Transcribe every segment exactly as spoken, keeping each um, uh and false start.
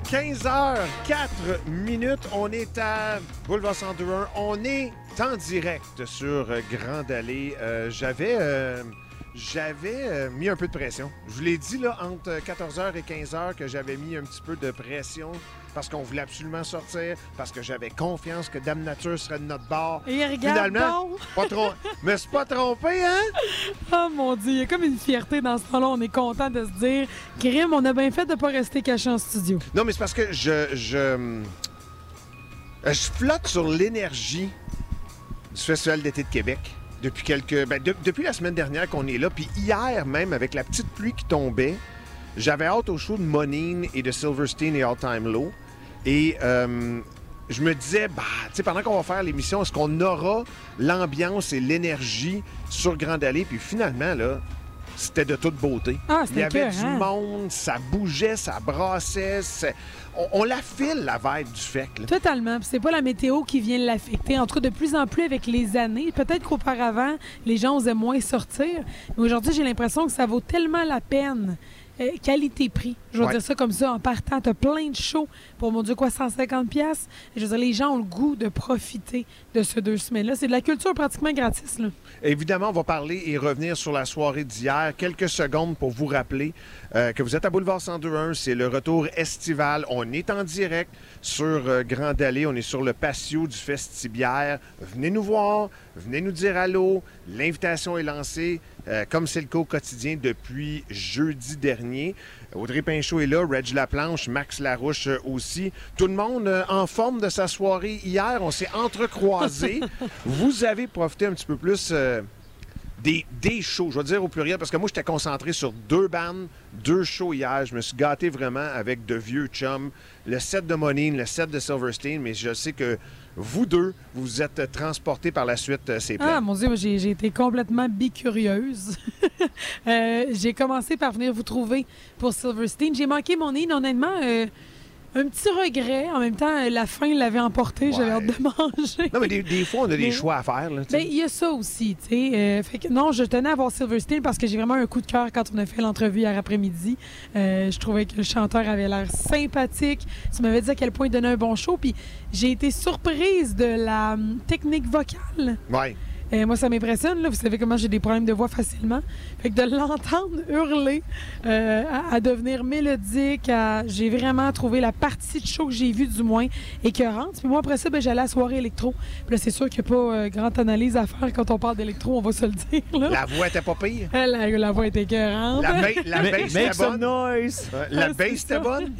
quinze heures quatre minutes, on est à Boulevard cent deux un. On est en direct sur Grande Allée. Euh, j'avais euh, j'avais euh, mis un peu de pression. Je vous l'ai dit là, entre quatorze heures et quinze heures que j'avais mis un petit peu de pression parce qu'on voulait absolument sortir, parce que j'avais confiance que Dame Nature serait de notre bord. Et regarde Finalement, pas trop, mais c'est pas trompé, hein? Oh mon Dieu, il y a comme une fierté dans ce temps-là. On est content de se dire, Grim, on a bien fait de pas rester caché en studio. Non, mais c'est parce que je, je, je flotte sur l'énergie du Festival d'été de Québec depuis quelques, ben, de, depuis la semaine dernière qu'on est là. Puis hier même, avec la petite pluie qui tombait, j'avais hâte au show de Monine et de Silverstein et All Time Low. Et euh, je me disais, bah, tu sais, pendant qu'on va faire l'émission, est-ce qu'on aura l'ambiance et l'énergie sur Grande Allée? Puis finalement, là, c'était de toute beauté. Ah, Il y avait cœur, du hein? monde, ça bougeait, ça brassait. c'est- On, on la file, la vibe du F E C. Là. Totalement. Puis c'est pas la météo qui vient l'affecter. En tout cas, de plus en plus avec les années. Peut-être qu'auparavant, les gens osaient moins sortir. Mais aujourd'hui, j'ai l'impression que ça vaut tellement la peine. Euh, qualité-prix. Je vais Ouais. dire ça comme ça en partant. T'as plein de shows pour, mon Dieu, quoi, cent cinquante piastres. Je veux dire, les gens ont le goût de profiter de ces deux semaines-là. C'est de la culture pratiquement gratis, là. Évidemment, on va parler et revenir sur la soirée d'hier. Quelques secondes pour vous rappeler euh, que vous êtes à Boulevard cent deux un. C'est le retour estival. On est en direct sur euh, Grande Allée. On est sur le patio du Festibiaire. Venez nous voir. Venez nous dire allô. L'invitation est lancée, euh, comme c'est le cas au quotidien depuis jeudi dernier. Audrey Pinchot est là, Reg Laplanche, Max Larouche euh, aussi. Tout le monde euh, en forme de sa soirée hier. On s'est entrecroisés. Vous avez profité un petit peu plus euh, des, des shows, je vais dire au pluriel, parce que moi, j'étais concentré sur deux bandes, deux shows hier. Je me suis gâté vraiment avec de vieux chums. Le set de Monine, le set de Silverstein, mais je sais que vous deux, vous êtes transportés par la suite euh, ces plans. Ah, mon Dieu, moi, j'ai j'ai été complètement bicurieuse. euh, j'ai commencé par venir vous trouver pour Silverstein. J'ai manqué mon île, honnêtement. euh, un petit regret. En même temps, euh, la faim l'avait emporté. J'avais Ouais. hâte de manger. Non, mais des, des fois, on a des Mais- choix à faire. Là, tu sais. Ben, il y a ça aussi, tu sais. Euh, fait que non, je tenais à voir Silverstein parce que j'ai vraiment un coup de cœur quand on a fait l'entrevue hier après-midi. Euh, je trouvais que le chanteur avait l'air sympathique. Tu m'avais dit à quel point il donnait un bon show. Puis j'ai été surprise de la hum, technique vocale. Ouais. Euh, moi, ça m'impressionne. Là. Vous savez comment j'ai des problèmes de voix facilement. Fait que de l'entendre hurler, euh, à, à devenir mélodique, à... j'ai vraiment trouvé la partie de show que j'ai vue, du moins, écœurante. Puis moi, après ça, ben, j'allais à la soirée électro. Puis là, c'est sûr qu'il n'y a pas euh, grande analyse à faire quand on parle d'électro, on va se le dire. Là. La voix était pas pire. Euh, La, la voix était écœurante. La, ba- la Ma- bass Make était some bonne. noise! Ouais, La Ah, c'est bass ça. était bonne.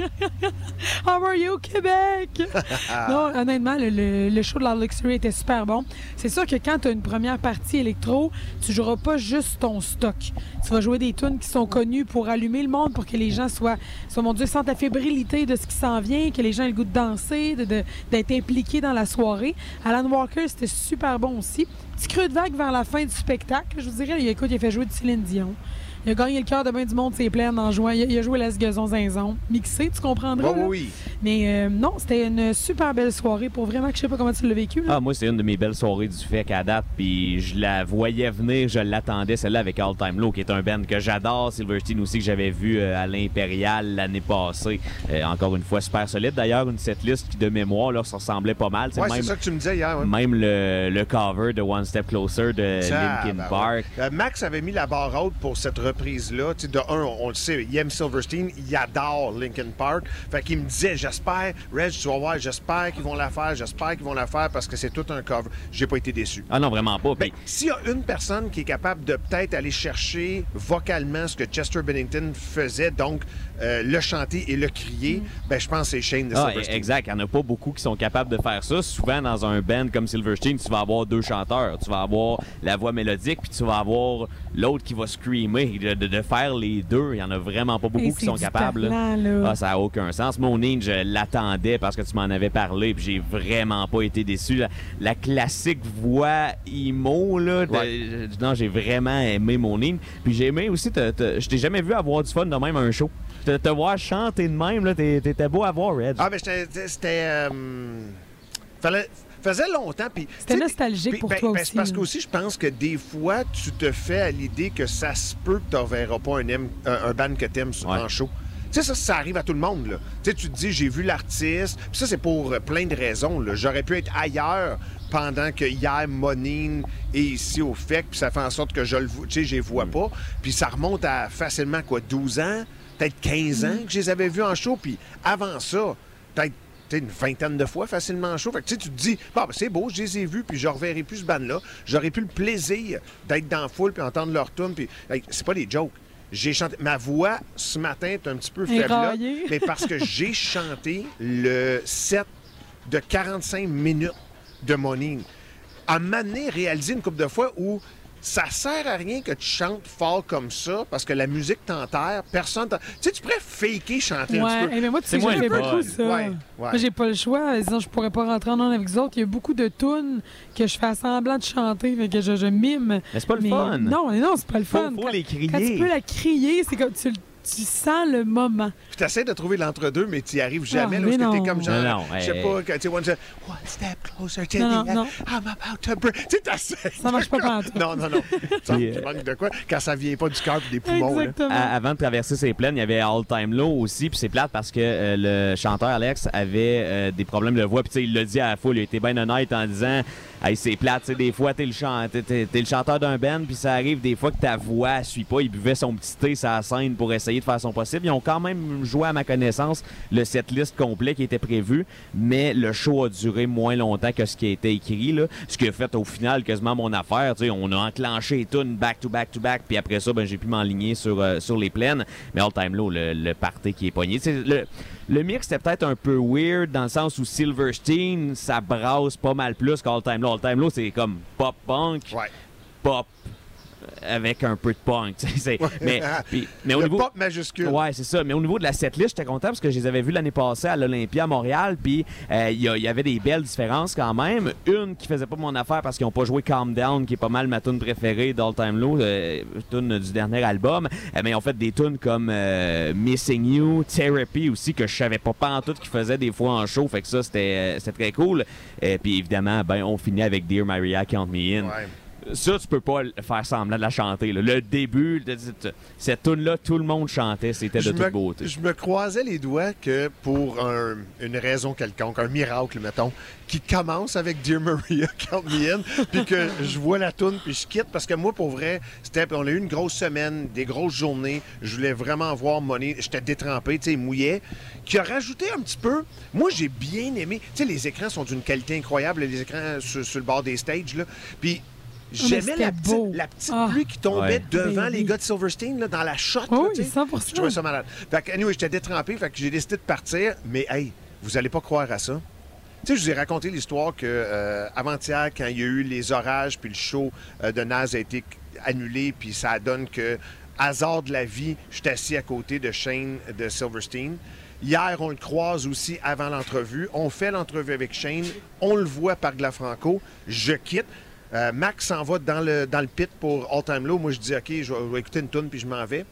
How are you, Québec? non, honnêtement, le, le- le show de la Luxury était super bon. C'est sûr que quand tu as une première partie électro, tu joueras pas juste ton stock. Tu vas jouer des tunes qui sont connues pour allumer le monde, pour que les gens soient, soient mon Dieu, sentent la fébrilité de ce qui s'en vient, que les gens aient le goût de danser, de- de- d'être impliqués dans la soirée. Alan Walker, c'était super bon aussi. Petit creux de vague vers la fin du spectacle. Je vous dirais, il, écoute, il a fait jouer de Céline Dion. Il a gagné le cœur de bien du monde, c'est plein en jouant. Il a, il a joué La Gazon Zinzon. Mixé, tu comprendras. Oui, là. oui, oui. Mais euh, non, c'était une super belle soirée. Pour vraiment que je sais pas comment tu l'as vécu. Là. Ah, moi, c'est une de mes belles soirées du F E C à date, puis je la voyais venir, je l'attendais, celle-là avec All Time Low, qui est un band que j'adore, Silverstein aussi, que j'avais vu euh, à l'Impérial l'année passée. Euh, encore une fois, super solide. D'ailleurs, une setlist qui, de mémoire, là, ça ressemblait pas mal. C'est Ouais, même, c'est ça que tu me disais hier. Ouais. même le, le cover de One Step Closer de Ça, Linkin ben Park. ouais. Euh, Max avait mis la barre haute pour cette reprise-là. Tu sais, de un, on, on le sait, il aime Silverstein, il adore Linkin Park. Fait qu'il me disait, j'espère, Reg, tu vas voir, j'espère qu'ils vont la faire, j'espère qu'ils vont la faire parce que c'est tout un cover. J'ai pas été déçu. Ah non, vraiment pas. Ben, Puis- s'il y a une personne qui est capable de peut-être aller chercher vocalement ce que Chester Bennington faisait, donc euh, le chanter et le crier, ben, je pense que c'est Shane de Ah, Silverstein. exact. Il n'y en a pas beaucoup qui sont capables de faire ça. Souvent, dans un band comme Silverstein, tu vas avoir deux chanteurs. Tu vas avoir la voix mélodique, puis tu vas avoir l'autre qui va screamer. De, de- de faire les deux, il n'y en a vraiment pas beaucoup Et qui c'est sont du capables. là. talent, là. Ah, ça n'a aucun sens. Mon Ninja, je l'attendais parce que tu m'en avais parlé, puis j'ai vraiment pas été déçu. La, la classique voix emo, là, de- Ouais. non, j'ai vraiment aimé mon Ninja. Puis j'ai aimé aussi, te- te- je t'ai jamais vu avoir du fun de même un show. Te, te voir chanter de même, là, t'es- t'étais beau à voir, Red. Ah, ben, j'étais- c'était. euh, fallait. Faisait longtemps. Puis, C'était tu sais, nostalgique puis, pour ben, toi ben, aussi, c'est parce là. que aussi, je pense que des fois, tu te fais à l'idée que ça se peut que tu ne verras pas un, M- un, un band que tu aimes Ouais. en show. Tu sais, ça, ça arrive à tout le monde, là. Tu sais, tu te dis, j'ai vu l'artiste, puis ça, c'est pour euh, plein de raisons, là. J'aurais pu être ailleurs pendant que hier, Monine est ici au F E C, puis ça fait en sorte que je le vois, tu sais, je les vois Mm. pas. Puis ça remonte à facilement, quoi, douze ans, peut-être quinze ans que je les avais vus en show, puis avant ça, peut-être t'sais, une vingtaine de fois facilement en show. Fait que tu te dis, bah, ben, c'est beau, je les ai vus, puis je reverrai plus ce band-là. J'aurais plus le plaisir d'être dans la foule, puis entendre leur tune, puis hey, c'est pas des jokes. J'ai chanté. Ma voix, ce matin, est un petit peu faible, là, Éraillée. mais parce que j'ai chanté le set de quarante-cinq minutes de Monine. À m'amener réaliser une couple de fois où ça sert à rien que tu chantes fort comme ça parce que la musique t'enterre, personne t'en... Tu sais, tu pourrais faker chanter un Ouais, petit peu. eh ben moi, tu C'est sais, moins je fais le beaucoup fun. ça. Ouais, ouais. Moi, j'ai pas le choix, sinon je pourrais pas rentrer en ondes avec vous autres. Il y a beaucoup de tunes que je fais semblant de chanter, fait que je, je mime. Mais c'est pas le Mais fun. Non, mais non, c'est pas le Faut, fun. faut Quand- les Quand crier. tu peux la crier, c'est comme tu, tu sens le moment. Puis t'essaies de trouver l'entre-deux, mais t'y arrives jamais. Ah, là, mais parce que t'es non. comme genre, Non, non, je sais hey. pas, quand tu sais, one step, one step closer to Non, the non, non. end, I'm about to break. Tu sais, t'essaies. Ça marche pas pantoute. Non, non, non. Ça Puis, me manque de quoi quand ça vient pas du cœur et des poumons. là. Exactement. À- avant de traverser ces plaines, il y avait All Time Low aussi, puis c'est plate parce que euh, le chanteur Alex avait euh, des problèmes de voix, puis tu sais, il l'a dit à la foule, il a été bien honnête en disant hey, c'est plate, tu sais, des fois t'es le, chan- t'es, t'es- t'es le chanteur d'un band, puis ça arrive des fois que ta voix suit pas, il buvait son petit thé sur la scène pour essayer de faire son possible. Ils ont quand même joué à ma connaissance le setlist complet qui était prévu, mais le show a duré moins longtemps que ce qui a été écrit, là, ce qui a fait au final quasiment mon affaire. Tu sais, on a enclenché les tunes back to back to back, puis après ça, ben, j'ai pu m'enligner sur, euh, sur les plaines. Mais All Time Low, le, le party qui est pogné. Tu sais, Le, le mix était peut-être un peu weird dans le sens où Silverstein, ça brasse pas mal plus qu'All Time Low. All Time Low, c'est comme pop-punk, Ouais. pop avec un peu de punk. tu sais, c'est- mais, puis- mais au Le niveau... pop majuscule. Ouais, c'est ça. Mais au niveau de la setlist, j'étais content parce que je les avais vus l'année passée à l'Olympia à Montréal. Puis euh, il y, a- il y avait des belles différences quand même. Une qui faisait pas mon affaire parce qu'ils n'ont pas joué Calm Down, qui est pas mal ma tune préférée d'All Time Low, euh, tune du dernier album. Euh, mais ils ont fait des tunes comme euh, Missing You, Therapy aussi, que je savais pas pantoute qu'ils faisaient des fois en show. Fait que ça, c'était euh, c'était très cool. Et puis évidemment, ben, on finit avec Dear Maria, Count Me In. Ouais. Ça, tu peux pas le- faire semblant de la chanter. là. Le début, de- de- cette tune-là, tout le monde chantait. C'était de Je toute me, beauté. je me croisais les doigts que pour un- une raison quelconque, un miracle, mettons, qui commence avec Dear Maria, Count Me In, puis que je vois la toune, puis je quitte, parce que moi, pour vrai, c'était, on a eu une grosse semaine, des grosses journées, je voulais vraiment voir Money, j'étais détrempé, tu sais, mouillé, qui a rajouté un petit peu, moi, j'ai bien aimé, tu sais, les écrans sont d'une qualité incroyable, les écrans sur, sur le bord des stages, là, puis j'aimais c'était la petite, beau. la petite Ah. pluie qui tombait Ouais. devant Baby. les gars de Silverstein, là, dans la shot, Oh là, oui, tu sais. cent pour cent. Je trouvais ça malade. Fait que, anyway, j'étais détrempé, fait que j'ai décidé de partir, mais hey, vous allez pas croire à ça. Tu sais, je vous ai raconté l'histoire que euh, avant-hier, quand il y a eu les orages, puis le show euh, de Naz a été annulé, puis ça donne que, hasard de la vie, je suis assis à côté de Shane de Silverstein. Hier, on le croise aussi avant l'entrevue. On fait l'entrevue avec Shane. On le voit par Glafranco. Je quitte. Euh, Max s'en va dans le, dans le pit pour All Time Low. Moi, je dis, OK, je vais, je vais écouter une tune puis je m'en vais.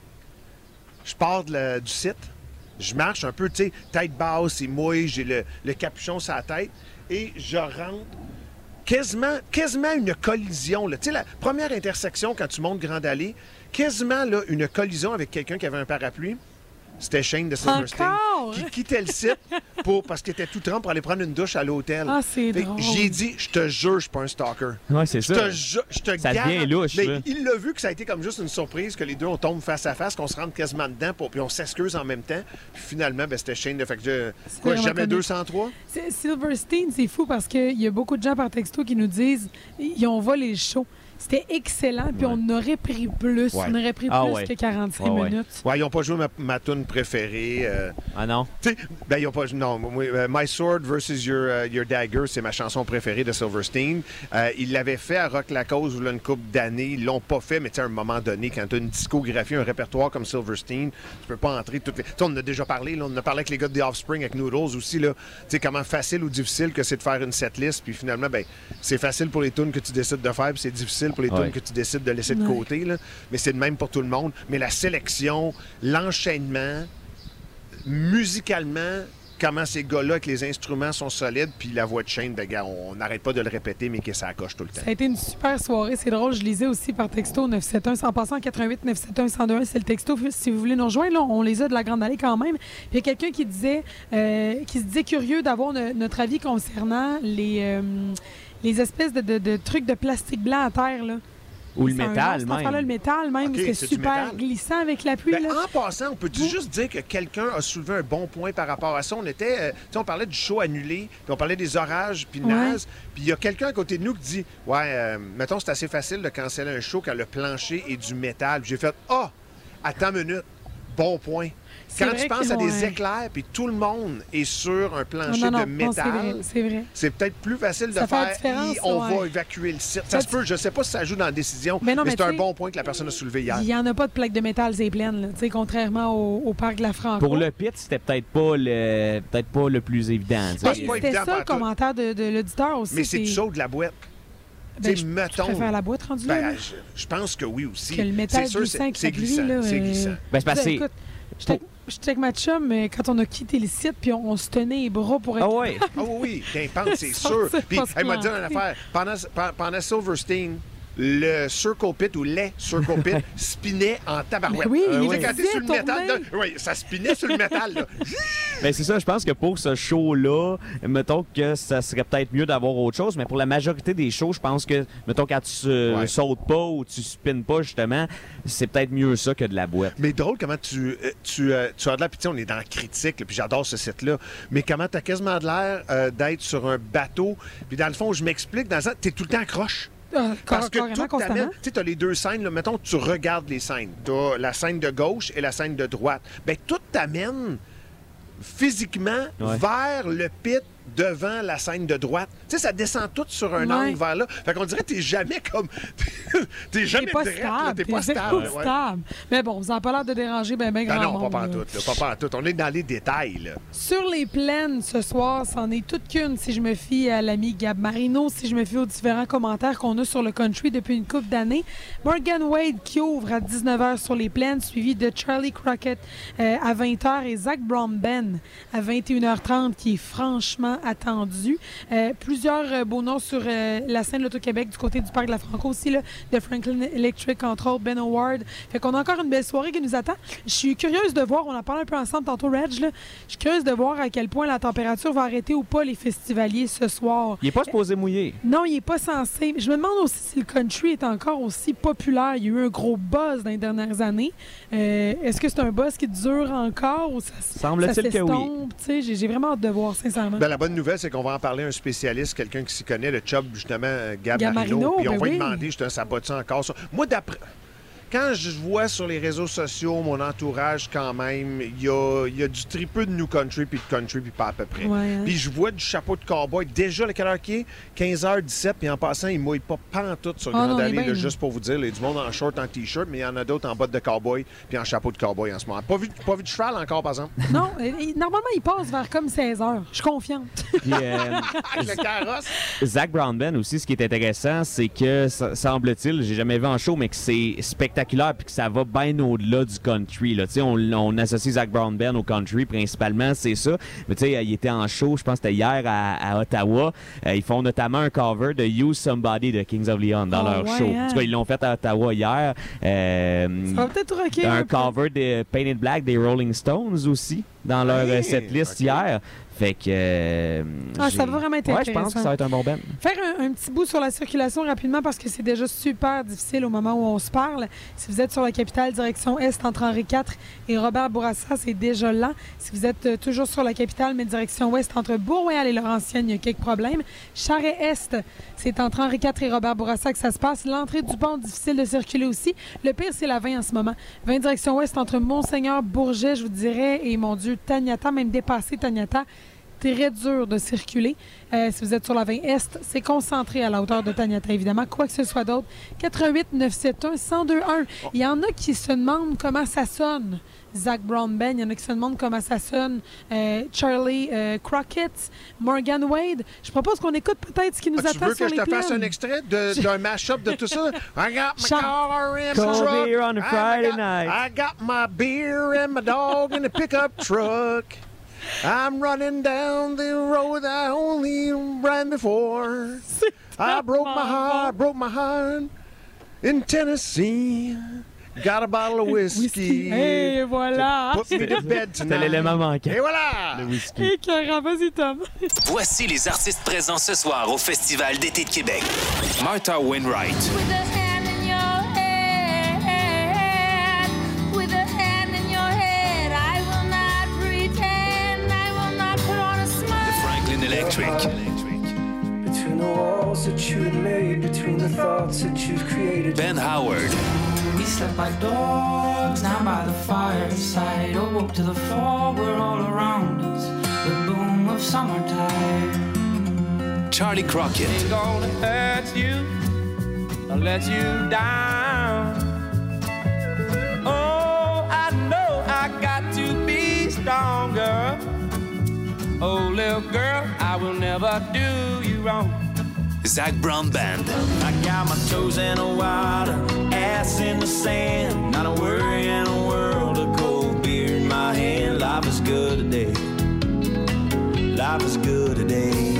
Je pars de la- du site. Je marche un peu, tu sais, tête basse, il mouille, j'ai le, le capuchon sur la tête. Et je rentre quasiment, quasiment une collision. là. Tu sais, la première intersection quand tu montes Grande Allée, quasiment là, une collision avec quelqu'un qui avait un parapluie. C'était Shane de Silverstein Encore? qui quittait le site pour, parce qu'il était tout trempe pour aller prendre une douche à l'hôtel. Ah, c'est Fait que drôle. J'ai dit, je te jure, je suis pas un stalker. Ouais, c'est Je ça. te, ju- je te Ça devient garantis- louche, Mais là. il l'a vu que ça a été comme juste une surprise, que les deux, on tombe face à face, qu'on se rentre quasiment dedans, pour, puis on s'excuse en même temps. Puis finalement, ben, c'était Shane de fait que je- C'est quoi, vraiment jamais comique. deux cent trois? C'est- Silverstein, c'est fou parce qu'il y a beaucoup de gens par texto qui nous disent ils ont volé le show. C'était excellent, puis Ouais. on aurait pris plus. Ouais. On aurait pris Ah plus ouais. que quarante-cinq Ouais, ouais. minutes. Ouais, ils n'ont pas joué ma, ma tune préférée. euh, Ah non? Tu sais, ben, ils ont pas. Non, moi, euh, My Sword versus Your, euh, Your Dagger, c'est ma chanson préférée de Silverstein. Euh, ils l'avaient fait à Rock La Cause là, une couple d'années. Ils l'ont pas fait, mais tu sais, à un moment donné, quand tu as une discographie, un répertoire comme Silverstein, tu peux pas entrer toutes les. Tu sais, on en a déjà parlé, là, on en a parlé avec les gars de The Offspring, avec Noodles aussi, là. Tu sais, comment facile ou difficile que c'est de faire une setlist, puis finalement, ben, c'est facile pour les tunes que tu décides de faire, puis c'est difficile pour les Ouais. tunes que tu décides de laisser de Ouais. côté, là. Mais c'est de même pour tout le monde. Mais la sélection, l'enchaînement, musicalement, comment ces gars-là, avec les instruments, sont solides, puis la voix de Shane, ben, gars, on n'arrête pas de le répéter, mais que ça accroche tout le temps. Ça a été une super soirée. C'est drôle, je lisais aussi par texto neuf sept un. En passant, quatre-vingt-huit neuf sept un un zéro deux un, c'est le texto. Si vous voulez nous rejoindre, là, on les a de la Grande Allée quand même. Puis il y a quelqu'un qui disait, euh, qui se disait curieux d'avoir ne, notre avis concernant les, euh, les espèces de, de, de trucs de plastique blanc à terre, là. Ou le C'est métal, un même. Là, le métal, même, Okay, c'est c'est du super métal. glissant avec la pluie. Ben, là. en passant, on peut-tu Vous- juste dire que quelqu'un a soulevé un bon point par rapport à ça? On était, euh, tu sais, on parlait du show annulé, puis on parlait des orages, puis Ouais. naze, puis il y a quelqu'un à côté de nous qui dit, ouais, euh, mettons, c'est assez facile de canceller un show quand le plancher est du métal. Puis j'ai fait, ah, attends une minute, bon point. C'est Quand vrai tu penses qu'ils à des vont, euh, éclairs, puis tout le monde est sur un plancher non, non, de non, c'est vrai, métal, c'est vrai. c'est peut-être plus facile de Ça fait la faire, différence, Hi, on ouais. va évacuer le site. Ça Ça se peut, je sais pas si ça joue dans la décision, Mais non, mais, mais c'est un tu sais, bon point que la personne a soulevé hier. Il n'y en a pas de plaque de métal, c'est pleine, là, tu sais, contrairement au, au parc de la Franco. Pour le pit, c'était peut-être pas le peut-être pas le plus évident. tu sais. Ben, c'est pas c'était évident ça le pantoute. commentaire de, de l'auditeur aussi. Mais c'est du saut de la boîte. Ben, Tu sais, je, mettons- je préfère la boîte rendue là. Ben, là. je, je pense que oui aussi. Que le métal C'est sûr, glissant c'est avec c'est la pluie, glissant. là, C'est euh, glissant. Ben, c'est parce que- Écoute, j'étais j'étais avec ma chum mais quand on a quitté le site, puis on, on se tenait les bras pour être... Ah ouais. Ah oui, oui, d'un pente, c'est Ça, sûr. c'est Puis, pas elle m'a dit une planté. affaire. Pendant, pe- pendant Silverstein, le Circle Pit ou les Circle Pit spinait en tabarouette. Ben oui, Euh, il tu sais, quand t'es faisait sur le métal, tourner. là, oui, ça spinait sur le métal. Là. Ben c'est ça, je pense que pour ce show-là, mettons que ça serait peut-être mieux d'avoir autre chose, mais pour la majorité des shows, je pense que, mettons, quand tu euh, Ouais. sautes pas ou tu spins pas, justement, c'est peut-être mieux ça que de la boîte. Mais drôle comment tu, euh, tu, euh, tu as de l'air, puis tu sais, on est dans la critique, là, puis j'adore ce site-là, mais comment tu as quasiment de l'air euh, d'être sur un bateau, puis dans le fond, je m'explique, dans le sens, t'es tout le temps accroche. Ah, Parce que carrément, tout constamment. t'amène, tu sais, t'as les deux scènes, là, mettons, tu regardes les scènes. T'as la scène de gauche et la scène de droite. Ben tout t'amène physiquement Ouais. vers le pit devant la scène de droite. Tu sais, ça descend tout sur un Ouais. angle vers là. Fait qu'on dirait que t'es jamais comme... t'es jamais T'es pas drette, là. stable. T'es pas zéro stable. ouais. stable. Mais bon, vous n'avez pas l'air de déranger ben, ben Ben grand non, monde, pas là. pantoute, là, pas pantoute. On est dans les détails, là. Sur les plaines ce soir, c'en est toute qu'une si je me fie à l'ami Gab Marino, si je me fie aux différents commentaires qu'on a sur le country depuis une couple d'années. Morgan Wade qui ouvre à dix-neuf heures sur les plaines, suivi de Charlie Crockett euh, à vingt heures et Zach Brown-Ben à vingt et une heures trente qui est franchement attendu. Euh, plusieurs euh, beaux noms sur euh, la scène de l'Auto-Québec du côté du parc de la Franco aussi, là, de Franklin Electric, entre autres, Ben Howard. Fait qu'on a encore une belle soirée qui nous attend. Je suis curieuse de voir, on en parle un peu ensemble tantôt, Reg, là. Je suis curieuse de voir à quel point la température va arrêter ou pas les festivaliers ce soir. Il est pas supposé mouiller. Non, il n'est pas censé. Je me demande aussi si le country est encore aussi populaire. Il y a eu un gros buzz dans les dernières années. Euh, Est-ce que c'est un buzz qui dure encore ou ça, ça Semble-t-il que oui. s'estompe? Tu sais, J'ai j'ai vraiment hâte de voir, sincèrement. Ben, la bonne nouvelle, c'est qu'on va en parler à un spécialiste, quelqu'un qui s'y connaît, le chub, justement, euh, Gab, Gab Marino. Marino, Puis on ben va lui oui. demander, justement, ça bat ça encore? Ça? Moi, d'après... Quand je vois sur les réseaux sociaux, mon entourage, quand même, il y a, il y a du tripeux de New Country, puis de Country, puis pas à peu près. Ouais, hein. Puis je vois du chapeau de cowboy. Déjà, le quelle heure qui est? quinze heures dix-sept, puis en passant, il mouille pas pantoute sur Ah non, Grande on est Allée, bien, là, là. juste pour vous dire. Il y a du monde en short, en T-shirt, mais il y en a d'autres en bottes de cowboy, puis en chapeau de cowboy en ce moment. Pas vu, pas vu de cheval encore, par exemple. Non, euh, il- normalement, il passe vers comme seize heures. Je suis confiante. Puis, euh, Avec le carrosse. Zach Brown-Ben aussi, ce qui est intéressant, c'est que, ça- semble-t-il, j'ai jamais vu en show, mais que c'est spectaculaire puis que ça va bien au-delà du country. Là. Tu sais, On, on associe Zach Brown-Ben au country principalement, c'est ça. Mais tu sais, il était en show, je pense que c'était hier à, à Ottawa. Euh, ils font notamment un cover de Use Somebody de Kings of Leon dans Oh, leur ouais, show. hein? En tout cas, ils l'ont fait à Ottawa hier. Euh, Ça va peut-être rocker un un peu. cover de Painted Black des Rolling Stones aussi dans leur Hey, euh, setlist ok. hier. Fait que. euh, Ah, j'ai- ça va vraiment être Ouais, je pense intéressant. que ça va être un bon band. Faire un, un petit bout sur la circulation rapidement parce que c'est déjà super difficile au moment où on se parle. Si vous êtes sur la capitale, direction Est entre Henri quatre et Robert Bourassa, c'est déjà lent. Si vous êtes euh, toujours sur la capitale, mais direction Ouest entre Bourg-Royal et Laurentienne, il y a quelques problèmes. Charest-Est, c'est entre Henri quatre et Robert Bourassa que ça se passe. L'entrée du pont, difficile de circuler aussi. Le pire, c'est la vingt en ce moment. vingt direction Ouest entre Monseigneur, Bourget, je vous dirais, et mon Dieu, Taniata, même dépassé Taniata. Très dur de circuler. Euh, si vous êtes sur la vingt Est, c'est concentré à la hauteur de Taniata, évidemment. Quoi que ce soit d'autre, quatre-vingt-huit neuf sept un un zéro deux un. Il y en a qui se demandent comment ça sonne. Zach Brown-Ben, il y en a qui se demandent comment ça sonne. Euh, Charlie euh, Crockett, Morgan Wade. Je propose qu'on écoute peut-être ce qui nous Ah, tu attend veux sur que je les te fasse plaines. un extrait de- d'un mash-up de tout ça? I got my Chante. car in my Cold truck. beer on a I Friday got- night. I got my beer and my dog in the pickup truck. I'm running down the road I only ran before. I broke my heart, broke my heart in Tennessee. Got a bottle of whiskey. Et voilà. Put me to bed tonight. C'était l'élément manquant. Et voilà. Le whisky. Et carrément, vas-y, Tom. Voici les artistes présents ce soir au Festival d'été de Québec. Martha Wainwright. With a hand in your head, with a hand in your head, I will not pretend, I will not put on a smile. The Franklin Electric. Between the walls that you had made, between the thoughts that you've created. Ben Howard. We slept like dogs down by the fireside. Awoke to the fall, we're all around us. The boom of summertime. Charlie Crockett. Ain't gonna hurt you or let you down. Oh, I know I got to be stronger. Oh, little girl, I will never do you wrong. Zach Brown Band. I got my toes in the water, ass in the sand. Not a worry in the world, a cold beer in my hand. Life is good today. Life is good today.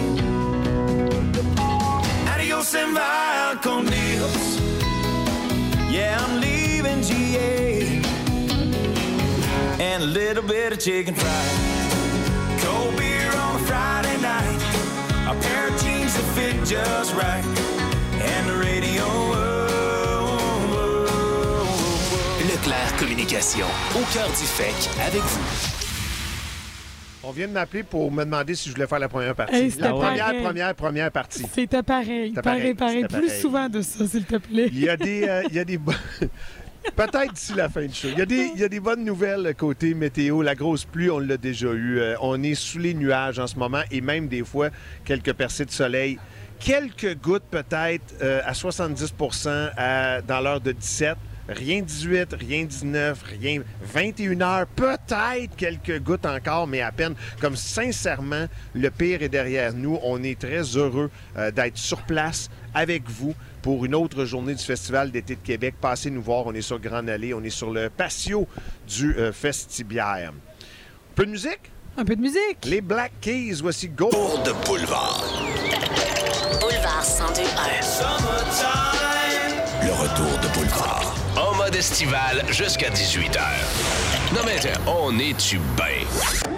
Adios and via con Dios. Yeah, I'm leaving G A. And a little bit of chicken fried. Cold beer on a Friday night. A pair of jeans that fit just right. And the radio. Oh, oh, oh, oh. Leclerc Communication. Au cœur du F E C, avec vous. On vient de m'appeler pour me demander si je voulais faire la première partie. Hey, la première, pareil. première, première partie. C'était pareil. C'était Pareil, pareil. pareil. C'était Plus pareil. souvent de ça, s'il te plaît. Il y a des... euh, il y a des... Peut-être d'ici la fin du show. Il y, a des, il y a des bonnes nouvelles côté météo. La grosse pluie, on l'a déjà eu. Euh, on est sous les nuages en ce moment et même des fois, quelques percées de soleil. Quelques gouttes peut-être euh, à soixante-dix pour cent à, dans l'heure de dix-sept. Rien dix-huit, rien dix-neuf, rien vingt et une heures. Peut-être quelques gouttes encore, mais à peine. Comme sincèrement, le pire est derrière nous. On est très heureux euh, d'être sur place avec vous pour une autre journée du Festival d'été de Québec. Passez nous voir, on est sur Grande Allée, on est sur le patio du euh, Festibiaire. Un peu de musique? Un peu de musique. Les Black Keys, voici Go. Tour de boulevard. Boulevard cent deux Summertime. Le retour de boulevard. En mode estival jusqu'à dix-huit heures. Non mais on est-tu bien?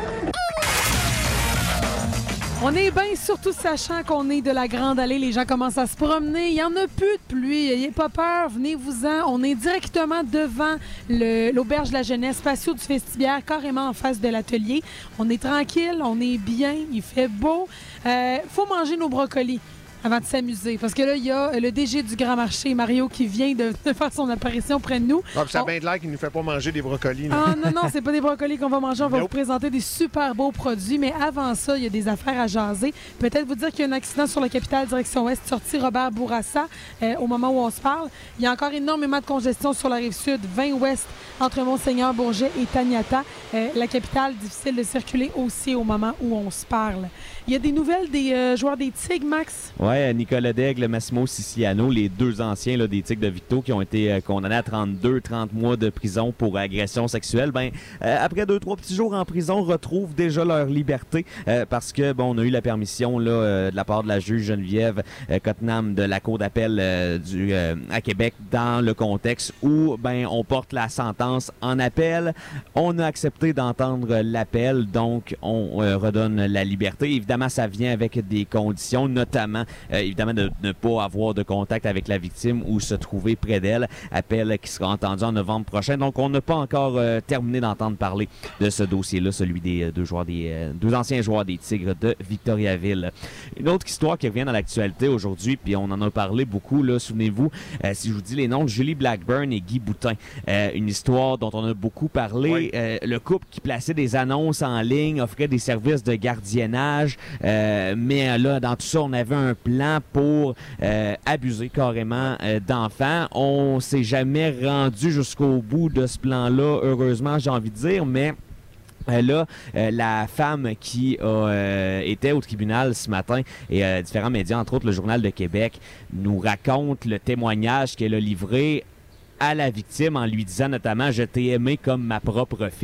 On est bien, surtout sachant qu'on est de la Grande Allée. Les gens commencent à se promener. Il n'y en a plus de pluie. N'ayez pas peur. Venez-vous-en. On est directement devant le- l'auberge de la jeunesse, patio du Festibiaire, carrément en face de l'atelier. On est tranquille. On est bien. Il fait beau. Il euh, faut manger nos brocolis avant de s'amuser. Parce que là, il y a le D G du Grand Marché, Mario, qui vient de, de faire son apparition près de nous. Ah, puis ça a On- bien de l'air qu'il ne nous fait pas manger des brocolis. là. Ah non, non, c'est pas des brocolis qu'on va manger. On va Nope. vous présenter des super beaux produits. Mais avant ça, il y a des affaires à jaser. Peut-être vous dire qu'il y a un accident sur la capitale direction ouest, sortie Robert Bourassa, euh, au moment où on se parle. Il y a encore énormément de congestion sur la rive sud, vingt ouest, entre Monseigneur-Bourget et Taniata. Euh, la capitale, difficile de circuler aussi au moment où on se parle. Il y a des nouvelles des euh, joueurs des Tigres, Max? Ouais, Nicolas Daigle, Massimo Siciliano, les deux anciens là, des Tigres de Victo qui ont été euh, condamnés à trente-deux trente mois de prison pour agression sexuelle. Ben, euh, après deux, trois petits jours en prison, retrouvent déjà leur liberté euh, parce que bon, on a eu la permission là, euh, de la part de la juge Geneviève euh, Cottenham de la Cour d'appel euh, du euh, à Québec dans le contexte où ben on porte la sentence en appel. On a accepté d'entendre l'appel, donc on euh, redonne la liberté. Évidemment, ça vient avec des conditions, notamment euh, évidemment de ne pas avoir de contact avec la victime ou se trouver près d'elle. Appel qui sera entendu en novembre prochain. Donc, on n'a pas encore euh, terminé d'entendre parler de ce dossier-là, celui des euh, deux joueurs des euh, deux anciens joueurs des Tigres de Victoriaville. Une autre histoire qui revient dans l'actualité aujourd'hui, puis on en a parlé beaucoup, là, souvenez-vous, euh, si je vous dis les noms de Julie Blackburn et Guy Boutin. Euh, une histoire dont on a beaucoup parlé. Oui. Euh, le couple qui plaçait des annonces en ligne, offrait des services de gardiennage, euh, mais euh, là, dans tout ça, on avait un plan pour euh, abuser carrément euh, d'enfants. On s'est jamais rendu jusqu'au bout de ce plan-là, heureusement, j'ai envie de dire, mais Euh, là, euh, la femme qui a, euh, était au tribunal ce matin et euh, différents médias, entre autres le Journal de Québec, nous raconte le témoignage qu'elle a livré à la victime en lui disant notamment « Je t'ai aimé comme ma propre fille ».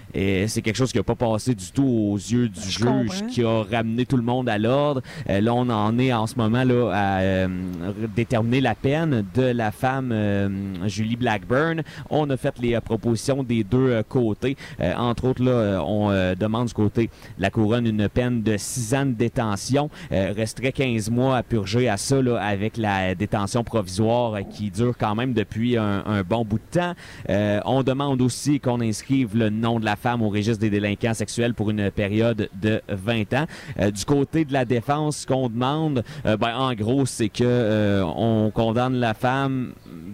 Et c'est quelque chose qui n'a pas passé du tout aux yeux du Je juge, comprends. qui a ramené tout le monde à l'ordre. Euh, là, on en est en ce moment là, à euh, déterminer la peine de la femme euh, Julie Blackburn. On a fait les euh, propositions des deux euh, côtés. Euh, entre autres, là, euh, on euh, demande du côté de la couronne une peine de six ans de détention. Euh, resterait quinze mois à purger à ça là, avec la détention provisoire euh, qui dure quand même depuis un, un bon bout de temps. Euh, on demande aussi qu'on inscrive le nom de la femme au registre des délinquants sexuels pour une période de vingt ans. Euh, du côté de la défense, ce qu'on demande, euh, ben, en gros, c'est que euh, on condamne la femme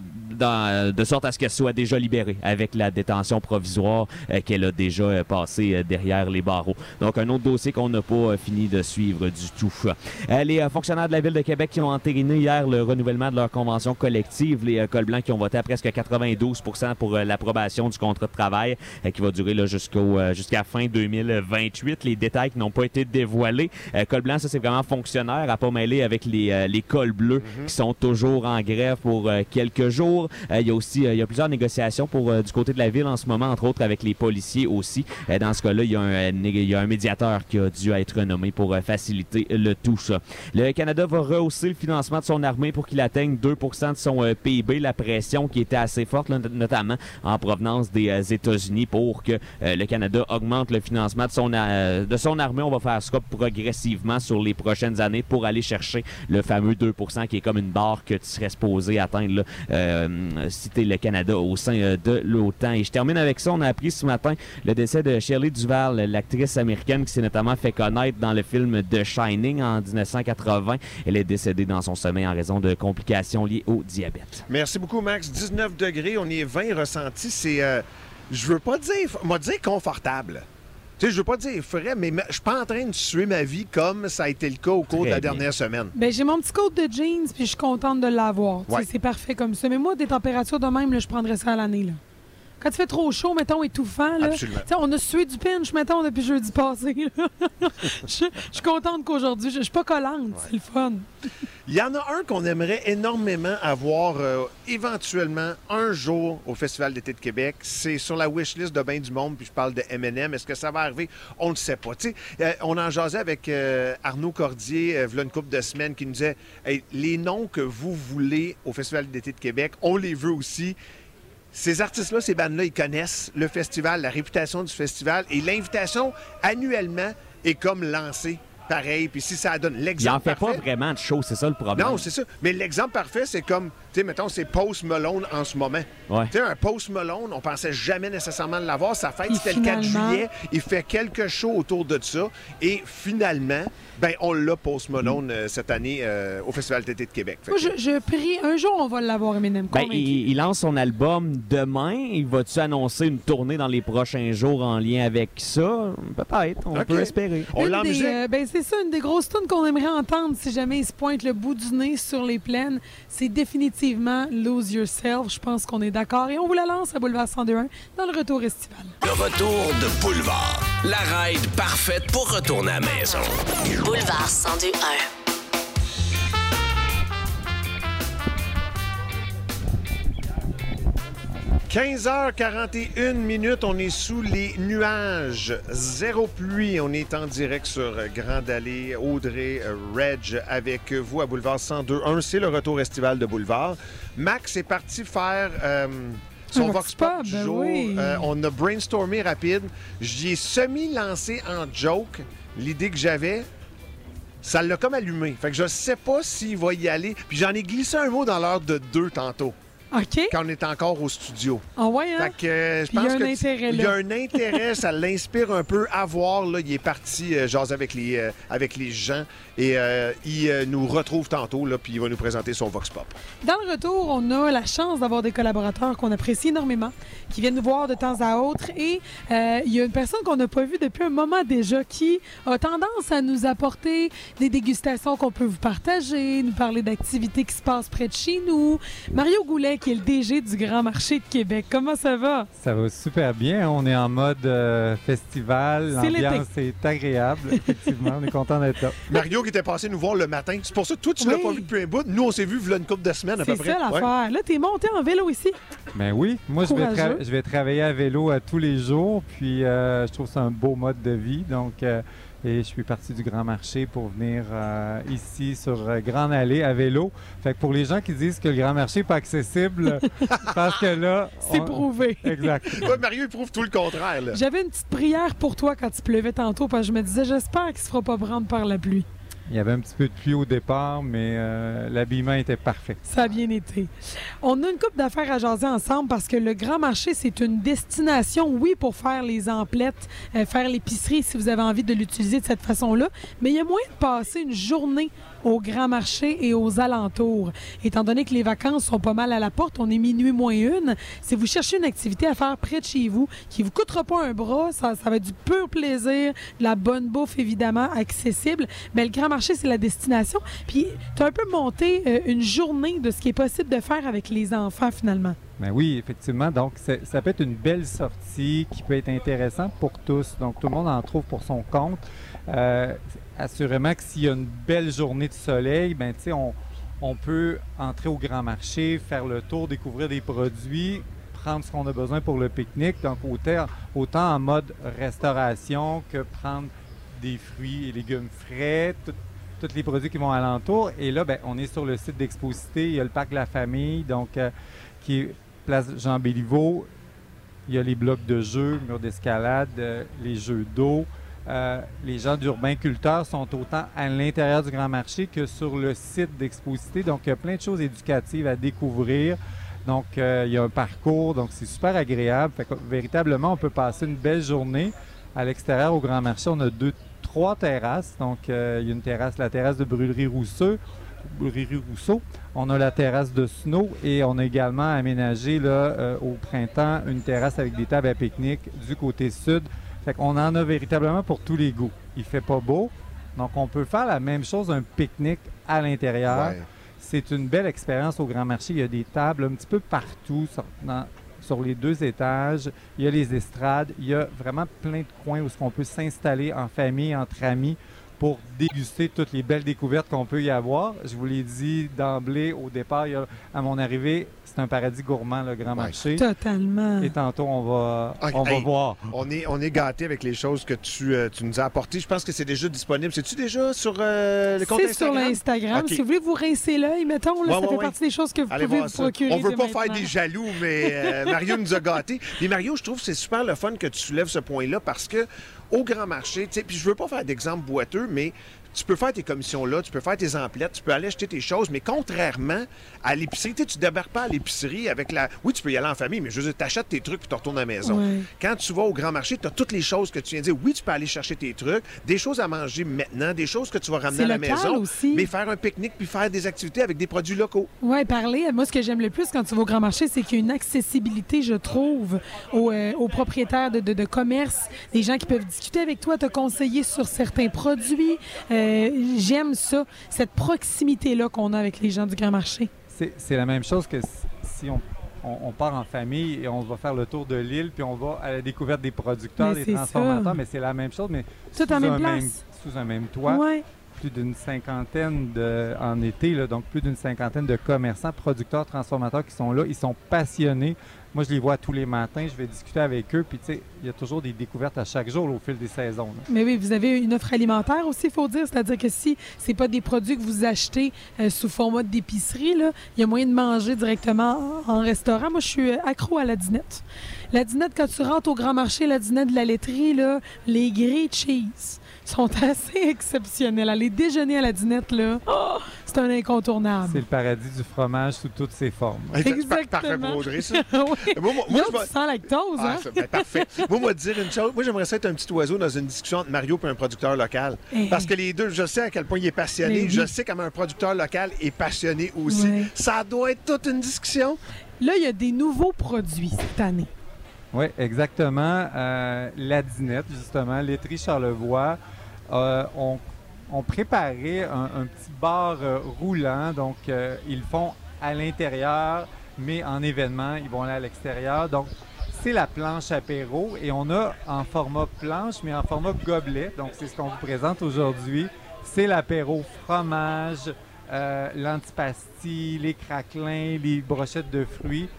dans, de sorte à ce qu'elle soit déjà libérée avec la détention provisoire euh, qu'elle a déjà euh, passée euh, derrière les barreaux. Donc, un autre dossier qu'on n'a pas euh, fini de suivre du tout. Euh, les euh, fonctionnaires de la Ville de Québec qui ont entériné hier le renouvellement de leur convention collective, les euh, cols blancs qui ont voté à presque quatre-vingt-douze pour cent pour euh, l'approbation du contrat de travail euh, qui va durer là, jusqu'au, euh, jusqu'à fin deux mille vingt-huit. Les détails qui n'ont pas été dévoilés. Euh, cols blancs, ça, c'est vraiment fonctionnaire à pas mêler avec les, euh, les cols bleus mm-hmm. qui sont toujours en grève pour euh, quelques jours. Euh, il y a aussi euh, il y a plusieurs négociations pour euh, du côté de la ville en ce moment, entre autres avec les policiers aussi. Euh, dans ce cas-là, il y, a un, il y a un médiateur qui a dû être nommé pour euh, faciliter le tout ça. Le Canada va rehausser le financement de son armée pour qu'il atteigne deux pour cent de son euh, P I B. La pression qui était assez forte, là, notamment en provenance des euh, États-Unis pour que euh, le Canada augmente le financement de son, euh, de son armée. On va faire ça progressivement sur les prochaines années pour aller chercher le fameux deux pour cent qui est comme une barre que tu serais supposé atteindre là, euh, si tu es le Canada au sein euh, de l'OTAN. Et je termine avec ça. On a appris ce matin le décès de Shelley Duvall, l'actrice américaine qui s'est notamment fait connaître dans le film The Shining en dix-neuf cent quatre-vingts. Elle est décédée dans son sommeil en raison de complications liées au diabète. Merci beaucoup, Max. dix-neuf degrés, on y est vingt ressentis. C'est, euh, je veux pas dire, moi dire confortable. Tu sais, je veux pas dire frais, mais je suis pas en train de suer ma vie comme ça a été le cas au cours Très de la bien. dernière semaine. Ben, j'ai mon petit coat de jeans, puis je suis contente de l'avoir. Tu sais, Ouais. C'est parfait comme ça. Mais moi, des températures de même, là, je prendrais ça à l'année. Là. Quand il fait trop chaud, mettons, étouffant, là, Absolument. tu sais, on a sué du pinch, mettons, depuis jeudi passé. là. Je je suis contente qu'aujourd'hui, je je suis pas collante. C'est le fun. Il y en a un qu'on aimerait énormément avoir euh, éventuellement un jour au Festival d'été de Québec. C'est sur la wishlist de ben du monde, puis je parle de M and M. Est-ce que ça va arriver? On ne le sait pas. Tu sais, euh, on en jasait avec euh, Arnaud Cordier, euh, v'là une couple de semaines, qui nous disait hey, les noms que vous voulez au Festival d'été de Québec, on les veut aussi. Ces artistes-là, ces bandes-là, ils connaissent le festival, la réputation du festival, et l'invitation annuellement est comme lancée. Pareil, puis si ça donne Il l'exemple en fait parfait- pas vraiment de show, c'est ça le problème. non, c'est ça. Mais l'exemple parfait, c'est comme, tu sais, mettons, c'est Post Malone en ce moment. Ouais. Tu sais, un Post Malone, on pensait jamais nécessairement l'avoir. Sa fête, Puis c'était le quatre finalement- juillet. Il fait quelques shows autour de ça. Et finalement, ben on l'a, Post Malone, euh, cette année euh, au Festival d'été de Québec. Fait Moi, que- je, je prie, un jour, on va l'avoir, Eminem. Ben, convaincu. il, il lance son album demain. Il va-tu annoncer une tournée dans les prochains jours en lien avec ça? Peut-être, on Ok. peut espérer. On Une l'a en des, musique. euh, ben c'est ça, une des grosses tunes qu'on aimerait entendre si jamais il se pointe le bout du nez sur les plaines, c'est définitivement Lose Yourself. Je pense qu'on est d'accord. Et on vous la lance à Boulevard cent deux un dans le retour estival. Le retour de Boulevard. La ride parfaite pour retourner à la maison. Boulevard cent deux un. quinze heures quarante et une minutes, on est sous les nuages. Zéro pluie. On est en direct sur Grande Allée. Audrey, euh, Reg avec vous à Boulevard cent deux un. C'est le retour estival de Boulevard. Max est parti faire euh, son Un Vox Vox Pop Pop, du ben jour. oui. Euh, on a brainstormé rapide. J'y ai semi-lancé en joke l'idée que j'avais. Ça l'a comme allumé. Fait que je sais pas s'il va y aller. Puis j'en ai glissé un mot dans l'heure de deux tantôt, OK? quand on est encore au studio. Ah ouais, hein? Fait que euh, je Puis il y a pense un que tu- intérêt, il y a là. un intérêt, ça l'inspire un peu à voir. Là, il est parti euh, jaser avec les, euh, avec les gens et euh, il euh, nous retrouve tantôt, là, puis il va nous présenter son Vox Pop. Dans le retour, on a la chance d'avoir des collaborateurs qu'on apprécie énormément, qui viennent nous voir de temps à autre. Et euh, il y a une personne qu'on n'a pas vue depuis un moment déjà qui a tendance à nous apporter des dégustations qu'on peut vous partager, nous parler d'activités qui se passent près de chez nous. Mario Goulet, qui est le D G du Grand Marché de Québec. Comment ça va? Ça va super bien. On est en mode euh, festival. C'est L'ambiance est agréable. Effectivement, on est content d'être là. Mario qui était passé nous voir le matin. C'est pour ça que toi, tu l'as Oui. pas vu depuis un bout. Nous, on s'est vu v'là une couple de semaines à peu C'est près. ça Ouais. l'affaire. Là, t'es monté en vélo ici. Ben oui, moi je vais, Courageux. tra- je vais travailler à vélo euh, tous les jours, puis euh, je trouve que c'est un beau mode de vie. Donc, euh, et je suis parti du Grand Marché pour venir euh, ici sur euh, Grande Allée à vélo. Fait que pour les gens qui disent que le Grand Marché n'est pas accessible, je pense que là... C'est on- prouvé. Exact. Ouais, Mario, il prouve tout le contraire. Là. J'avais une petite prière pour toi quand il pleuvait tantôt, parce que je me disais, j'espère qu'il ne se fera pas prendre par la pluie. Il y avait un petit peu de pluie au départ, mais euh, l'habillement était parfait. Ça a bien été. On a une couple d'affaires à jaser ensemble parce que le Grand Marché, c'est une destination, oui, pour faire les emplettes, euh, faire l'épicerie si vous avez envie de l'utiliser de cette façon-là, mais il y a moyen de passer une journée au Grand Marché et aux alentours. Étant donné que les vacances sont pas mal à la porte, on est minuit moins une. Si vous cherchez une activité à faire près de chez vous, qui vous coûtera pas un bras, ça, ça va être du pur plaisir, de la bonne bouffe évidemment accessible, mais le Grand Marché, c'est la destination. Puis tu as un peu monté euh, une journée de ce qui est possible de faire avec les enfants finalement. Ben oui, effectivement. Donc, c'est- ça peut être une belle sortie qui peut être intéressante pour tous. Donc, tout le monde en trouve pour son compte. Euh, assurément que s'il y a une belle journée de soleil, ben tu sais, on, on peut entrer au Grand Marché, faire le tour, découvrir des produits, prendre ce qu'on a besoin pour le pique-nique. Donc, autant, autant en mode restauration que prendre des fruits et légumes frais, tout- tous les produits qui vont alentour. Et là, ben, on est sur le site d'Exposité. Il y a le parc de la famille, donc euh, qui est place Jean Béliveau. Il y a les blocs de jeux, murs d'escalade, euh, les jeux d'eau. Euh, les gens d'Urbain Culteurs sont autant à l'intérieur du Grand Marché que sur le site d'Exposité. Donc, il y a plein de choses éducatives à découvrir. Donc, euh, il y a un parcours, donc c'est super agréable. Fait que, véritablement, on peut passer une belle journée à l'extérieur au Grand Marché. On a deux, trois terrasses. Donc, euh, il y a une terrasse, la terrasse de Brûlerie Rousseau. Brûlerie Rousseau. On a la terrasse de Snow et on a également aménagé là, euh, au printemps une terrasse avec des tables à pique-nique du côté sud. Fait qu'on en a véritablement pour tous les goûts. Il fait pas beau, donc on peut faire la même chose, un pique-nique à l'intérieur. Ouais. C'est une belle expérience au Grand Marché. Il y a des tables un petit peu partout sur, dans- sur les deux étages. Il y a les estrades. Il y a vraiment plein de coins où on peut s'installer en famille, entre amis, pour déguster toutes les belles découvertes qu'on peut y avoir. Je vous l'ai dit d'emblée au départ, il y a- à mon arrivée, c'est un paradis gourmand, le Grand Marché. Totalement. Et tantôt, on va, Ok, on va hey, voir. On est, on est gâtés avec les choses que tu, euh, tu nous as apportées. Je pense que c'est déjà disponible. C'est-tu déjà sur euh, le compte C'est sur Instagram? l'Instagram. Ok. Si vous voulez vous rincer l'œil, mettons, là, Ouais, ça ouais, fait ouais. partie des choses que vous Allez pouvez voir vous ça. procurer. On veut dès pas maintenant. faire des jaloux, mais euh, Mario nous a gâtés. Mais Mario, je trouve que c'est super le fun que tu soulèves ce point-là parce que au Grand Marché, tu sais, puis je veux pas faire d'exemple boiteux, mais tu peux faire tes commissions-là, tu peux faire tes emplettes, tu peux aller acheter tes choses, mais contrairement à l'épicerie, tu sais, tu débarques pas à l'épicerie avec la... Oui, tu peux y aller en famille, mais je veux dire, t'achètes tes trucs puis tu retournes à la maison. Ouais. Quand tu vas au Grand Marché, tu as toutes les choses que tu viens de dire. Oui, tu peux aller chercher tes trucs, des choses à manger maintenant, des choses que tu vas ramener C'est à la local maison, aussi. mais faire un pique-nique puis faire des activités avec des produits locaux. Oui, parler. Moi, ce que j'aime le plus quand tu vas au Grand Marché, c'est qu'il y a une accessibilité, je trouve, aux, euh, aux propriétaires de, de, de commerce, des gens qui peuvent discuter avec toi, te conseiller sur certains produits. Euh, j'aime ça, cette proximité-là qu'on a avec les gens du Grand Marché. C'est c'est la même chose que si- si on, on- on part en famille et on va faire le tour de l'île, puis on va à la découverte des producteurs, Mais des c'est transformateurs, ça. mais c'est la même chose, mais Tout sous, en même un place. même, sous un même toit. Ouais. Plus d'une cinquantaine de, en été, là, donc plus d'une cinquantaine de commerçants, producteurs, transformateurs qui sont là. Ils sont passionnés. Moi, je les vois tous les matins. Je vais discuter avec eux. Puis, tu sais, il y a toujours des découvertes à chaque jour là, au fil des saisons. là. Mais oui, vous avez une offre alimentaire aussi, il faut dire. C'est-à-dire que si c'est pas des produits que vous achetez euh, sous format d'épicerie, là, il y a moyen de manger directement en, en restaurant. Moi, je suis euh, accro à la dinette. La dinette, quand tu rentres au Grand Marché, la dinette de la laiterie, là, les grilled cheese sont assez exceptionnels. Aller déjeuner à la dinette, là, oh, c'est un incontournable. C'est le paradis du fromage sous toutes ses formes. Hey, c'est Exactement. Parfait pour Audrey, ça. Oui. Moi, moi, Là, je vais- tu sens lactose, Ah, hein? ça, ben, parfait. Moi, moi, te dire une chose. Moi, j'aimerais ça être un petit oiseau dans une discussion entre Mario et un producteur local. Hey. Parce que les deux, je sais à quel point il est passionné. Mais oui. Je sais comment un producteur local est passionné aussi. Ouais. Ça doit être toute une discussion. Là, il y a des nouveaux produits cette année. Oui, exactement. Euh, la dinette, justement, laiterie Charlevoix, euh, ont, ont préparé un, un petit bar euh, roulant. Donc, euh, ils le font à l'intérieur, mais en événement, ils vont aller à l'extérieur. Donc, c'est la planche apéro et on a en format planche, mais en format gobelet. Donc, c'est ce qu'on vous présente aujourd'hui. C'est l'apéro fromage, euh, l'antipasti, les craquelins, les brochettes de fruits.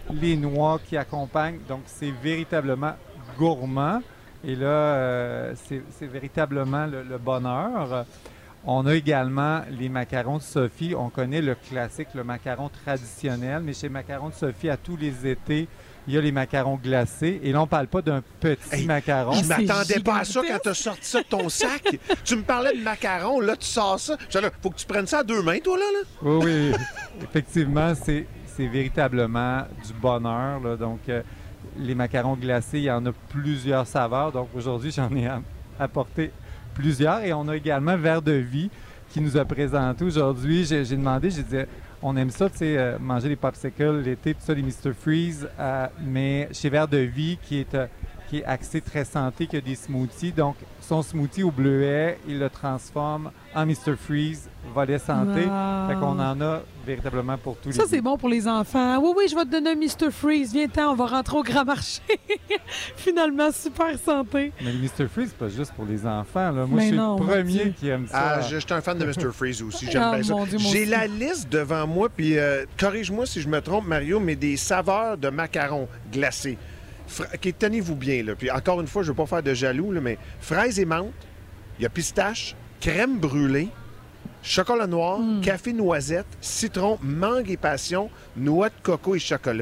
les noix qui accompagnent. Donc, c'est véritablement gourmand. Et là, euh, c'est, c'est véritablement le, le bonheur. On a également les macarons de Sophie. On connaît le classique, le macaron traditionnel, mais chez Macarons de Sophie, à tous les étés, il y a les macarons glacés. Et là, on ne parle pas d'un petit hey, macaron. Je m'attendais pas à ça quand tu as sorti ça de ton sac. Tu me parlais de macarons, là, tu sors ça. Il faut que tu prennes ça à deux mains, toi, là. là. Oui, oui. Effectivement, c'est, c'est véritablement du bonheur. Là. Donc, euh, les macarons glacés, il y en a plusieurs saveurs. Donc, aujourd'hui, j'en ai apporté plusieurs. Et on a également Verre de Vie qui nous a présenté aujourd'hui. J'ai, j'ai demandé, j'ai dit, on aime ça, tu sais, euh, manger des popsicles l'été, tout ça, les mister Freeze, euh, mais chez Verre de Vie, qui est, euh, qui est axé très santé, qui a des smoothies. Donc, son smoothie au bleuet, il le transforme en mister Freeze, volet santé. Wow. Fait qu'on en a véritablement pour tous les Ça, goûts. c'est bon pour les enfants. Oui, oui, je vais te donner un mister Freeze. Viens-t'en, on va rentrer au Grand Marché. Finalement, super santé. Mais le mister Freeze, c'est pas juste pour les enfants. Là. Moi, Mais je suis non, le premier Mathieu. qui aime ça. Ah, je, je suis un fan de mister Freeze aussi. J'aime Ah, bien ça. mon Dieu, moi J'ai aussi. la liste devant moi, puis euh, corrige-moi si je me trompe, Mario, mais des saveurs de macarons glacés. Fra- OK, tenez-vous bien, là. Puis encore une fois, je ne veux pas faire de jaloux, là, mais fraises et menthe, il y a pistache, crème brûlée, chocolat noir, Mm. café noisette, citron, mangue et passion, noix de coco et chocolat.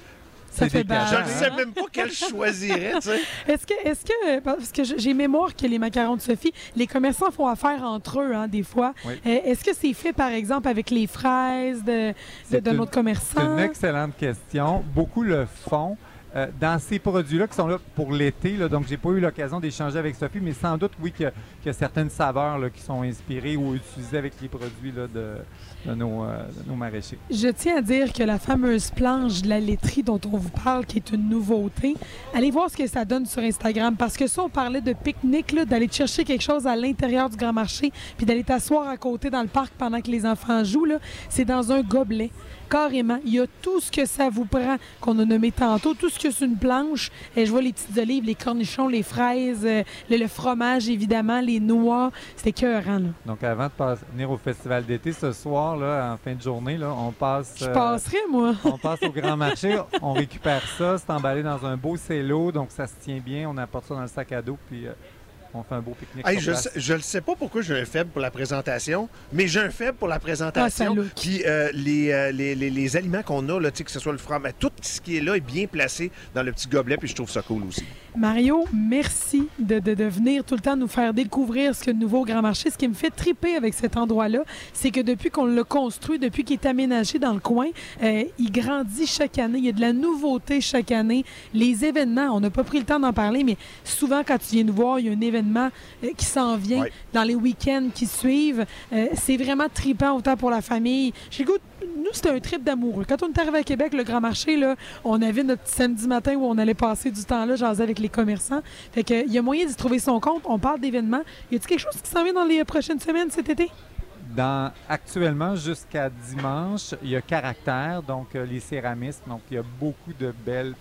Ça C'est fait décadent, bien. Je ne sais même pas quel je choisirais, tu sais. Est-ce que, est-ce que, parce que j'ai mémoire que les macarons de Sophie, les commerçants font affaire entre eux, hein, des fois. Oui. Euh, est-ce que c'est fait, par exemple, avec les fraises de, de, C'est d'un une- autre C'est commerçant? une excellente question. Beaucoup le font. Euh, dans ces produits-là qui sont là pour l'été, là, donc j'ai pas eu l'occasion d'échanger avec Sophie, mais sans doute, oui, qu'il y a, qu'il y a certaines saveurs là, qui sont inspirées ou utilisées avec les produits là, de, de, nos, euh, de nos maraîchers. Je tiens à dire que la fameuse planche de la laiterie dont on vous parle, qui est une nouveauté, allez voir ce que ça donne sur Instagram, parce que ça, on parlait de pique-nique, là, d'aller chercher quelque chose à l'intérieur du Grand Marché, puis d'aller t'asseoir à côté dans le parc pendant que les enfants jouent, là, c'est dans un gobelet. Carrément. Il y a tout ce que ça vous prend, qu'on a nommé tantôt, tout ce que c'est une planche. Et je vois les petites olives, les cornichons, les fraises, euh, le, le fromage, évidemment, les noix. C'était écœurant, là. Donc, avant de passer, venir au festival d'été ce soir, là, en fin de journée, là, on passe... Je euh, passerais, moi. On passe au Grand Marché, on récupère ça, c'est emballé dans un beau cello, donc ça se tient bien. On apporte ça dans le sac à dos, puis euh, on fait un beau pique-nique Hey, sur je place. sais- je ne sais pas pourquoi j'ai un faible pour la présentation, mais j'ai un faible pour la Ah, présentation. ça look. Puis euh, les, euh, les, les- les aliments qu'on a, là, tu sais, que ce soit le fromage, tout ce qui est là est bien placé dans le petit gobelet, puis je trouve ça cool aussi. Mario, merci de, de, de venir tout le temps nous faire découvrir ce que le nouveau Grand Marché. Ce qui me fait triper avec cet endroit-là, c'est que depuis qu'on l'a construit, depuis qu'il est aménagé dans le coin, euh, il grandit chaque année. Il y a de la nouveauté chaque année. Les événements, on n'a pas pris le temps d'en parler, mais souvent, quand tu viens nous voir, il y a un événement euh, qui s'en vient Ouais. dans les week-ends qui suivent. Euh, c'est vraiment trippant autant pour la famille. J'ai le goût de- Nous, c'était un trip d'amoureux. Quand on est arrivé à Québec, le Grand Marché, là, on avait notre petit samedi matin où on allait passer du temps là, jaser avec les commerçants. Fait que, il y a moyen d'y trouver son compte. On parle d'événements. Y a-t-il quelque chose qui s'en vient dans les prochaines semaines cet été? Dans, actuellement, jusqu'à dimanche, il y a Caractère, donc euh, les céramistes. Donc, il y a beaucoup de belles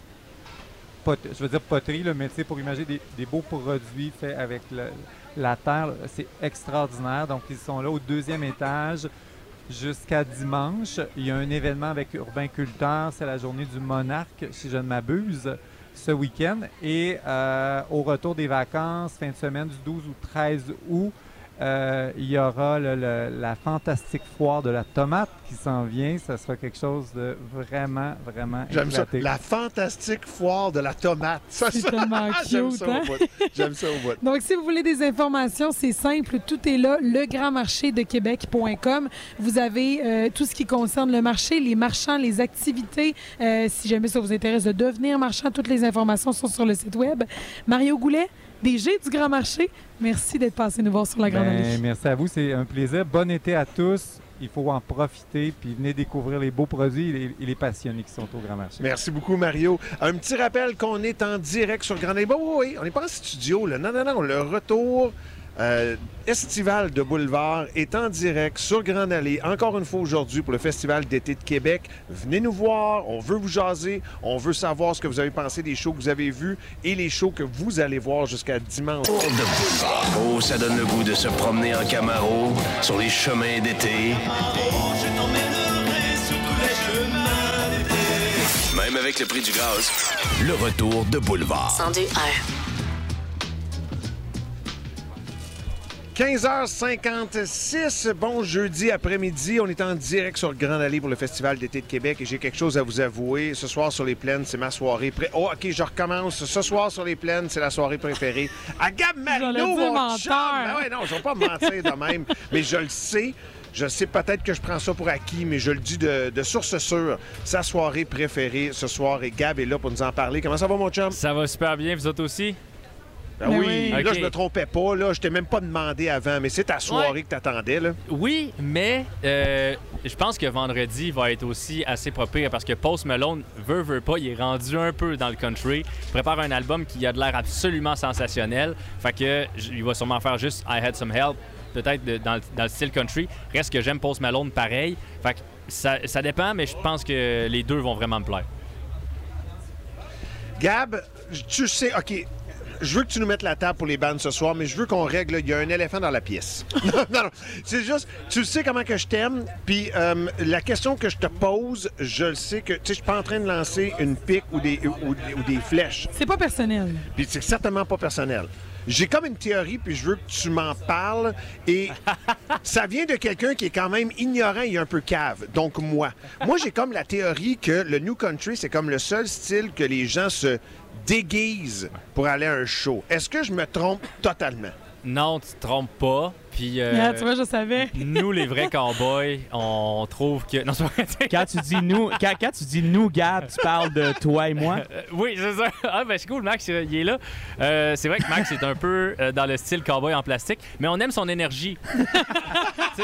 pot- je veux dire poteries, là, mais tu sais, pour imaginer des, des beaux produits faits avec le- la terre, là, c'est extraordinaire. Donc, ils sont là au deuxième étage jusqu'à dimanche. Il y a un événement avec Urbain Culteur, c'est la journée du Monarque, si je ne m'abuse, ce week-end. Et euh, au retour des vacances, fin de semaine du douze au treize août, euh, il y aura le- le- la fantastique foire de la tomate qui s'en vient. Ça sera quelque chose de vraiment, vraiment J'aime ça. éclaté. La fantastique foire de la tomate. Ça, C'est ça- tellement J'aime cute, ça au hein? bout. J'aime ça au bout. Donc, si vous voulez des informations, c'est simple. Tout est là, le grand marché de québec point com. Vous avez euh, tout ce qui concerne le marché, les marchands, les activités. Euh, si jamais ça vous intéresse de devenir marchand, toutes les informations sont sur le site web. Mario Goulet, D G du Grand Marché, merci d'être passé nous voir sur la Grande Ben, Allée. merci à vous, c'est un plaisir. Bon été à tous. Il faut en profiter puis venez découvrir les beaux produits et les, et les passionnés qui sont au Grand Marché. Merci beaucoup, Mario. Un petit rappel qu'on est en direct sur Grand Allée. Oui, oui, on n'est pas en studio, là. Non, non, non. Le retour euh, estival de Boulevard est en direct sur Grand Allée. Encore une fois aujourd'hui pour le Festival d'été de Québec. Venez nous voir. On veut vous jaser. On veut savoir ce que vous avez pensé des shows que vous avez vus et les shows que vous allez voir jusqu'à dimanche. Tour de Boulevard. Oh, ça donne le goût de se promener en Camaro sur les chemins d'été. Même avec avec le prix du gaz. Le retour de Boulevard. cent deux un. quinze heures cinquante-six, bon jeudi après-midi. On est en direct sur Grande Allée pour le Festival d'été de Québec et j'ai quelque chose à vous avouer. Ce soir sur les plaines, c'est ma soirée pré... Oh, OK, je recommence. Ce soir sur les plaines, c'est la soirée préférée. À Gab Marino, mon chum! Ben ouais, non, je vais pas me mentir de même, mais je le sais. Je sais peut-être que je prends ça pour acquis, mais je le dis de, de source sûre. Sa soirée préférée ce soir et Gab est là pour nous en parler. Comment ça va, mon chum? Ça va super bien, vous autres aussi? Ben oui, oui. Là, Okay. je me trompais pas. Là, je t'ai même pas demandé avant, mais c'est ta soirée Ouais. que t'attendais, là. Oui, mais euh, je pense que vendredi va être aussi assez propre parce que Post Malone, veut, veut pas, il est rendu un peu dans le country. Il prépare un album qui a de l'air absolument sensationnel. Fait que j- il va sûrement faire juste I Had Some Help, peut-être de- dans, le- dans le style country. Reste que j'aime Post Malone pareil. Fait que ça, ça dépend, mais je pense que les deux vont vraiment me plaire. Gab, tu sais, OK, je veux que tu nous mettes la table pour les bandes ce soir, mais je veux qu'on règle, il y a un éléphant dans la pièce. non, non, non, c'est juste, tu sais comment que je t'aime, puis euh, la question que je te pose, je le sais que, tu sais, je suis pas en train de lancer une pique ou des, ou, ou des flèches. C'est pas personnel. Puis c'est certainement pas personnel. J'ai comme une théorie, puis je veux que tu m'en parles. Et ça vient de quelqu'un qui est quand même ignorant et un peu cave. Donc moi. Moi, j'ai comme la théorie que le New Country, c'est comme le seul style que les gens se déguisent pour aller à un show. Est-ce que je me trompe totalement? Non, tu te trompes pas. Puis, euh, Ah, tu vois, je savais. nous, les vrais cowboys, on trouve que... Non, c'est pas vrai. Quand tu dis nous, quand, quand tu dis nous, Gab, tu parles de toi et moi. Euh, oui, c'est ça. Ah, ben, c'est cool, Max, il est là. Euh, c'est vrai que Max est un peu euh, dans le style cowboy en plastique, mais on aime son énergie. Tu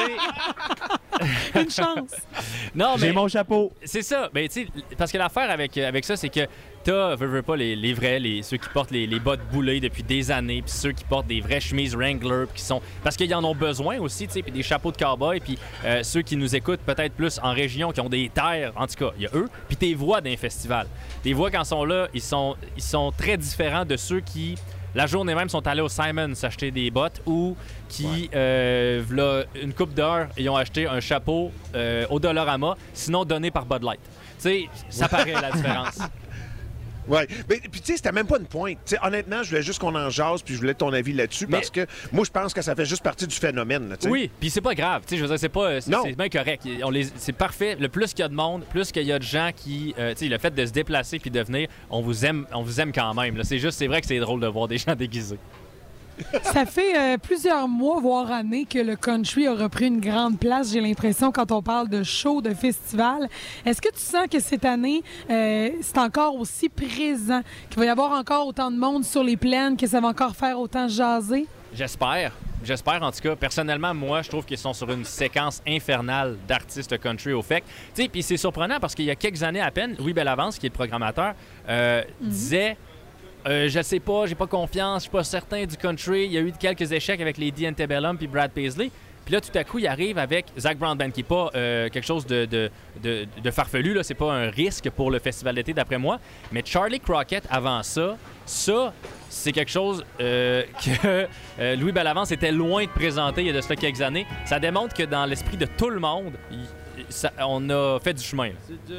sais, Une chance. non, mais J'ai mon chapeau. c'est ça. Ben, tu sais, parce que l'affaire avec, avec ça, c'est que t'as, veux, veux pas, les, les vrais, les, ceux qui portent les, les bottes boulées depuis des années, puis ceux qui portent des vraies chemises Wrangler, puis qui sont... Parce qu'ils en ont besoin aussi, tu sais, puis des chapeaux de cowboy, puis euh, ceux qui nous écoutent peut-être plus en région, qui ont des terres, en tout cas, il y a eux, puis tes voix d'un festival. Tes voix, quand ils sont là, ils sont, ils sont très différents de ceux qui... La journée même, sont allés au Simon s'acheter des bottes ou qui, ouais. euh, v'là une couple d'heures, ils ont acheté un chapeau euh, au Dollarama, sinon donné par Bud Light. Tu sais, ça paraît la différence. Oui. Mais puis, tu sais, c'était même pas une pointe. T'sais, honnêtement, je voulais juste qu'on en jase, puis je voulais ton avis là-dessus, Mais... parce que moi, je pense que ça fait juste partie du phénomène. Là, oui, puis c'est pas grave. Je veux dire, c'est pas. C'est, non. c'est bien correct. On les, c'est parfait. Le plus qu'il y a de monde, plus qu'il y a de gens qui. Euh, tu sais, le fait de se déplacer puis de venir, on vous aime, on vous aime quand même. Là. C'est juste, c'est vrai que c'est drôle de voir des gens déguisés. Ça fait euh, plusieurs mois, voire années, que le country a repris une grande place, j'ai l'impression, quand on parle de show, de festival. Est-ce que tu sens que cette année, euh, c'est encore aussi présent, qu'il va y avoir encore autant de monde sur les plaines, que ça va encore faire autant jaser? J'espère. J'espère, en tout cas. Personnellement, moi, je trouve qu'ils sont sur une séquence infernale d'artistes country au fait. Tu sais, puis c'est surprenant parce qu'il y a quelques années à peine, Louis Bellavance, qui est le programmateur, euh, mm-hmm. disait... Euh, je sais pas, j'ai pas confiance, je suis pas certain du country. Il y a eu quelques échecs avec les D. Antebellum puis Brad Paisley. Puis là, tout à coup, il arrive avec Zach Brown Band, qui n'est pas euh, quelque chose de, de, de, de farfelu. Là. C'est pas un risque pour le festival d'été, d'après moi. Mais Charlie Crockett, avant ça, ça, c'est quelque chose euh, que euh, Louis Bellavance était loin de présenter il y a de cela quelques années. Ça démontre que dans l'esprit de tout le monde, il, ça, on a fait du chemin.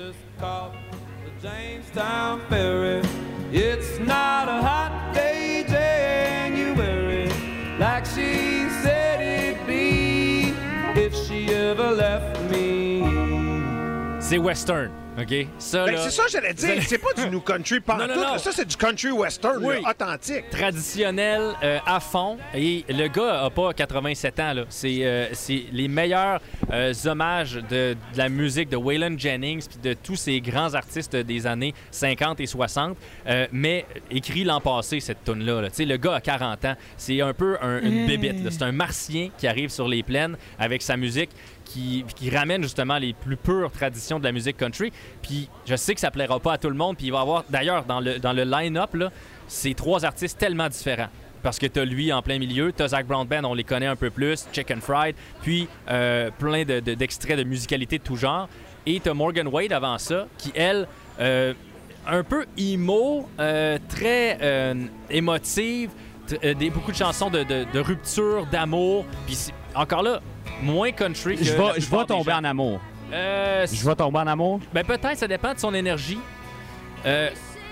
Jamestown Ferry. It's not a hot day, January, like she said it'd be if she ever left me. C'est western, OK? Ça, ben, là, c'est ça, j'allais dire. C'est pas du New Country pantoute. Non, non, non. Ça, c'est du country western, oui. là, authentique. Traditionnel, euh, à fond. Et le gars a pas quatre-vingt-sept ans, là. C'est, euh, c'est les meilleurs euh, hommages de, de la musique de Waylon Jennings puis de tous ces grands artistes des années cinquante et soixante. Euh, mais écrit l'an passé, cette toune-là. Là. Le gars a quarante ans. C'est un peu un, une bébite. Là. C'est un martien qui arrive sur les plaines avec sa musique. Qui, qui ramène justement les plus pures traditions de la musique country. Puis je sais que ça plaira pas à tout le monde. Puis il va y avoir, d'ailleurs, dans le, dans le line-up, là, c'est trois artistes tellement différents. Parce que t'as lui en plein milieu, t'as Zach Brown Band, on les connaît un peu plus, Chicken Fried, puis euh, plein de, de, d'extraits de musicalité de tout genre. Et t'as Morgan Wade avant ça, qui, elle, euh, un peu emo, euh, très euh, émotive, t- euh, des, beaucoup de chansons de, de, de rupture, d'amour. Puis encore là, moins country que je vais, je vais tomber gens. en amour. Euh, je vais tomber en amour? Ben peut-être, ça dépend de son énergie. Euh,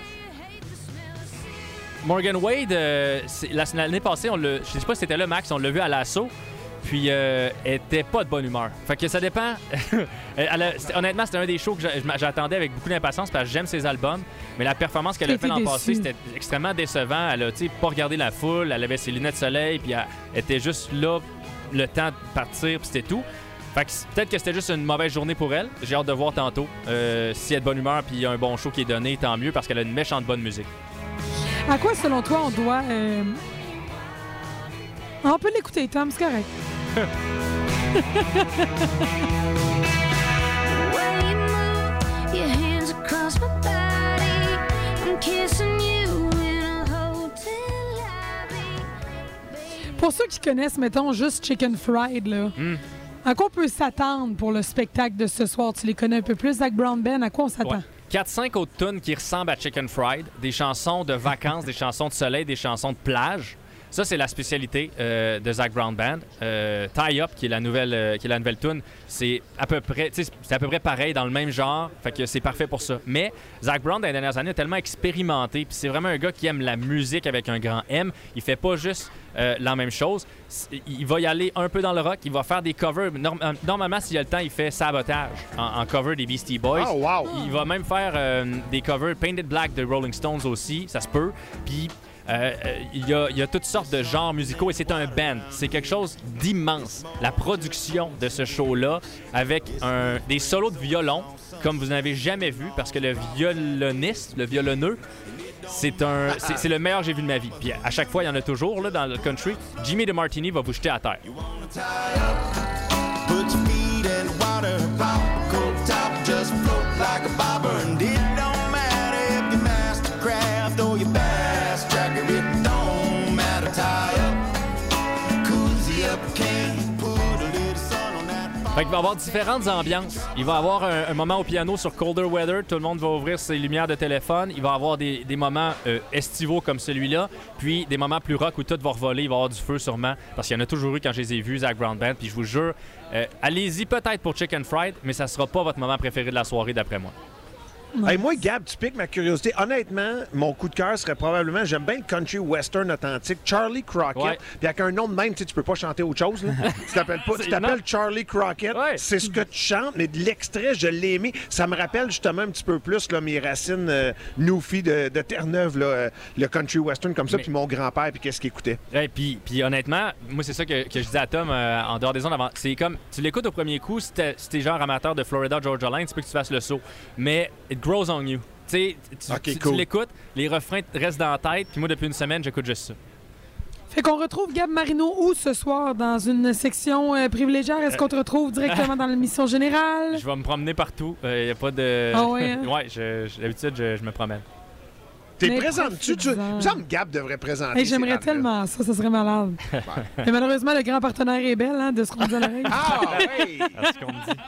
Morgan Wade, euh, c'est- la- l'année passée, on l'a- je sais pas si c'était là, Max, on l'a vu à l'assaut. Puis, euh, elle était pas de bonne humeur. Fait que ça dépend. Elle a- c'était- honnêtement, c'était un des shows que j'a- j'attendais avec beaucoup d'impatience parce que j'aime ses albums. Mais la performance qu'elle a J'ai fait été l'an déçue. passé, c'était extrêmement décevant. Elle a, tu sais, pas regardé la foule. Elle avait ses lunettes de soleil. Puis, elle était juste là le temps de partir. Puis, c'était tout. Fait que c- peut-être que c'était juste une mauvaise journée pour elle. J'ai hâte de voir tantôt. Euh, si elle est de bonne humeur puis il y a un bon show qui est donné, tant mieux parce qu'elle a une méchante bonne musique. À quoi, selon toi, on doit... euh, On peut l'écouter, Tom, c'est correct. When you move your hands across my body, I'm kissing you in a hotel lobby. Pour ceux qui connaissent, mettons, juste Chicken Fried, là, Mm. à quoi on peut s'attendre pour le spectacle de ce soir? Tu les connais un peu plus, Zach Brown Band, à quoi on s'attend? Ouais. quatre cinq autres tunes qui ressemblent à Chicken Fried, des chansons de vacances, des chansons de soleil, des chansons de plage. Ça, c'est la spécialité euh, de Zach Brown Band. Euh, Tie Up, qui est la nouvelle, euh, qui est la nouvelle tune, c'est à peu près, tu sais, c'est à peu près pareil dans le même genre. Fait que c'est parfait pour ça. Mais Zach Brown, dans les dernières années, a tellement expérimenté. Puis c'est vraiment un gars qui aime la musique avec un grand M. Il fait pas juste euh, la même chose. C'est- Il va y aller un peu dans le rock. Il va faire des covers. Norm- euh, Normalement, s'il y a le temps, il fait Sabotage en, en cover des Beastie Boys. Oh, wow! Il va même faire euh, des covers Painted Black de Rolling Stones aussi, ça se peut. Puis euh, euh, il y, a, il y a toutes sortes de genres musicaux et c'est un band. C'est quelque chose d'immense. La production de ce show-là, avec un, des solos de violon, comme vous n'avez jamais vu, parce que le violoniste, le violonneux, c'est un, c'est, c'est le meilleur que j'ai vu de ma vie. Puis à chaque fois, il y en a toujours là, dans le country. Jimmy DeMartini va vous jeter à terre. Put your feet in the water, pop a cold top, just float like a bobber. And it don't matter if you're Mastercraft or your bass tracker, it don't matter. Tie up, cozy up, can't put a little sun on that. Fait qu'il va y avoir différentes ambiances. Il va y avoir un, un moment au piano sur Colder Weather. Tout le monde va ouvrir ses lumières de téléphone. Il va y avoir des, des moments euh, estivaux comme celui-là. Puis des moments plus rock où tout va revoler. Il va y avoir du feu sûrement. Parce qu'il y en a toujours eu quand je les ai vus, Zach Brown Band. Puis je vous jure, euh, allez-y peut-être pour Chicken Fried, mais ça sera pas votre moment préféré de la soirée d'après moi. Hey, moi, Gab, tu piques ma curiosité. Honnêtement, mon coup de cœur serait probablement, j'aime bien le country western authentique, Charlie Crockett. Ouais. Puis avec un nom de même, tu sais, tu peux pas chanter autre chose. Là. tu t'appelles pas, tu C'est- t'appelles non. Charlie Crockett. Ouais. C'est ce que tu chantes, mais de l'extrait, je l'ai aimé. Ça me rappelle justement un petit peu plus là, mes racines euh, Newfie de, de Terre-Neuve, là, euh, le country western comme ça, Mais- puis mon grand-père, puis qu'est-ce qu'il écoutait. Ouais, puis, puis honnêtement, moi, c'est ça que, que je disais à Tom euh, en dehors des ondes avant. C'est comme, tu l'écoutes au premier coup, si t'es, si t'es genre amateur de Florida Georgia Line, tu peux que tu fasses le saut. Mais it grows on you. Tu sais, tu, Ok, tu- tu cool. l'écoutes, les refrains te restent dans la tête, puis moi, depuis une semaine, j'écoute juste ça. Fait qu'on retrouve Gab Marino où ce soir? Dans une section euh, privilégiée? Est-ce qu'on te retrouve directement dans l'émission générale? Je vais me promener partout. Il n'y a pas de. Ah ouais, hein? ouais, je, je- d'habitude, je, je me promène. T'es Mais présentes-tu? Tu, profites-en. il me semble que Gab devrait présenter. Hey, ces J'aimerais bandes-là. tellement ça, ça serait malade. Mais malheureusement, le grand partenaire est belle, hein, de ce qu'on dit à l'oreille. Ah, oui! C'est ce qu'on me dit.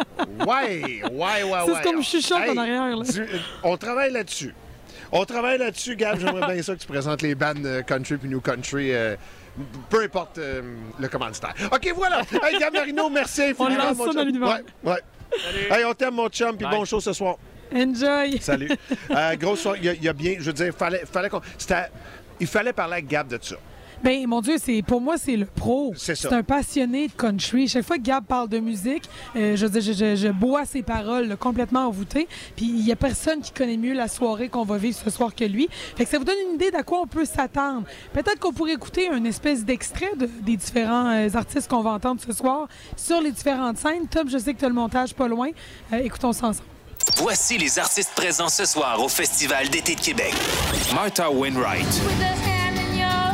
Ouais, ouais, ouais, ouais. C'est ce qu'on me chuchote en arrière, là. tu- on travaille là-dessus. On travaille là-dessus, Gab. J'aimerais bien ça que tu présentes les bandes euh, country puis new country. euh, peu importe euh, le commanditaire. OK, voilà. Hey, Gab Marino, merci infiniment. On lance mon ça dans chum. l'univers. Ouais, ouais. Hey, on t'aime, mon chum, puis Bye. bon show ce soir. Enjoy! Salut. Euh, grosse soirée. Il y a- il y, a bien, je veux dire, fallait, fallait qu'on. c'était- il fallait parler avec Gab de ça. Ben, mon Dieu, c'est pour moi, c'est le pro. C'est ça. C'est un passionné de country. Chaque fois que Gab parle de musique, euh, je veux dire, je, je, je bois ses paroles là, complètement envoûtées. Puis il y a personne qui connaît mieux la soirée qu'on va vivre ce soir que lui. Fait que ça vous donne une idée d'à quoi on peut s'attendre. Peut-être qu'on pourrait écouter une espèce d'extrait de- des différents euh, artistes qu'on va entendre ce soir sur les différentes scènes. Tom, je sais que tu as le montage pas loin. Euh, écoutons ça ensemble. Voici les artistes présents ce soir au Festival d'été de Québec. Martha Wainwright, With a hand in your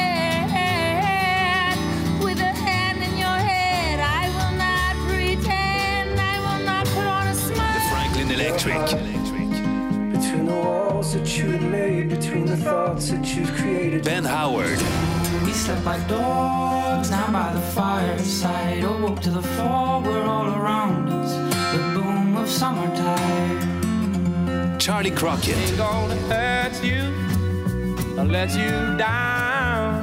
head, with a hand in your head, I will not pretend, I will not put on a smile. Franklin Electric, Between the walls that you had made, between the thoughts that you've created. Ben Howard, We slept like dogs down by the fireside. Awoke to the fall, we're all around us. The boom of summertime. Charlie Crockett, Ain't gonna hurt you or let you down.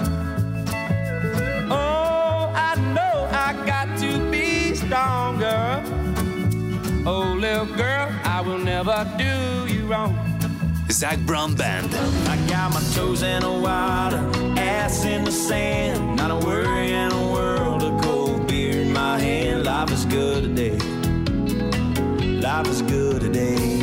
Oh, I know I got to be stronger. Oh, little girl, I will never do you wrong. Zach Brown Band. I got my toes in the water, ass in the sand. Not a worry in a world, a cold beer in my hand. Life is good today. Life is good today.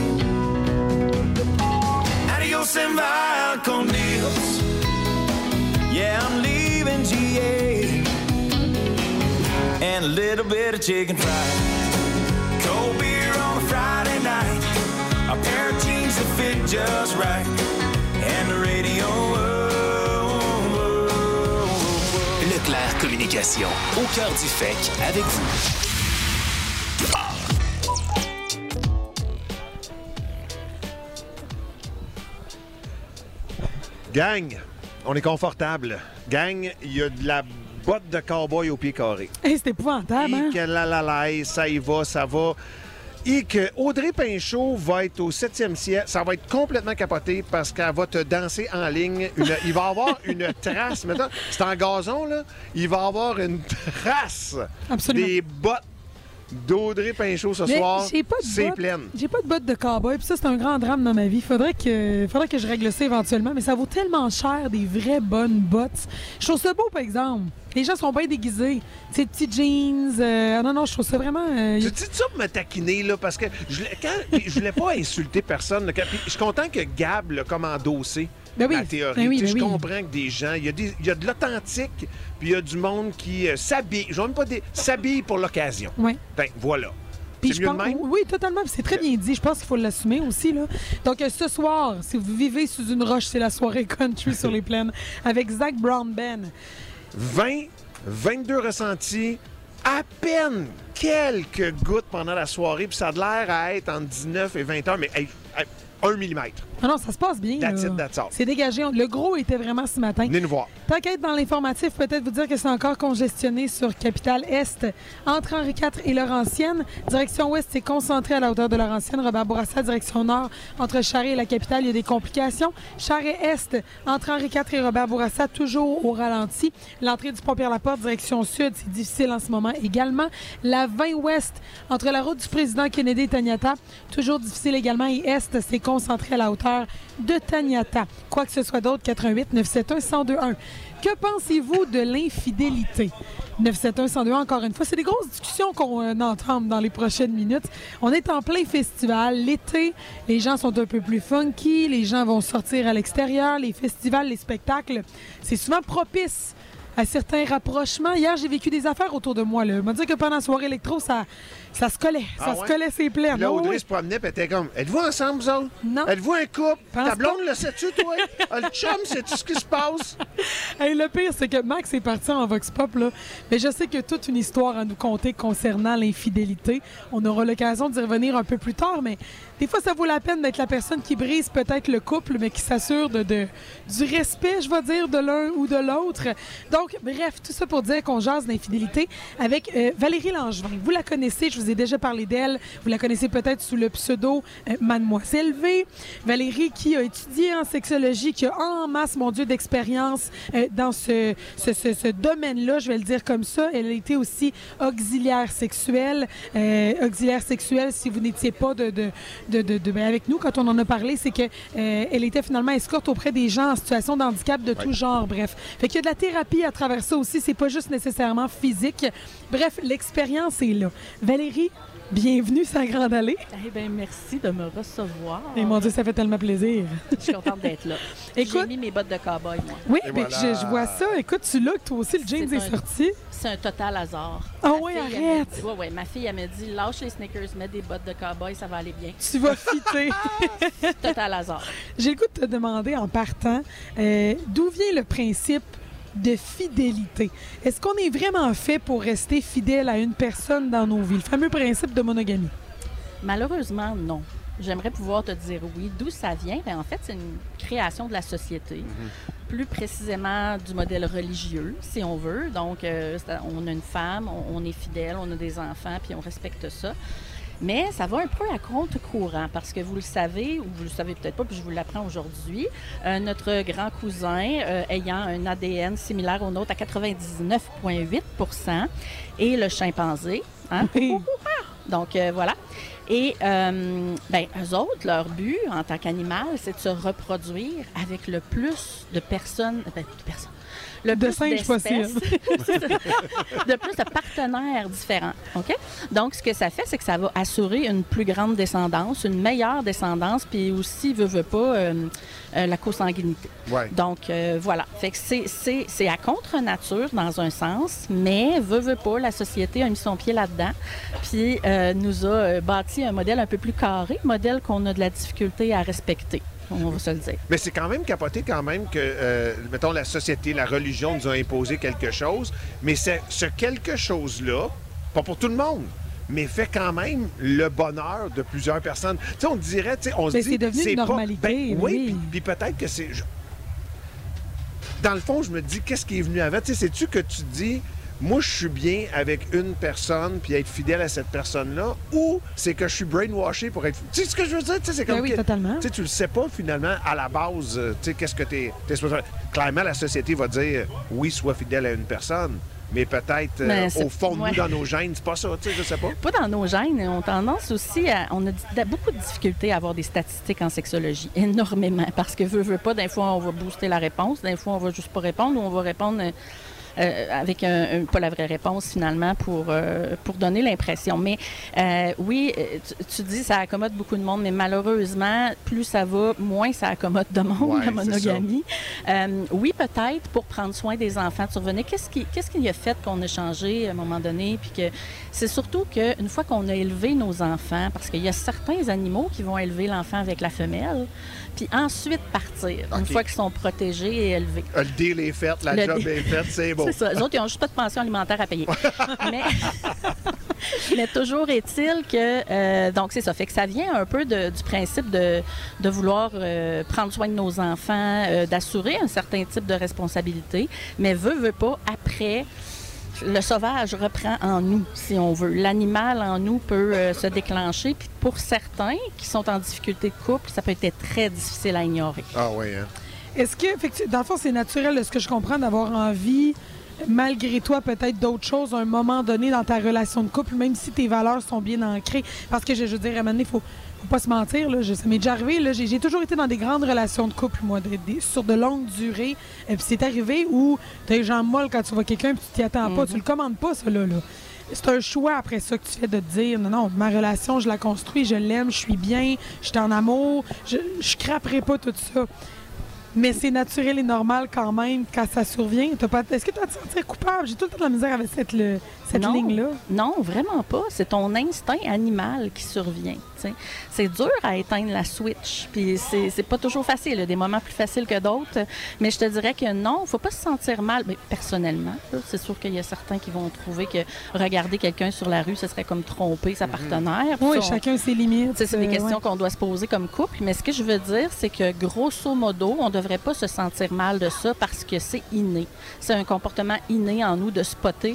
Adios and via con Dios. Yeah, I'm leaving G A. And a little bit of chicken fried. Cold beer on a Friday night. A pair of jeans that fit just right. And the radio. Oh, oh, oh, oh. Leclerc Communication, au cœur du F E C, avec vous. Gang, on est confortable. Gang, il y a de la botte de cowboy au pied carré. Hey, c'est épouvantable, hein? Et que la la la, ça y va, ça va. Et que Audrey Pinchot va être au septième ciel. Ça va être complètement capoté parce qu'elle va te danser en ligne. Une- il va y avoir une trace. Maintenant, c'est en gazon, là. Il va y avoir une trace Absolument. des bottes d'Audrey Pinchot ce Mais soir. j'ai pas de C'est bottes- pleine. J'ai pas de bottes de cowboy, puis ça, c'est un grand drame dans ma vie. Faudrait que, faudrait que je règle ça éventuellement, mais ça vaut tellement cher, des vraies bonnes bottes. Je trouve ça beau, par exemple. Les gens sont bien déguisés. Ces petits jeans. euh, non, non, je trouve ça vraiment. euh, Tu dis ça pour me taquiner, là, parce que je voulais, quand, je voulais pas insulter personne. Là, quand- puis je suis content que Gab l'a comme endossé. Ben oui, La théorie. ben oui, Tu sais, ben je oui. comprends que des gens, il y, a des- il y a de l'authentique, puis il y a du monde qui euh, s'habille. Je ne même pas des s'habille pour l'occasion. Ouais. Ben, voilà. Puis C'est je mieux de pense- même? Oui, totalement. Puis c'est très bien dit. Je pense qu'il faut l'assumer aussi, là. Donc, euh, ce soir, si vous vivez sous une roche, c'est la soirée country sur les plaines avec Zach Brown Band. vingt, vingt-deux ressentis, à peine quelques gouttes pendant la soirée, puis ça a l'air à être entre dix-neuf et vingt heures, mais hey, hey, un millimètre. Non, non, ça se passe bien. That's là. it, that's all. C'est dégagé. Le gros était vraiment ce matin. Venez nous voir. Tant qu'à être dans l'informatif, peut-être vous dire que c'est encore congestionné sur Capitale-Est. Entre Henri quatre et Laurentienne, direction ouest, c'est concentré à la hauteur de Laurentienne. Robert Bourassa, direction nord, entre Charest et la capitale, il y a des complications. Charest-Est, entre Henri quatre et Robert Bourassa, toujours au ralenti. L'entrée du Pont-Pierre-Laporte, direction sud, c'est difficile en ce moment également. La vingt ouest, entre la route du président Kennedy et Taniata, toujours difficile également. Et est, c'est concentré à la hauteur de Taniata. Quoi que ce soit d'autre, quatre-vingt-huit neuf sept un un zéro deux un. Que pensez-vous de l'infidélité? neuf sept un un zéro deux un, encore une fois. C'est des grosses discussions qu'on euh, entame dans les prochaines minutes. On est en plein festival. L'été, les gens sont un peu plus funky. Les gens vont sortir à l'extérieur. Les festivals, les spectacles, c'est souvent propice à certains rapprochements. Hier, j'ai vécu des affaires autour de moi. On m'a dit que pendant la soirée électro, ça, ça se collait. Ça Ah se ouais? collait ses plaines. Là, Oh, Audrey oui. se promenait, puis elle était comme, êtes-vous ensemble, vous autres? Non. Êtes-vous un couple? Pense Ta blonde, pas. le sais-tu, toi? Ah, le chum, sais-tu ce qui se passe? Hey, le pire, c'est que Max est parti en Vox Pop, là. Mais je sais qu'il y a toute une histoire à nous conter concernant l'infidélité. On aura l'occasion d'y revenir un peu plus tard, mais des fois, ça vaut la peine d'être la personne qui brise peut-être le couple, mais qui s'assure de, de- du respect, je vais dire, de l'un ou de l'autre. Donc, bref, tout ça pour dire qu'on jase l'infidélité avec euh, Valérie Langevin. Vous la connaissez, je vous ai déjà parlé d'elle. Vous la connaissez peut-être sous le pseudo euh, Mademoiselle V. Valérie qui a étudié en sexologie, qui a en masse, mon Dieu, d'expérience euh, dans ce, ce, ce- ce domaine-là, je vais le dire comme ça. Elle a été aussi auxiliaire sexuelle. Euh, auxiliaire sexuelle, si vous n'étiez pas de, de, de, de- de- ben, avec nous quand on en a parlé, c'est que euh, elle était finalement escorte auprès des gens en situation de handicap de tout genre, bref. Fait qu'il y a de la thérapie à travers ça aussi, c'est pas juste nécessairement physique. Bref, l'expérience est là. Valérie, bienvenue sur la Grande Allée. Eh bien, merci de me recevoir. Et mon Dieu, ça fait tellement plaisir. Je suis contente d'être là. Écoute- J'ai mis mes bottes de cow-boy, moi. Oui, Et ben, voilà. je, je vois ça. Écoute, tu l'as, que toi aussi, le jeans C'est est, un- sorti. C'est un total hasard. Ah Ma oui, fille, elle m'a arrête. dit- ouais, ouais, ma fille, elle m'a dit, lâche les sneakers, mets des bottes de cow-boy, ça va aller bien. Tu vas fitter. Total hasard. J'ai le goût de te demander en partant, euh, d'où vient le principe de fidélité? Est-ce qu'on est vraiment fait pour rester fidèle à une personne dans nos vies? Le fameux principe de monogamie. Malheureusement, non. J'aimerais pouvoir te dire oui. D'où ça vient? Ben, en fait, c'est une création de la société. Plus précisément du modèle religieux, si on veut. Donc, euh, c'est- on a une femme, on, on est fidèle, on a des enfants, puis on respecte ça. Mais ça va un peu à contre-courant parce que vous le savez, ou vous le savez peut-être pas, puis je vous l'apprends aujourd'hui, euh, notre grand cousin, euh, ayant un A D N similaire au nôtre à quatre-vingt-dix-neuf virgule huit pour cent, et le chimpanzé, hein? Oui. Donc, euh, voilà. Et euh, ben, eux autres, leur but en tant qu'animal, c'est de se reproduire avec le plus de personnes, ben, de personnes, le De plus singes d'espèces, possible. de plus de partenaires différents. OK? Donc, ce que ça fait, c'est que ça va assurer une plus grande descendance, une meilleure descendance, puis aussi, veut, veut pas, euh, euh, la consanguinité. Ouais. Donc, euh, voilà. Fait que c'est, c'est, c'est à contre-nature dans un sens, mais veut, veut pas, la société a mis son pied là-dedans, puis euh, nous a euh, bâti un modèle un peu plus carré, modèle qu'on a de la difficulté à respecter. On va se le dire. Mais c'est quand même capoté quand même que, euh, mettons, la société, la religion nous a imposé quelque chose, mais c'est, ce quelque chose-là, pas pour tout le monde, mais fait quand même le bonheur de plusieurs personnes. Tu sais, on dirait, tu sais, on se Mais dit... c'est devenu une pas- normalité, ben, oui. oui, puis- puis peut-être que c'est... je- Dans le fond, je me dis, qu'est-ce qui est venu avant? Tu sais, sais-tu que tu te dis... Moi, je suis bien avec une personne puis être fidèle à cette personne-là, ou c'est que je suis brainwashé pour être... Tu sais ce que je veux dire? Tu sais, c'est comme Ben oui, que- totalement. Tu sais, tu le sais pas, finalement, à la base, euh, tu sais, qu'est-ce que t'es... t'es supposé faire. Clairement, la société va dire, oui, sois fidèle à une personne, mais peut-être, euh, Mais c'est- au fond de ouais. nous, dans nos gènes, c'est pas ça, tu sais, je sais pas. Pas dans nos gènes, on a tendance aussi à... On a d- beaucoup de difficultés à avoir des statistiques en sexologie. Énormément. Parce que, veut, veut pas, des fois, on va booster la réponse, des fois, on va juste pas répondre, ou on va répondre... euh, Euh, avec un, un- pas la vraie réponse finalement pour, euh, pour donner l'impression. Mais euh, oui, euh, tu, tu dis ça accommode beaucoup de monde, mais malheureusement, plus ça va, moins ça accommode de monde, Ouais, la monogamie. Euh, oui, peut-être pour prendre soin des enfants, tu revenais, qu'est-ce qui, qu'est-ce qui a fait qu'on a changé à un moment donné? Puis que c'est surtout qu'une fois qu'on a élevé nos enfants, parce qu'il y a certains animaux qui vont élever l'enfant avec la femelle, puis ensuite partir, une OK. fois qu'ils sont protégés et élevés. Euh, Le deal est fait, la Le job deal- est faite, c'est beau. C'est ça. Les autres, ils n'ont juste pas de pension alimentaire à payer. mais, mais toujours est-il que... euh, donc, c'est ça. Fait que ça vient un peu de- du principe de, de vouloir euh, prendre soin de nos enfants, euh, d'assurer un certain type de responsabilité, mais veut, veut pas, après... Le sauvage reprend en nous, si on veut. L'animal en nous peut euh, se déclencher. Puis pour certains qui sont en difficulté de couple, ça peut être très difficile à ignorer. Ah oui, hein? Est-ce que, effectivement, dans le fond, c'est naturel, de ce que je comprends, d'avoir envie, malgré toi, peut-être d'autres choses à un moment donné dans ta relation de couple, même si tes valeurs sont bien ancrées? Parce que, je, je veux dire, à un moment donné, il faut, faut pas se mentir, là, je- ça m'est déjà arrivé, là, j'ai, j'ai toujours été dans des grandes relations de couple, moi, de- des- sur de longues durées. Et puis c'est arrivé où t'as les jambes molles quand tu vois quelqu'un puis tu t'y attends pas, Mhm. tu le commandes pas, ça, là. là. C'est un choix après ça que tu fais de te dire non, non, ma relation, je la construis, je l'aime, je suis bien, je suis en amour, je, je craperai pas tout ça. Mais c'est naturel et normal quand même quand ça survient. T'as pas... Est-ce que tu vas te sentir coupable? J'ai tout le temps de la misère avec cette, le- cette Non. ligne-là. Non, vraiment pas. C'est ton instinct animal qui survient. t'sais. C'est dur à éteindre la switch. Puis c'est c'est pas toujours facile. Il y a des moments plus faciles que d'autres. Mais je te dirais que non, faut pas se sentir mal. Mais personnellement, là, c'est sûr qu'il y a certains qui vont trouver que regarder quelqu'un sur la rue, ce serait comme tromper sa partenaire. Oui, Ça, on- chacun ses limites. T'sais, c'est des euh, questions ouais. qu'on doit se poser comme couple, mais ce que je veux dire, c'est que grosso modo, on ne devrait pas se sentir mal de ça parce que c'est inné. C'est un comportement inné en nous de spotter.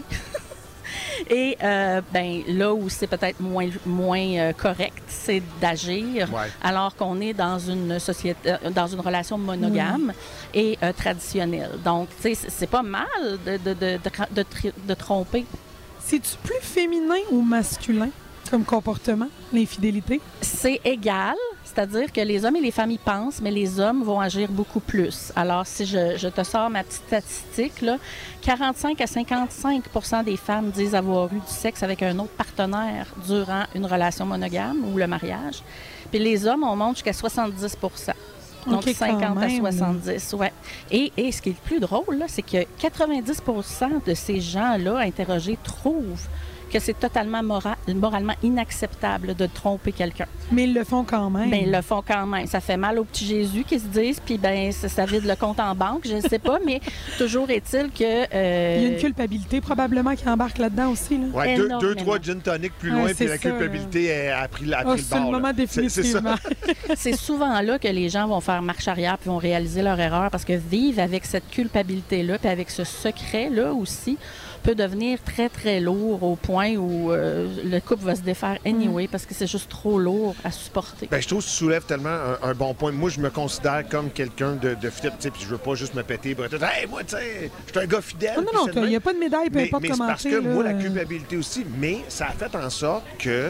Et euh, ben, là où c'est peut-être moins, moins euh, correct, c'est d'agir Ouais. alors qu'on est dans une société, euh, dans une relation monogame et euh, traditionnelle. Donc, tu sais, c'est- c'est pas mal de, de, de, de, de tri- de tromper. C'est-tu plus féminin ou masculin comme comportement, l'infidélité? C'est égal, c'est-à-dire que les hommes et les femmes y pensent, mais les hommes vont agir beaucoup plus. Alors, si je, je te sors ma petite statistique, là, quarante-cinq à cinquante-cinq pour cent des femmes disent avoir eu du sexe avec un autre partenaire durant une relation monogame ou le mariage. Puis les hommes, on monte jusqu'à soixante-dix pour cent. Donc, OK, quand cinquante à même. soixante-dix, ouais. Et, et ce qui est le plus drôle, là, c'est que quatre-vingt-dix pour cent de ces gens-là interrogés trouvent que c'est totalement mora- moralement inacceptable de tromper quelqu'un. Mais ils le font quand même. Ben, ils le font quand même. Ça fait mal au petit Jésus qui se disent, puis ben ça, ça vide le compte en banque, je ne sais pas, mais toujours est-il que... euh, Il y a une culpabilité probablement qui embarque là-dedans aussi. Là. Ouais, deux, deux, Énormément. trois gin tonic plus Ouais, loin, c'est puis la ça, culpabilité est- a pris, a Ah, pris le c'est bord. le là. moment C'est- c'est ça. définitivement. c'est souvent là que les gens vont faire marche arrière puis vont réaliser leur erreur parce que vivre avec cette culpabilité-là puis avec ce secret-là aussi peut devenir très, très lourd au point où euh, le couple va se défaire anyway parce que c'est juste trop lourd à supporter. Ben, je trouve que tu soulèves tellement un, un bon point. Moi, je me considère comme quelqu'un de, de fidèle, tu sais, puis je veux pas juste me péter. Bah, hey, moi, tu sais, je suis un gars fidèle. Oh, non, puis non, c'est le il n'y a même. pas de médaille, peu Mais, importe mais c'est comment parce t'es, que là. moi, la culpabilité aussi, mais ça a fait en sorte que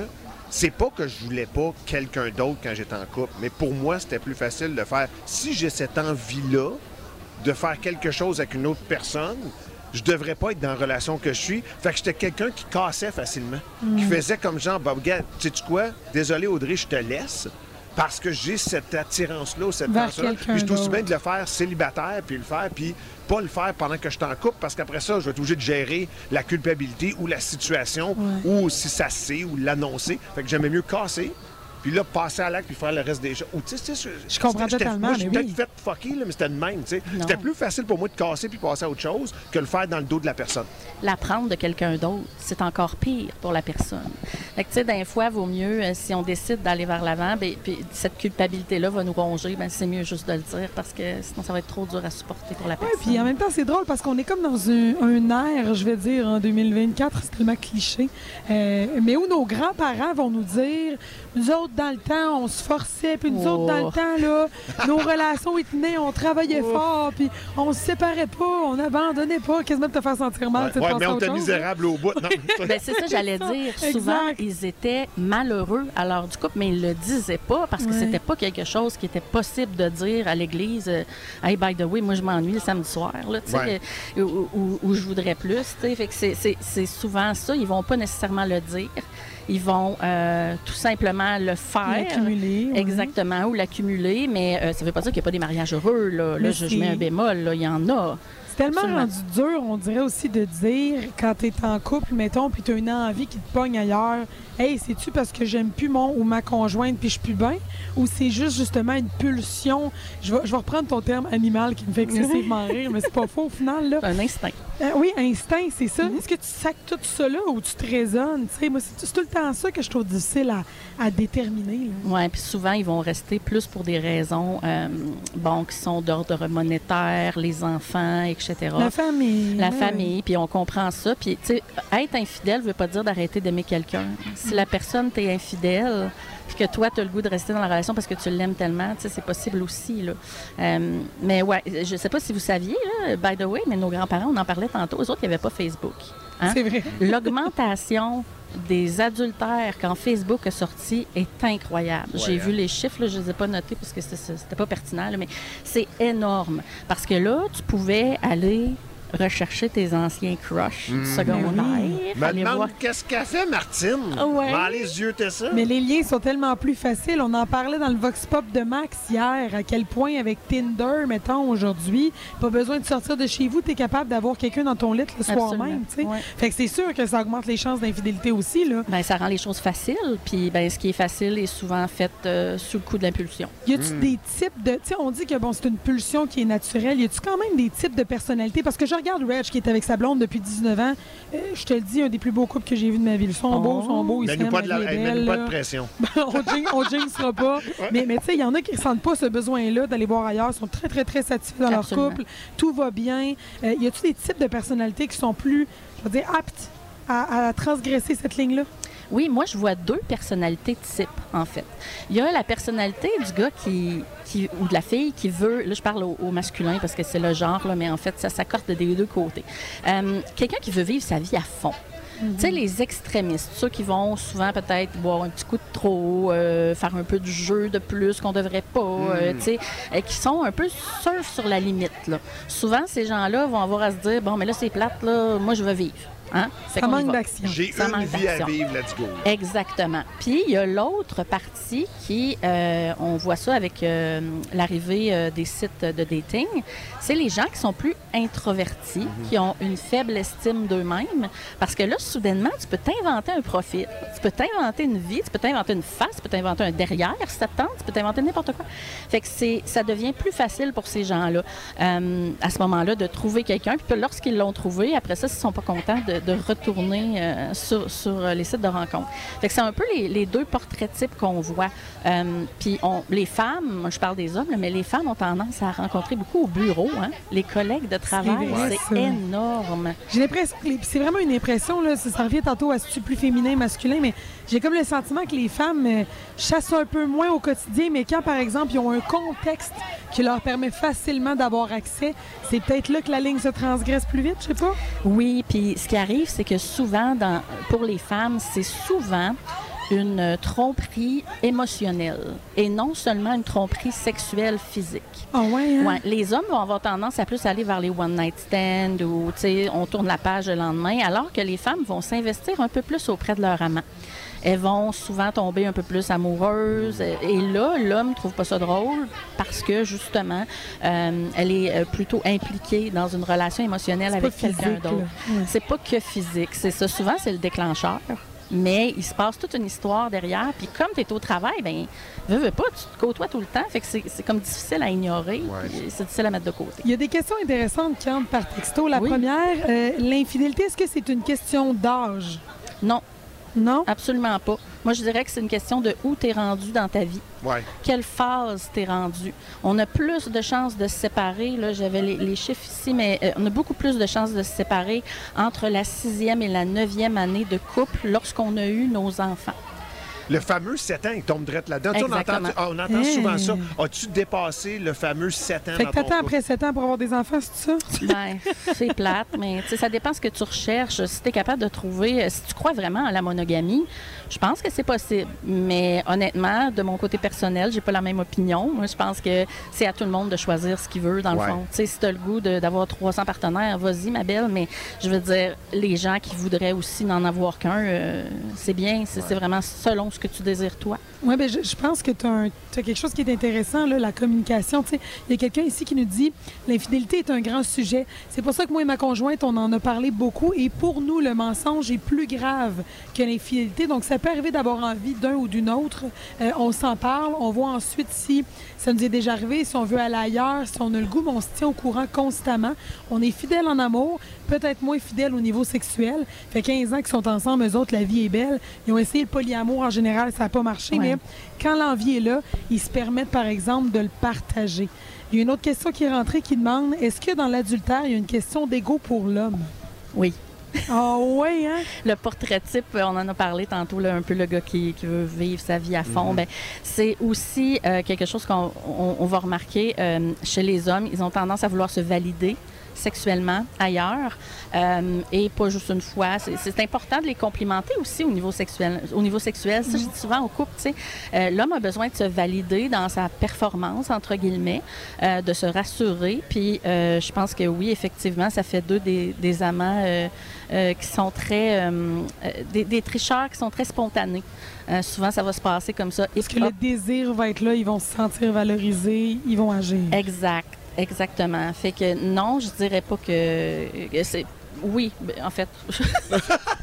c'est pas que je voulais pas quelqu'un d'autre quand j'étais en couple, mais pour moi, c'était plus facile de faire... Si j'ai cette envie-là de faire quelque chose avec une autre personne, je devrais pas être dans la relation que je suis. Fait que j'étais quelqu'un qui cassait facilement, Mm. qui faisait comme genre, bah, regarde, sais-tu quoi? Désolé, Audrey, je te laisse. Parce que j'ai cette attirance-là, cette Vers attirance-là. quelqu'un Puis je suis aussi d'autre. bien de le faire célibataire, puis le faire, puis pas le faire pendant que je suis en couple, parce qu'après ça, je vais être obligé de gérer la culpabilité ou la situation, Ouais. ou si ça se sait, ou l'annoncer. Fait que j'aimais mieux casser, puis là, passer à l'acte, puis faire le reste des choses. Ou, tu sais, je, Je comprends j'étais- totalement, Moi, j'ai mais peut-être oui. fait fucker, là, mais c'était de même, tu sais. Non. C'était plus facile pour moi de casser puis passer à autre chose que le faire dans le dos de la personne. L'apprendre de quelqu'un d'autre, c'est encore pire pour la personne. Fait que, tu sais, d'un fois, vaut mieux, euh, si on décide d'aller vers l'avant, ben, puis cette culpabilité-là va nous ronger, ben, c'est mieux juste de le dire parce que sinon, ça va être trop dur à supporter pour la Oui, personne. puis en même temps, c'est drôle parce qu'on est comme dans un, un air, je vais dire, en deux mille vingt-quatre, c'est tellement cliché, euh, mais où nos grands-parents vont nous dire, nous autres, dans le temps, on se forçait, puis nous Oh. autres, dans le temps, là, nos relations, ils tenaient, on travaillait Oh. fort, puis on se séparait pas, on n'abandonnait pas, quasiment de te faire sentir mal. Ouais, tu sais, de ouais, penser mais à on autre était chose. misérable au bout. Non, Ben, c'est ça, j'allais C'est ça. dire. Exact. Souvent, ils étaient malheureux à l'heure du couple, mais ils le disaient pas parce que Ouais. c'était pas quelque chose qui était possible de dire à l'église. euh, Hey, by the way, moi, je m'ennuie le samedi soir, là, tu sais, Ouais. euh, ou, ou- ou je voudrais plus. tu sais. Fait que c'est- c'est c'est souvent ça. Ils vont pas nécessairement le dire. Ils vont euh, tout simplement le faire. L'accumuler, ouais. Exactement, ou l'accumuler, mais euh, ça veut pas dire qu'il n'y a pas des mariages heureux. Là, Là, Mais je, je c'est- mets un bémol, là, il y en a. C'est tellement Absolument. rendu dur, on dirait aussi de dire, quand t'es en couple, mettons, puis t'as une envie qui te pogne ailleurs, « Hey, c'est-tu parce que j'aime plus mon ou ma conjointe puis je suis plus bien? » Ou c'est juste justement une pulsion? Je vais, je vais reprendre ton terme animal qui me fait excessivement rire, mais c'est pas faux au final, là. Un instinct. Euh, oui, instinct, c'est ça. Est-ce que tu sacs tout ça là ou tu te raisonnes? Tu sais, moi, c'est c'est tout le temps ça que je trouve difficile à, à déterminer. là. Oui, puis souvent, ils vont rester plus pour des raisons euh, bon, qui sont d'ordre monétaire, les enfants, et cetera. La famille. La ouais. famille, puis on comprend ça. Puis, tu sais, être infidèle ne veut pas dire d'arrêter d'aimer quelqu'un. Si la personne t'est infidèle, puis que toi, tu as le goût de rester dans la relation parce que tu l'aimes tellement, tu sais, c'est possible aussi, là. Euh, mais ouais, je sais pas si vous saviez, là, by the way, mais nos grands-parents, on en parlait tantôt, eux autres, il n'y avait pas Facebook. Hein? C'est vrai. L'augmentation des adultères quand Facebook est sorti est incroyable. Ouais, J'ai hein. vu les chiffres, là, je ne les ai pas notés parce que c'est- c'est- c'était pas pertinent, là, mais c'est énorme. Parce que là, tu pouvais aller rechercher tes anciens crushs du secondaire. Me aller demande voir- qu'est-ce qu'elle fait, Martine. Ouais. M'en les yeux, t'es ça? Mais les liens sont tellement plus faciles. On en parlait dans le Vox Pop de Max hier, à quel point avec Tinder, mettons, aujourd'hui, pas besoin de sortir de chez vous, tu es capable d'avoir quelqu'un dans ton lit le soir Absolument. même. tu sais. Ouais. Fait que c'est sûr que ça augmente les chances d'infidélité aussi. Là. Ben, ça rend les choses faciles, puis ben, ce qui est facile est souvent fait euh, sous le coup de l'impulsion. Y a-tu des types de. Tu sais, on dit que bon, c'est une pulsion qui est naturelle. Y a-tu quand même des types de personnalités? Parce que je regarde Reg qui est avec sa blonde depuis dix-neuf ans. Euh, je te le dis, un des plus beaux couples que j'ai vu de ma vie. Ils sont Oh. beaux, ils sont beaux, ils Mets-nous s'aiment, pas de, la... la vie est hey, mets-nous belle, pas de là. pression. on jinx- on jinxera pas. Mais, mais tu sais, il y en a qui ne ressentent pas ce besoin-là d'aller voir ailleurs. Ils sont très, très, très satisfaits dans Absolument. leur couple. Tout va bien. Euh, y a-tu des types de personnalités qui sont plus, je veux dire, aptes à, à transgresser cette ligne-là? Oui, moi, je vois deux personnalités types, en fait. Il y a la personnalité du gars qui, qui ou de la fille qui veut, là, je parle au, au masculin parce que c'est le genre, là, mais en fait, ça s'accorde des deux côtés. Euh, quelqu'un qui veut vivre sa vie à fond. Tu sais, les extrémistes, ceux qui vont souvent peut-être boire un petit coup de trop, euh, faire un peu du jeu de plus qu'on devrait pas, euh, tu sais, euh, qui sont un peu surf sur la limite, là. Souvent, ces gens-là vont avoir à se dire, bon, mais là, c'est plate, là, moi, je veux vivre. Hein? Fait Ça qu'on y manque va. d'action. J'ai Ça une manque vie à d'action. vivre, let's go. Exactement. Puis, il y a l'autre partie qui, euh, on voit ça avec euh, l'arrivée euh, des sites de dating, c'est les gens qui sont plus introvertis, qui ont une faible estime d'eux-mêmes. Parce que là, soudainement, tu peux t'inventer un profil, tu peux t'inventer une vie, tu peux t'inventer une face, tu peux t'inventer un derrière, si ça te tente, tu peux t'inventer n'importe quoi. Fait que c'est, ça devient plus facile pour ces gens-là, euh, à ce moment-là, de trouver quelqu'un. Puis lorsqu'ils l'ont trouvé, après ça, s'ils sont pas contents, de, de retourner euh, sur, sur les sites de rencontres. Fait que c'est un peu les, les deux portraits types qu'on voit. Euh, puis on, les femmes, moi, je parle des hommes, là, mais les femmes ont tendance à rencontrer beaucoup au bureau. Hein? Les collègues de travail, vrai, c'est ça. énorme. J'ai l'impression que les- c'est vraiment une impression, là, ça, ça revient tantôt à ce plus féminin, masculin, mais j'ai comme le sentiment que les femmes euh, chassent un peu moins au quotidien, mais quand, par exemple, ils ont un contexte qui leur permet facilement d'avoir accès, c'est peut-être là que la ligne se transgresse plus vite, je sais pas. Oui, puis ce qui arrive, c'est que souvent, dans, pour les femmes, c'est souvent une euh, tromperie émotionnelle et non seulement une tromperie sexuelle physique. Ah ouais, hein? Ouais, les hommes vont avoir tendance à plus aller vers les one-night stands ou, tu sais, on tourne la page le lendemain, alors que les femmes vont s'investir un peu plus auprès de leur amant. Elles vont souvent tomber un peu plus amoureuses. Et là, l'homme ne trouve pas ça drôle parce que, justement, euh, elle est euh, plutôt impliquée dans une relation émotionnelle C'est avec pas quelqu'un physique, d'autre. là. Ouais. C'est pas que physique. C'est ça. Souvent, c'est le déclencheur. Mais il se passe toute une histoire derrière. Puis comme tu es au travail, bien, veux, veux pas, tu te côtoies tout le temps. Fait que c'est, c'est comme difficile à ignorer. Ouais. puis C'est difficile à mettre de côté. Il y a des questions intéressantes qui entrent par texto. La Oui. première, euh, l'infidélité, est-ce que c'est une question d'âge? Non. Non? Absolument pas. Moi, je dirais que c'est une question de où tu es rendu dans ta vie. Ouais. Quelle phase t'es rendu? On a plus de chances de se séparer. Là, j'avais les, les chiffres ici, mais euh, on a beaucoup plus de chances de se séparer entre la sixième et la neuvième année de couple lorsqu'on a eu nos enfants. Le fameux sept ans, il tombe direct là-dedans. Tu sais, On entend, Exactement. ah, on entend Hey. souvent ça. As-tu dépassé le fameux sept ans Fait dans que ton t'attends couple? après sept ans pour avoir des enfants, c'est ça? Ben, c'est plate, mais tu sais, ça dépend ce que tu recherches. Si tu es capable de trouver, si tu crois vraiment à la monogamie, je pense que c'est possible. Mais honnêtement, de mon côté personnel, j'ai pas la même opinion. Moi, je pense que c'est à tout le monde de choisir ce qu'il veut, dans Ouais. le fond. Tu sais, si tu as le goût de- d'avoir trois cents partenaires, vas-y, ma belle. Mais je veux dire, les gens qui voudraient aussi n'en avoir qu'un, euh, c'est bien. C'est c'est vraiment selon ce que tu désires, toi. Oui, bien, je, je pense que tu as quelque chose qui est intéressant, là, la communication. Tu sais, il y a quelqu'un ici qui nous dit l'infidélité est un grand sujet. C'est pour ça que moi et ma conjointe, on en a parlé beaucoup. Et pour nous, le mensonge est plus grave que l'infidélité. Donc, ça peut arriver d'avoir envie d'un ou d'une autre. Euh, on s'en parle. On voit ensuite si ça nous est déjà arrivé, si on veut aller ailleurs, si on a le goût, mais on se tient au courant constamment. On est fidèle en amour, peut-être moins fidèle au niveau sexuel. Fait quinze ans qu'ils sont ensemble, eux autres, la vie est belle. Ils ont essayé le polyamour en général, ça n'a pas marché, Ouais. mais quand l'envie est là, ils se permettent, par exemple, de le partager. Il y a une autre question qui est rentrée qui demande, est-ce que dans l'adultère, il y a une question d'ego pour l'homme? Oui. Ah oui, hein? Le portrait type, on en a parlé tantôt, là, un peu le gars qui, qui veut vivre sa vie à fond. Mhm. Ben, c'est aussi euh, quelque chose qu'on on- on va remarquer euh, chez les hommes. Ils ont tendance à vouloir se valider sexuellement ailleurs euh, et pas juste une fois. C'est, c'est important de les complimenter aussi au niveau sexuel. Au niveau sexuel, ça, je dis souvent au couple, tu sais, euh, l'homme a besoin de se valider dans sa performance, entre guillemets, euh, de se rassurer. Puis euh, je pense que oui, effectivement, ça fait d'eux des, des amants euh, euh, qui sont très... euh, euh, des, des tricheurs qui sont très spontanés. Euh, souvent, ça va se passer comme ça. Parce que le désir va être là, ils vont se sentir valorisés, ils vont agir. Exact, exactement. Fait que non, je dirais pas que, que c'est... Oui, ben, en fait... je, je,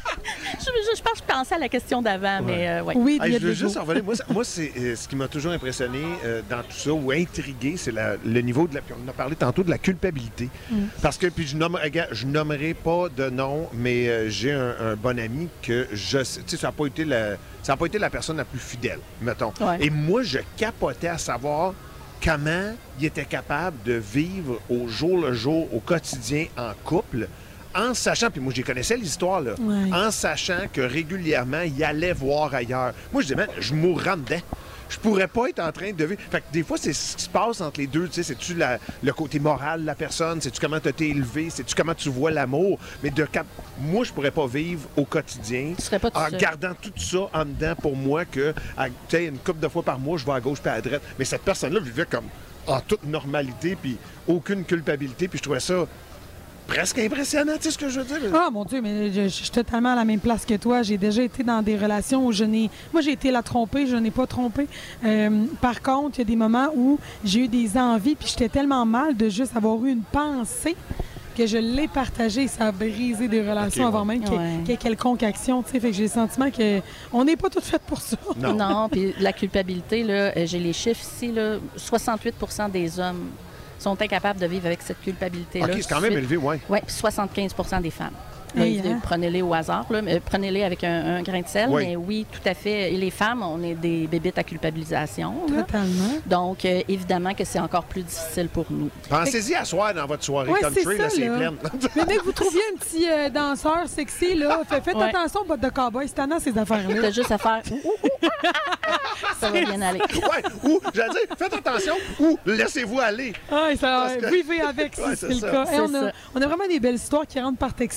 je pense que je pensais à la question d'avant, mais euh, ouais. Oui, Hey, il y a je veux des juste jours. en revenir. Moi, ça- moi, c'est euh, ce qui m'a toujours impressionné euh, dans tout ça ou intrigué, c'est la- le niveau de la. Puis on en a parlé tantôt de la culpabilité. Mm. Parce que, puis je, nomme, regarde, je nommerai pas de nom, mais euh, j'ai un, un bon ami que je sais. Tu sais, ça n'a pas été la, ça a pas été la personne la plus fidèle, mettons. Ouais. Et moi, je capotais à savoir comment il était capable de vivre au jour le jour, au quotidien, en couple. En sachant, puis moi, je connaissais l'histoire, là, Ouais. en sachant que régulièrement, il allait voir ailleurs. Moi, je disais, man, je mourrais en dedans. Je pourrais pas être en train de vivre. Fait que des fois, c'est ce qui se passe entre les deux. Tu sais, c'est-tu la- le côté moral de la personne? C'est-tu comment tu t'es élevé? C'est-tu comment tu vois l'amour? Mais de cap... moi, je pourrais pas vivre au quotidien Tu serais pas tout en seul. gardant tout ça en dedans pour moi que, à- tu sais, une couple de fois par mois, je vais à gauche puis à droite. Mais cette personne-là vivait comme en toute normalité puis aucune culpabilité. Puis je trouvais ça presque impressionnant, tu sais ce que je veux dire? Ah, mon Dieu, mais je, je suis totalement à la même place que toi. J'ai déjà été dans des relations où je n'ai... Moi, j'ai été la trompée, je n'ai pas trompé. Euh, par contre, il y a des moments où j'ai eu des envies, puis j'étais tellement mal de juste avoir eu une pensée que je l'ai partagée. Ça a brisé des relations Ok, avant ouais. même qu'il y ait- Ouais. qu'il y ait quelconque action. Tu sais, fait que j'ai le sentiment qu'on n'est pas toutes faites pour ça. Non. Non, puis la culpabilité, là, euh, j'ai les chiffres ici, là, soixante-huit pour cent des hommes sont incapables de vivre avec cette culpabilité-là. OK, c'est quand même élevé, ouais. Oui, puis soixante-quinze pour cent des femmes. Hey, Euh, hein? Prenez-les au hasard, là, mais prenez-les avec un, un grain de sel. Oui. Mais oui, tout à fait. Et les femmes, on est des bébites à culpabilisation. là. Totalement. Donc, euh, évidemment que c'est encore plus difficile pour nous. Pensez-y à soir dans votre soirée Ouais, country, c'est là, ça, c'est là. plein. Mais dès que vous trouviez un petit euh, danseur sexy, là, fait- faites Ouais. attention aux bottes de cow-boy. C'est tannant, ces affaires-là. T'as juste à faire... Ouh, ouh, ouh, ah, ah, ah. Ça va bien aller. Ouais, ou, j'allais dire, faites attention, ou laissez-vous aller. Ah, ça, Parce que- vivez avec si Ouais, c'est c'est le ça. cas. Hey, C'est on, a, ça. on a vraiment des belles histoires qui rentrent par texto. Puis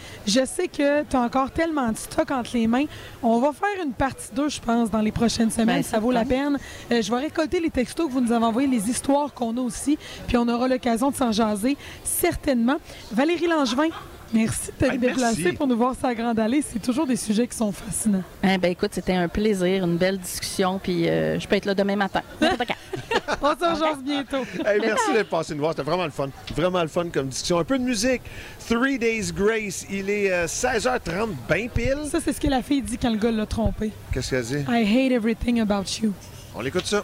Je sais que tu as encore tellement de stock entre les mains. On va faire une partie deux, je pense, dans les prochaines semaines. Ben, ça vaut la peine. Euh, je vais récolter les textos que vous nous avez envoyés, les histoires qu'on a aussi, puis on aura l'occasion de s'en jaser, certainement. Valérie Langevin, merci de t'être Hey, déplacée merci. pour nous voir sur la Grande Allée. C'est toujours des sujets qui sont fascinants. Hein, ben écoute, c'était un plaisir, une belle discussion, puis euh, je peux être là demain matin. N'importe quand. On se jase bientôt. Hey, merci d'être passé nous voir. C'était vraiment le fun. Vraiment le fun comme discussion. Un peu de musique. Three Days Grace. Il est euh, seize heures trente, bien pile. Ça, c'est ce que la fille dit quand le gars l'a trompé. Qu'est-ce qu'elle dit? I hate everything about you. On l'écoute ça.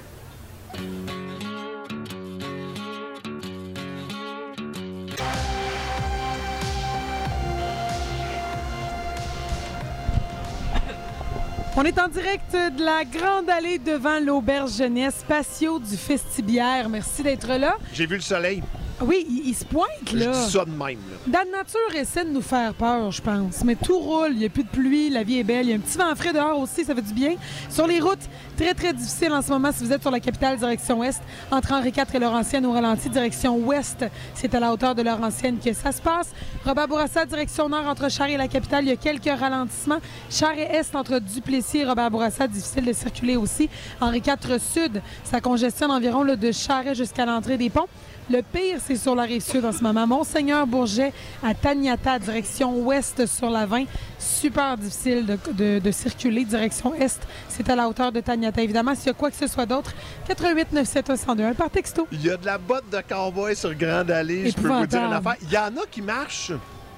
On est en direct de la Grande Allée devant l'Auberge Jeunesse, patio du Festibiaire. Merci d'être là. J'ai vu le soleil. Oui, il, il se pointe, Je là. dis ça de même. Là. Dame Nature essaie de nous faire peur, je pense. Mais tout roule, il n'y a plus de pluie, la vie est belle. Il y a un petit vent frais dehors aussi, ça fait du bien. Sur les routes, très, très difficile en ce moment si vous êtes sur la capitale, direction ouest. Entre Henri quatre et Laurentienne au ralenti, direction ouest. C'est à la hauteur de Laurentienne que ça se passe. Robert Bourassa, direction nord, entre Charest et la capitale, il y a quelques ralentissements. Charest-Est, entre Duplessis et Robert Bourassa, difficile de circuler aussi. Henri quatre sud, ça congestionne environ là, de Charest jusqu'à l'entrée des ponts. Le pire, c'est sur la Rive-Sud en ce moment. Monseigneur-Bourget à Taniata, direction ouest sur la vingt. Super difficile de, de, de circuler, direction est. C'est à la hauteur de Taniata. Évidemment, s'il y a quoi que ce soit d'autre, quatre-huit neuf sept un zéro deux un par texto. Il y a de la botte de cowboy sur Grande Allée. Je peux vous dire une affaire. Il y en a qui marchent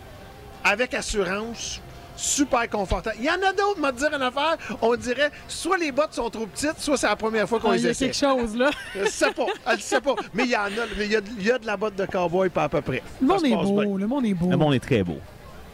avec assurance. Super confortable. Il y en a d'autres, m'a dire une affaire. On dirait soit les bottes sont trop petites, soit c'est la première fois qu'on Ah, les il y a essaie. quelque chose, là. Je sais pas. Elle sait pas. Mais il y en a. Mais il y a, il y a de la botte de cowboy, pas à peu près. Le monde Ça se est passe beau, bien. le monde est beau. Le monde est très beau.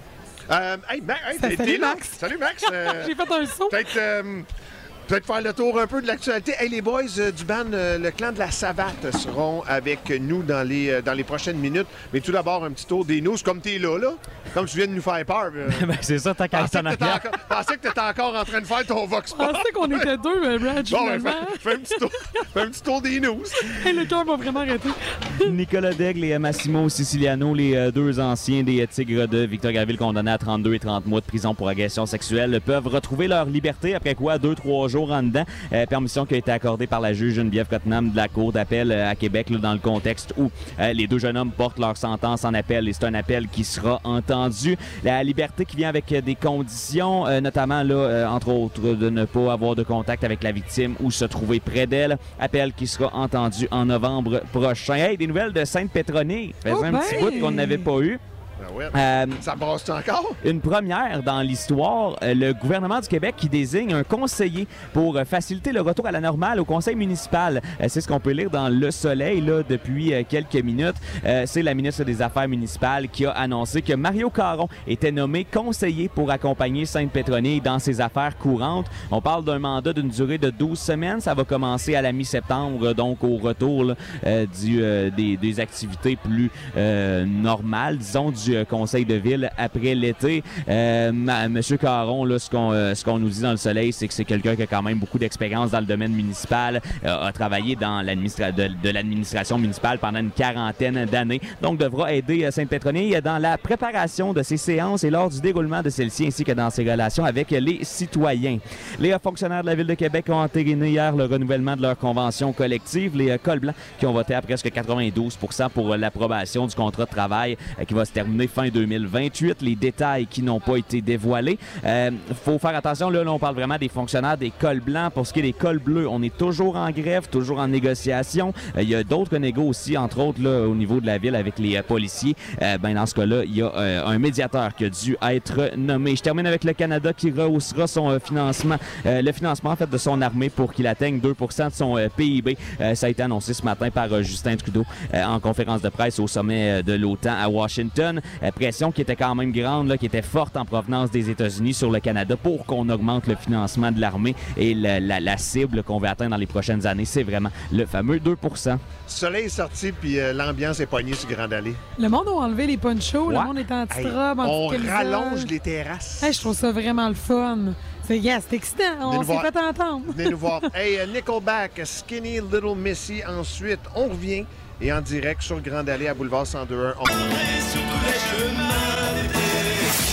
Euh, hey, Ma- hey, Ça- t'es- salut, t'es là? Max. Salut, Max. Euh, J'ai fait un saut. Peut-être euh, peut-être faire le tour un peu de l'actualité. Hey, les boys euh, du band euh, Le Clan de la Savate seront avec nous dans les, euh, dans les prochaines minutes. Mais tout d'abord, un petit tour des news. Comme t'es là, là. Comme tu viens de nous faire peur. euh, Ben, c'est ça, t'as qu'à pensais être en que t'étais arrière. encore, pensais que t'étais encore en train de faire ton Vox Je Pop. pensais qu'on était deux, mais Brad, Bon, ben, finalement. fais, fais un petit tour, fais un petit tour des news. Hey, le cœur m'a vraiment arrêté. Nicolas Daigle et Massimo Siciliano, les euh, deux anciens des euh, Tigres de Victoriaville condamnés à trente-deux et trente mois de prison pour agression sexuelle, peuvent retrouver leur liberté après quoi, deux, trois jours en dedans. Euh, permission qui a été accordée par la juge Geneviève Cottenham de la Cour d'appel euh, à Québec, là, dans le contexte où euh, les deux jeunes hommes portent leur sentence en appel et c'est un appel qui sera entendu. La liberté qui vient avec euh, des conditions, euh, notamment, là, euh, entre autres, de ne pas avoir de contact avec la victime ou se trouver près d'elle. Appel qui sera entendu en novembre prochain. Hey, des nouvelles de Sainte-Pétronille. Ça faisait Oh un petit ben! bout qu'on n'avait pas eu. Ben ouais. Euh, Ça brasse encore? Une première dans l'histoire, euh, le gouvernement du Québec qui désigne un conseiller pour euh, faciliter le retour à la normale au conseil municipal. Euh, c'est ce qu'on peut lire dans Le Soleil là, depuis euh, quelques minutes. Euh, c'est la ministre des Affaires municipales qui a annoncé que Mario Caron était nommé conseiller pour accompagner Sainte-Pétronille dans ses affaires courantes. On parle d'un mandat d'une durée de douze semaines. Ça va commencer à la mi-septembre, donc au retour là, euh, du, euh, des, des activités plus euh, normales, disons, du euh, conseil de ville après l'été. Euh, ma- Monsieur Caron, là, ce qu'on euh, ce qu'on nous dit dans Le Soleil, c'est que c'est quelqu'un qui a quand même beaucoup d'expérience dans le domaine municipal, euh, a travaillé dans l'administra- de, de l'administration municipale pendant une quarantaine d'années, donc devra aider euh, Sainte-Pétronille dans la préparation de ses séances et lors du déroulement de celles-ci, ainsi que dans ses relations avec les citoyens. Les euh, fonctionnaires de la Ville de Québec ont entériné hier le renouvellement de leur convention collective. Les euh, cols blancs qui ont voté à presque quatre-vingt-douze pour cent pour euh, l'approbation du contrat de travail euh, qui va se terminer fin deux mille vingt-huit. Les détails qui n'ont pas été dévoilés. Il euh, faut faire attention, là, là, on parle vraiment des fonctionnaires des cols blancs. Pour ce qui est des cols bleus, on est toujours en grève, toujours en négociation. Il euh, y a d'autres négos aussi, entre autres là, au niveau de la ville avec les euh, policiers. Euh, ben, dans ce cas-là, il y a euh, un médiateur qui a dû être nommé. Je termine avec le Canada qui rehaussera son euh, financement, euh, le financement en fait, de son armée pour qu'il atteigne deux pour cent de son euh, P I B. Euh, ça a été annoncé ce matin par euh, Justin Trudeau euh, en conférence de presse au sommet euh, de l'OTAN à Washington. Euh, pression qui était quand même grande, là, qui était forte en provenance des États-Unis sur le Canada pour qu'on augmente le financement de l'armée et la, la, la cible qu'on va atteindre dans les prochaines années, c'est vraiment le fameux deux pour cent. Le soleil est sorti, puis euh, l'ambiance est pognée sur Grande Allée. Le monde a enlevé les ponchos, Ouais. le monde est en petite Hey, robe, en on petite camisole. rallonge les terrasses. Hey, je trouve ça vraiment le fun. C'est yeah, c'est excitant, Venez on nous s'est voir. fait entendre. Venez nous voir. Hey, euh, Nickelback, Skinny Little Missy. Ensuite, on revient et en direct sur Grande Allée à Boulevard cent deux un. On...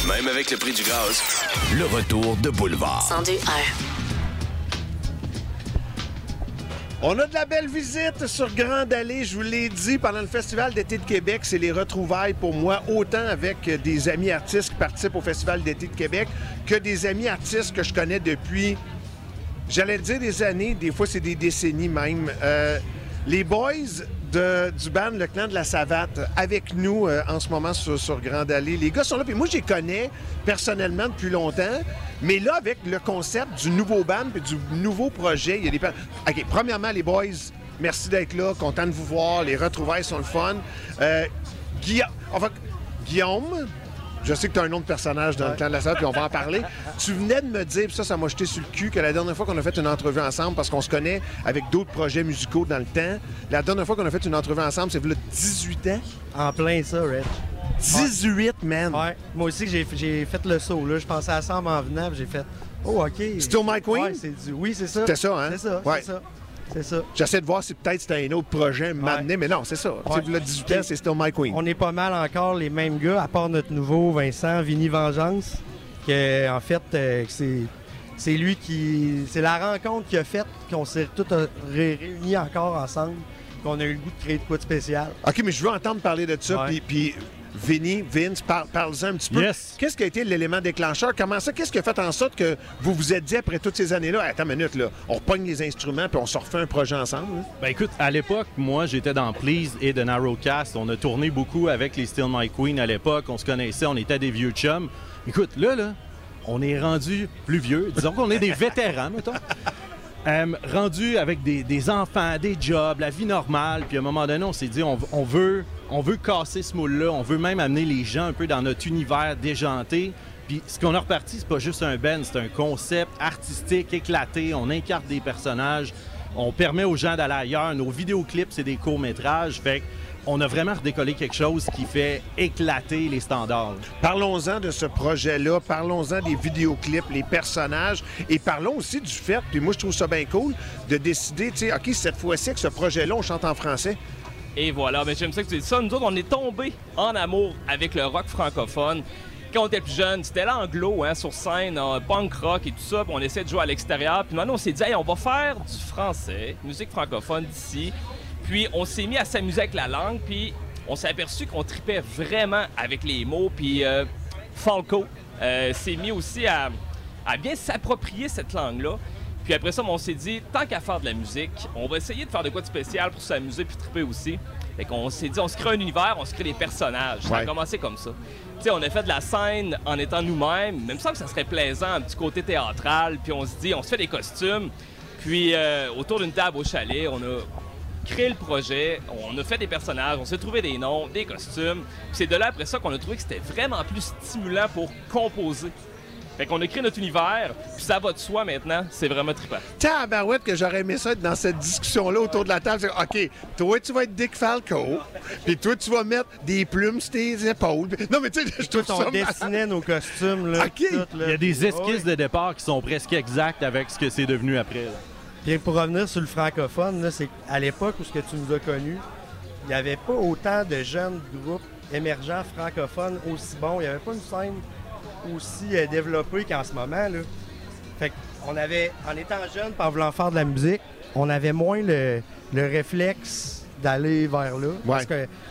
Même avec le prix du gaz, le retour de Boulevard. cent deux un. On a de la belle visite sur Grande Allée. Je vous l'ai dit, pendant le Festival d'été de Québec, c'est les retrouvailles pour moi, autant avec des amis artistes qui participent au Festival d'été de Québec que des amis artistes que je connais depuis, j'allais dire des années, des fois c'est des décennies même. Euh, les boys de, du band Le Clan de la Savate avec nous euh, en ce moment sur, sur Grande Allée. Les gars sont là, puis moi, je les connais personnellement depuis longtemps, mais là, avec le concept du nouveau band et du nouveau projet, il y a des... OK, premièrement, les boys, merci d'être là, content de vous voir, les retrouvailles sont le fun. Euh, Guilla... enfin, Guillaume... Je sais que tu as un nom de personnage dans ouais. le Clan de la Savate, puis on va en parler. Tu venais de me dire, puis ça, ça m'a jeté sur le cul, que la dernière fois qu'on a fait une entrevue ensemble, parce qu'on se connaît avec d'autres projets musicaux dans le temps, la dernière fois qu'on a fait une entrevue ensemble, c'est là dix-huit ans. En plein ça, Rich. dix-huit, man! Ouais. Moi aussi, j'ai, j'ai fait le saut, là. Je pensais à ça en m'en venant, puis j'ai fait... Oh, OK. Still My Queen? Ouais, c'est du... Oui, c'est ça. C'était ça, hein? C'est ça, ouais. c'est ça. C'est ça. J'essaie de voir si peut-être c'était un autre projet m'amener, ouais. mais non, c'est ça. Ouais. Tu sais, dix-huit ans, c'est Still My Queen. On est pas mal encore les mêmes gars, à part notre nouveau Vincent, Vinny Vengeance, que en fait, euh, c'est, c'est lui qui... C'est la rencontre qu'il a faite, qu'on s'est tous ré- réunis encore ensemble, qu'on a eu le goût de créer de quoi de spécial. OK, mais je veux entendre parler de ça, ouais. puis... puis... Vinny, Vince, par, parle-en un petit peu. Yes. Qu'est-ce qui a été l'élément déclencheur? Comment ça? Qu'est-ce qui a fait en sorte que vous vous êtes dit après toutes ces années-là, attends une minute, là, on repogne les instruments puis on se refait un projet ensemble? Là? Ben écoute, à l'époque, moi, j'étais dans Please et The Narrowcast. On a tourné beaucoup avec les Still My Queen à l'époque. On se connaissait, on était des vieux chums. Écoute, là, là, on est rendu plus vieux. Disons qu'on est des vétérans, mettons. Euh, rendu avec des, des enfants, des jobs, la vie normale. Puis à un moment donné, on s'est dit, on, on, veut, on veut casser ce moule-là. On veut même amener les gens un peu dans notre univers déjanté. Puis ce qu'on a reparti, c'est pas juste un band, c'est un concept artistique éclaté. On incarne des personnages. On permet aux gens d'aller ailleurs. Nos vidéoclips, c'est des courts-métrages. Fait on a vraiment redécollé quelque chose qui fait éclater les standards. Parlons-en de ce projet-là, parlons-en des vidéoclips, les personnages, et parlons aussi du fait, puis moi je trouve ça bien cool, de décider, tu sais, OK, cette fois-ci, que ce projet-là, on chante en français. Et voilà, mais j'aime ça que tu dis ça. Nous autres, on est tombés en amour avec le rock francophone. Quand on était plus jeunes, c'était l'anglo, hein, sur scène, euh, punk rock et tout ça, puis on essayait de jouer à l'extérieur. Puis maintenant, on s'est dit, hey, on va faire du français, musique francophone d'ici. Puis on s'est mis à s'amuser avec la langue, puis on s'est aperçu qu'on tripait vraiment avec les mots. Puis euh, Falco euh, s'est mis aussi à, à bien s'approprier cette langue-là. Puis après ça, on s'est dit, tant qu'à faire de la musique, on va essayer de faire de quoi de spécial pour s'amuser puis triper aussi. Fait qu'on s'est dit, on se crée un univers, on se crée des personnages. Ça a commencé comme ça. Tu sais, on a fait de la scène en étant nous-mêmes. Même ça que ça serait plaisant, un petit côté théâtral. Puis on se dit, on se fait des costumes. Puis euh, autour d'une table au chalet, on a créé le projet, on a fait des personnages, on s'est trouvé des noms, des costumes. Puis c'est de là après ça qu'on a trouvé que c'était vraiment plus stimulant pour composer. Fait qu'on a créé notre univers, puis ça va de soi maintenant, c'est vraiment trippant. Tabarouette que j'aurais aimé ça être dans cette discussion-là autour de la table. C'est, OK, toi, tu vas être Dick Falco, puis toi, tu vas mettre des plumes sur tes épaules. Non, mais tu sais, je trouve ça... On dessinait nos costumes, là. OK. Tout, là. Il y a des esquisses de départ qui sont presque exactes avec ce que c'est devenu après, là. Puis pour revenir sur le francophone, là, c'est qu'à l'époque où ce que tu nous as connus, il n'y avait pas autant de jeunes groupes émergents francophones aussi bons. Il n'y avait pas une scène aussi euh, développée qu'en ce moment, là. Fait qu'on avait, en étant jeune, en voulant faire de la musique, on avait moins le, le réflexe d'aller vers là. Ouais. Parce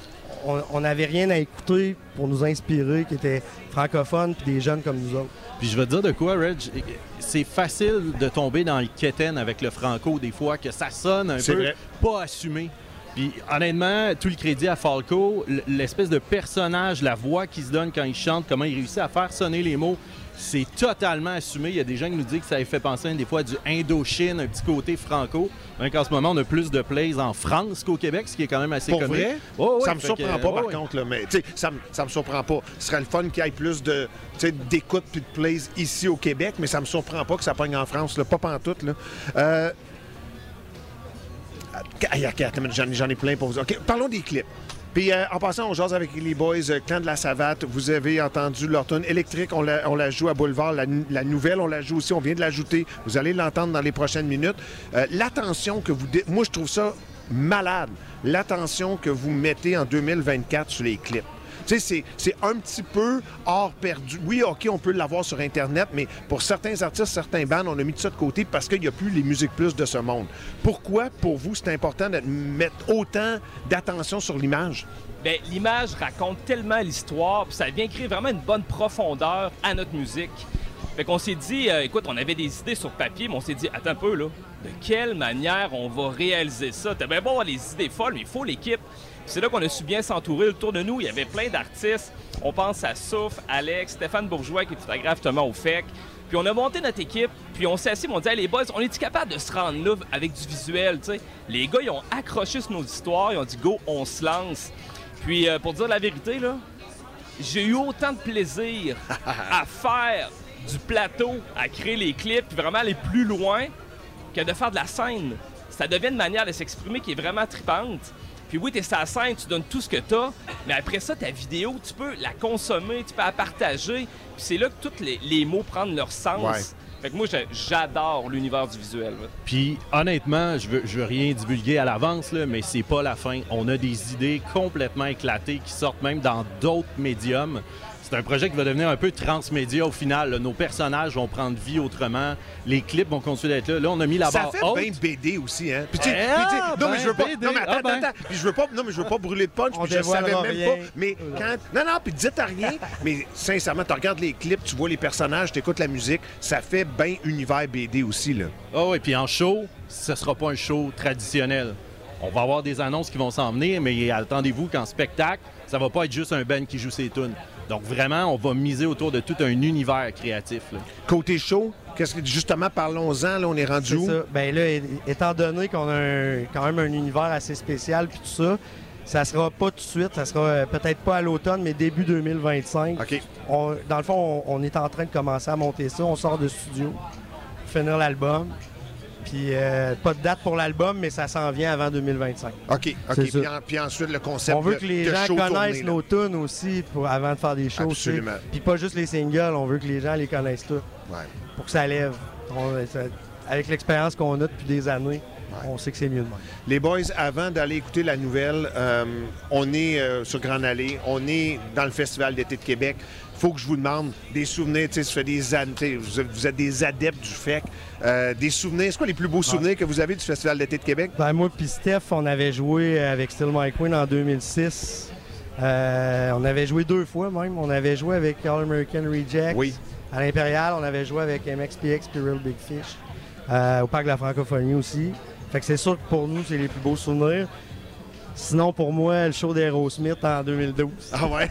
qu'on n'avait rien à écouter pour nous inspirer qui était francophone puis des jeunes comme nous autres. Puis je vais te dire de quoi, Reg, c'est facile de tomber dans le quétaine avec le franco des fois, que ça sonne un c'est peu vrai. Pas assumé. Puis honnêtement, tout le crédit à Falco, l'espèce de personnage, la voix qu'il se donne quand il chante, comment il réussit à faire sonner les mots, c'est totalement assumé. Il y a des gens qui nous disent que ça fait penser des fois à du Indochine, un petit côté franco. Donc en ce moment, on a plus de plays en France qu'au Québec, ce qui est quand même assez Pour comique. vrai? Oh, ça ouais, me fait surprend que, pas, oh, par ouais. contre. Là, mais ça, me- ça me surprend pas. Ce serait le fun qu'il y ait plus de, d'écoute puis de plays ici au Québec, mais ça me surprend pas que ça pogne en France. Là, pas pantoute. Là. Euh... Hey, OK, attends, j'en, j'en ai plein pour vous. OK, parlons des clips. Puis euh, en passant, on jase avec les boys euh, Clan de la Savate. Vous avez entendu leur tune électrique. On la, on la joue à Boulevard. La, la nouvelle, on la joue aussi. On vient de l'ajouter. Vous allez l'entendre dans les prochaines minutes. Euh, l'attention que vous... Dé... Moi, je trouve ça malade. L'attention que vous mettez en deux mille vingt-quatre sur les clips. Tu sais, c'est, c'est un petit peu hors perdu. Oui, OK, on peut l'avoir sur Internet, mais pour certains artistes, certains bands, on a mis tout ça de côté parce qu'il n'y a plus les Musique Plus de ce monde. Pourquoi, pour vous, c'est important de mettre autant d'attention sur l'image? Bien, l'image raconte tellement l'histoire, puis ça vient créer vraiment une bonne profondeur à notre musique. Fait qu'on s'est dit, euh, écoute, on avait des idées sur papier, mais on s'est dit, attends un peu, là, de quelle manière on va réaliser ça? T'as bien beau avoir les idées folles, mais il faut l'équipe. Puis c'est là qu'on a su bien s'entourer. Autour de nous, il y avait plein d'artistes. On pense à Souf, Alex, Stéphane Bourgeois, qui est photographe justement au F E C. Puis on a monté notre équipe, puis on s'est assis, on dit, hey, les boys, on est-tu capable de se rendre là avec du visuel, tu sais? Les gars, ils ont accroché sur nos histoires, ils ont dit, go, on se lance. Puis euh, pour dire la vérité, là, j'ai eu autant de plaisir à faire du plateau, à créer les clips, puis vraiment aller plus loin que de faire de la scène. Ça devient une manière de s'exprimer qui est vraiment trippante. Puis oui, t'es sur la scène, tu donnes tout ce que t'as, mais après ça, ta vidéo, tu peux la consommer, tu peux la partager, puis c'est là que tous les, les mots prennent leur sens. Ouais. Fait que moi, j'adore l'univers du visuel. Ouais. Puis honnêtement, je veux, je veux rien divulguer à l'avance, là, mais c'est pas la fin. On a des idées complètement éclatées qui sortent même dans d'autres médiums. C'est un projet qui va devenir un peu transmédia au final. Là. Nos personnages vont prendre vie autrement. Les clips vont continuer d'être là. Là, on a mis la barre Ça fait haute. bien B D aussi, hein? Puis tu, Eh, puis tu- ah, non, mais ben, je veux pas. B D, Non, mais attends, ah, ben. attends, attends. Puis je veux pas. Non, mais je veux pas brûler de punch. On Puis je savais dévoilera même rien. pas. Mais quand. Non, non, puis dites rien. Mais sincèrement, tu regardes les clips, tu vois les personnages, tu écoutes la musique. Ça fait bien univers B D aussi, là. Ah oui, puis en show, ce sera pas un show traditionnel. On va avoir des annonces qui vont s'en venir, mais attendez-vous qu'en spectacle, ça va pas être juste un band qui joue ses tunes. Donc vraiment, on va miser autour de tout un univers créatif. Là. Côté show, qu'est-ce que justement, parlons-en, là, on est rendu C'est où? ça. Ben là, é- étant donné qu'on a un- quand même un univers assez spécial puis tout ça, ça sera pas tout de suite, ça sera euh, peut-être pas à l'automne, mais début deux mille vingt-cinq. OK. On- dans le fond, on, on est en train de commencer à monter ça. On sort de studio, finir l'album. Puis euh, pas de date pour l'album, mais ça s'en vient avant deux mille vingt-cinq. OK, OK. C'est ça. Puis, en- puis ensuite, le concept On veut de- que les de gens show connaissent tourné, là. nos tunes aussi pour, avant de faire des shows. Absolument. tu sais. Puis pas juste les singles, on veut que les gens les connaissent tous. Ouais. Pour que ça lève. On- ça- avec l'expérience qu'on a depuis des années, on sait que c'est mieux de même. Les boys, avant d'aller écouter la nouvelle, euh, on est euh, sur Grande Allée, on est dans le Festival d'été de Québec. Il faut que je vous demande des souvenirs. Tu sais, ça fait des années, tu sais, vous êtes- vous êtes des adeptes du F E C. Euh, des souvenirs, c'est quoi les plus beaux souvenirs que vous avez du Festival d'été de Québec? Ben, moi puis Steph, on avait joué avec Still My Queen en deux mille six. Euh, on avait joué deux fois même. On avait joué avec All American Rejects. Oui. À l'Impérial, on avait joué avec M X P X puis Real Big Fish. Euh, au Parc de la Francophonie aussi. Fait que c'est sûr que pour nous, c'est les plus beaux souvenirs. Sinon, pour moi, le show d'Aerosmith en deux mille douze. Ah ouais?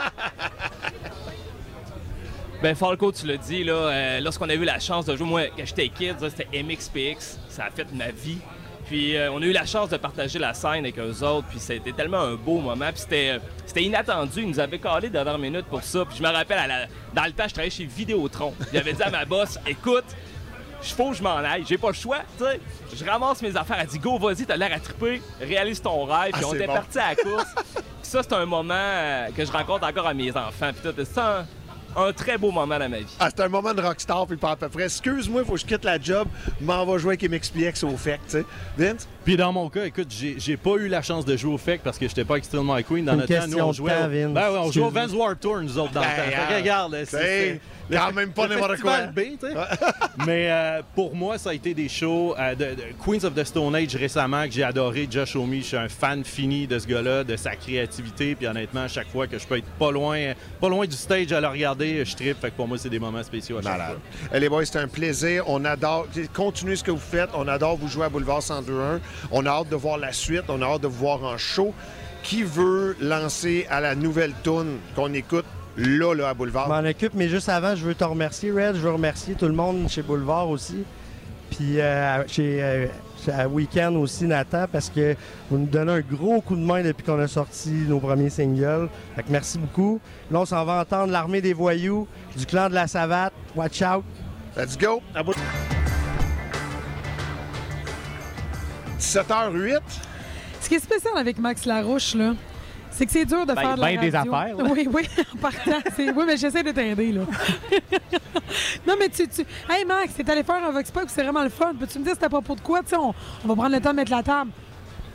Ben Falco, tu l'as dit, là, euh, lorsqu'on a eu la chance de jouer, moi, quand j'étais kid, ça, c'était M X P X, ça a fait ma vie. Puis euh, on a eu la chance de partager la scène avec eux autres, puis c'était tellement un beau moment, puis c'était, euh, c'était inattendu, ils nous avaient calé de dernière minute pour ça, puis je me rappelle, à la- dans le temps, je travaillais chez Vidéotron, j'avais dit à ma boss, écoute, il faut que je m'en aille, j'ai pas le choix, tu sais. Je ramasse mes affaires, elle dit, go, vas-y, t'as l'air à triper, réalise ton rêve, puis Ah, on c'est était bon. partis à la course. Puis ça, c'est un moment euh, que je raconte encore à mes enfants, puis tout, c'est un, un très beau moment dans ma vie. Ah, c'est un moment de rockstar, puis pas à peu près. Excuse-moi, il faut que je quitte la job, m'en va jouer avec M X P X au F E C, tu sais. Vince? Puis dans mon cas, écoute, j'ai j'ai pas eu la chance de jouer au F E C parce que j'étais pas avec Still My Queen. Dans Une notre temps, nous, question on de jouait temps, au... Vince. Ben ouais, on jouait au Excuse-moi. Vans War Tour, nous autres, dans le Ben, temps. Fait que hein, regarde, c'est- c'est c'est... quand même pas le n'importe quoi. Festival B, tu sais. Mais euh, pour moi, ça a été des shows euh, de, de Queens of the Stone Age récemment que j'ai adoré. Josh Homme, je suis un fan fini de ce gars-là, de sa créativité. Puis honnêtement, à chaque fois que je peux être pas loin, pas loin du stage à le regarder, je trippe. Fait que pour moi, c'est des moments spéciaux à chaque Malade. fois. Eh, les boys, c'est un plaisir. On adore. Continuez ce que vous faites. On adore vous jouer à Boulevard cent deux un. On a hâte de voir la suite. On a hâte de vous voir en show. Qui veut lancer à la nouvelle toune qu'on écoute là, là, à Boulevard? Je m'en occupe, mais juste avant, je veux te remercier, Red. Je veux remercier tout le monde chez Boulevard aussi. Puis euh, chez, euh, chez- à Weekend aussi, Nathan, parce que vous nous donnez un gros coup de main depuis qu'on a sorti nos premiers singles. Fait que merci beaucoup. Là, on s'en va entendre l'Armée des Voyous, du Clan de la Savate. Watch out! Let's go! À bout- dix-sept heures huit. Ce qui est spécial avec Max Larouche, là, c'est que c'est dur de Ben, faire de la ben des radio. affaires, là. Oui, oui, en partant. c'est- Oui, mais j'essaie de t'aider, là. non, mais tu, tu... Hey, Max, t'es allé faire un Vox Pop, c'est vraiment le fun. Peux-tu me dire c'est à propos de quoi? Tu sais, on, on va prendre le temps de mettre la table.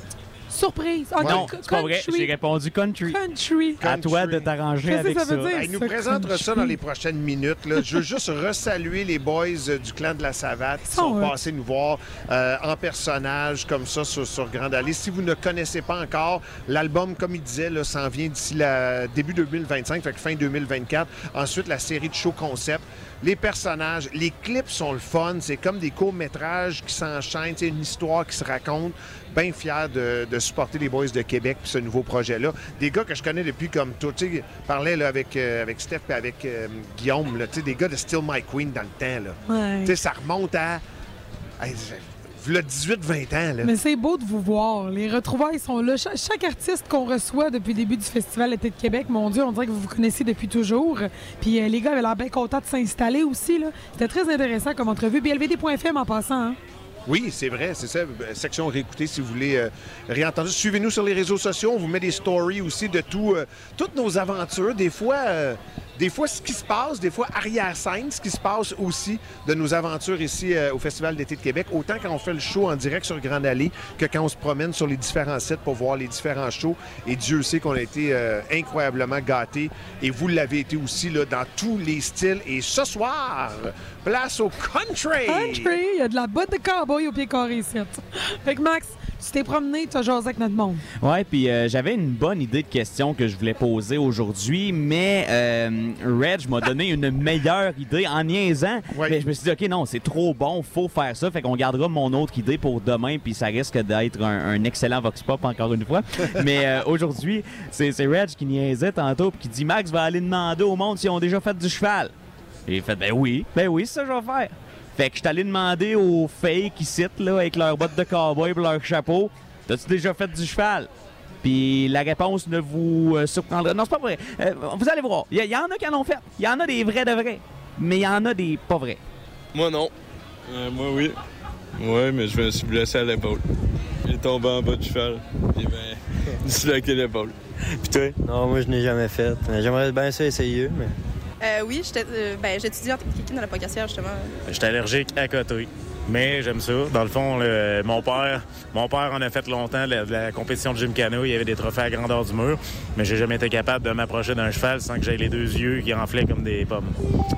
Surprise. Ah, non, c- c'est pas vrai. country. J'ai répondu country. Country. À toi de t'arranger Qu'est-ce que avec ça ça. veut dire? Hey, il nous ça, présentera ça country. dans les prochaines minutes. Là. Je veux juste resaluer les boys euh, du clan de la Savate qui sont Oh, ouais. passés nous voir euh, en personnage comme ça sur, sur Grande Allée. Si vous ne connaissez pas encore, l'album, comme il disait, là, s'en vient d'ici la début deux mille vingt-cinq, fait que fin deux mille vingt-quatre. Ensuite, la série de show concept. Les personnages, les clips sont le fun. C'est comme des courts-métrages qui s'enchaînent. C'est une histoire qui se raconte. Bien fier de, de supporter les Boys de Québec puis ce nouveau projet-là. Des gars que je connais depuis comme toi. Tu sais, je parlais là, avec, euh, avec Steph et avec euh, Guillaume. Là, tu sais, des gars de Still My Queen dans le temps. Là. Ouais. Tu sais, ça remonte à... Hey, v'là dix-huit vingt ans. Là. Mais c'est beau de vous voir. Les retrouvailles sont là. Cha- chaque artiste qu'on reçoit depuis le début du Festival Été de Québec, mon Dieu, on dirait que vous vous connaissez depuis toujours. Puis euh, les gars avaient l'air bien contents de s'installer aussi. Là. C'était très intéressant comme entrevue. B L V D point F M en passant. Hein? Oui, c'est vrai, c'est ça. Section réécoutée si vous voulez euh, réentendre. Suivez-nous sur les réseaux sociaux. On vous met des stories aussi de tout, euh, toutes nos aventures. Des fois, euh, des fois, ce qui se passe, des fois, arrière-scène, ce qui se passe aussi de nos aventures ici euh, au Festival d'été de Québec. Autant quand on fait le show en direct sur Grande Allée que quand on se promène sur les différents sites pour voir les différents shows. Et Dieu sait qu'on a été euh, incroyablement gâtés. Et vous l'avez été aussi là, dans tous les styles. Et ce soir, place au country! Country! Il y a de la botte de cowboy au pied carré ici. Fait que Max, tu t'es promené, tu as jasé avec notre monde. Ouais, puis euh, j'avais une bonne idée de question que je voulais poser aujourd'hui, mais euh, Reg m'a donné une meilleure idée en niaisant. Mais je me suis dit, OK, non, c'est trop bon, faut faire ça. Fait qu'on gardera mon autre idée pour demain, puis ça risque d'être un, un excellent Vox Pop, encore une fois. Mais euh, aujourd'hui, c'est c'est Reg qui niaisait tantôt, puis qui dit, Max va aller demander au monde s'ils ont déjà fait du cheval. Et il fait, ben oui, ben oui, c'est ça que je vais faire. Fait que je suis allé demander aux fakes ici, là, avec leurs bottes de cowboy et leur chapeau, t'as-tu déjà fait du cheval? Puis la réponse ne vous euh, surprendra. Non, c'est pas vrai. Euh, vous allez voir. Il y, y en a qui en ont fait. Il y en a des vrais de vrais. Mais il y en a des pas vrais. Moi, non. Euh, moi, oui. Ouais, mais je me suis blessé à l'épaule. J'ai tombé en bas du cheval. Puis ben, disloqué l'épaule. Puis toi? Non, moi, je n'ai jamais fait. J'aimerais bien ça essayer, mais... Euh, oui, j'étais, euh, ben, j'étudie en technique dans la pocassière, justement. J'étais allergique à côté. Mais j'aime ça. Dans le fond, le- mon père mon père en a fait longtemps de la, de la compétition de gymkhana. Il y avait des trophées à grandeur du mur. Mais j'ai jamais été capable de m'approcher d'un cheval sans que j'aie les deux yeux qui enflaient comme des pommes.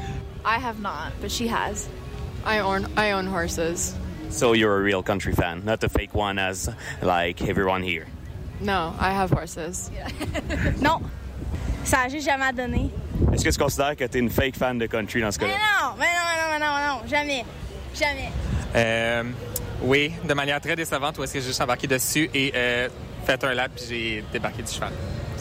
I have not, but she has. I own I own horses. So you're a real country fan, not a fake one as like everyone here. No, I have horses. Non, ça n'a juste jamais donné. Est-ce que tu considères que tu es une fake fan de country dans ce Mais cas-là? non, mais non, mais non, mais non, mais non, jamais, jamais. Euh, oui, de manière très décevante, où est-ce que j'ai juste embarqué dessus et euh, fait un lap puis j'ai débarqué du cheval.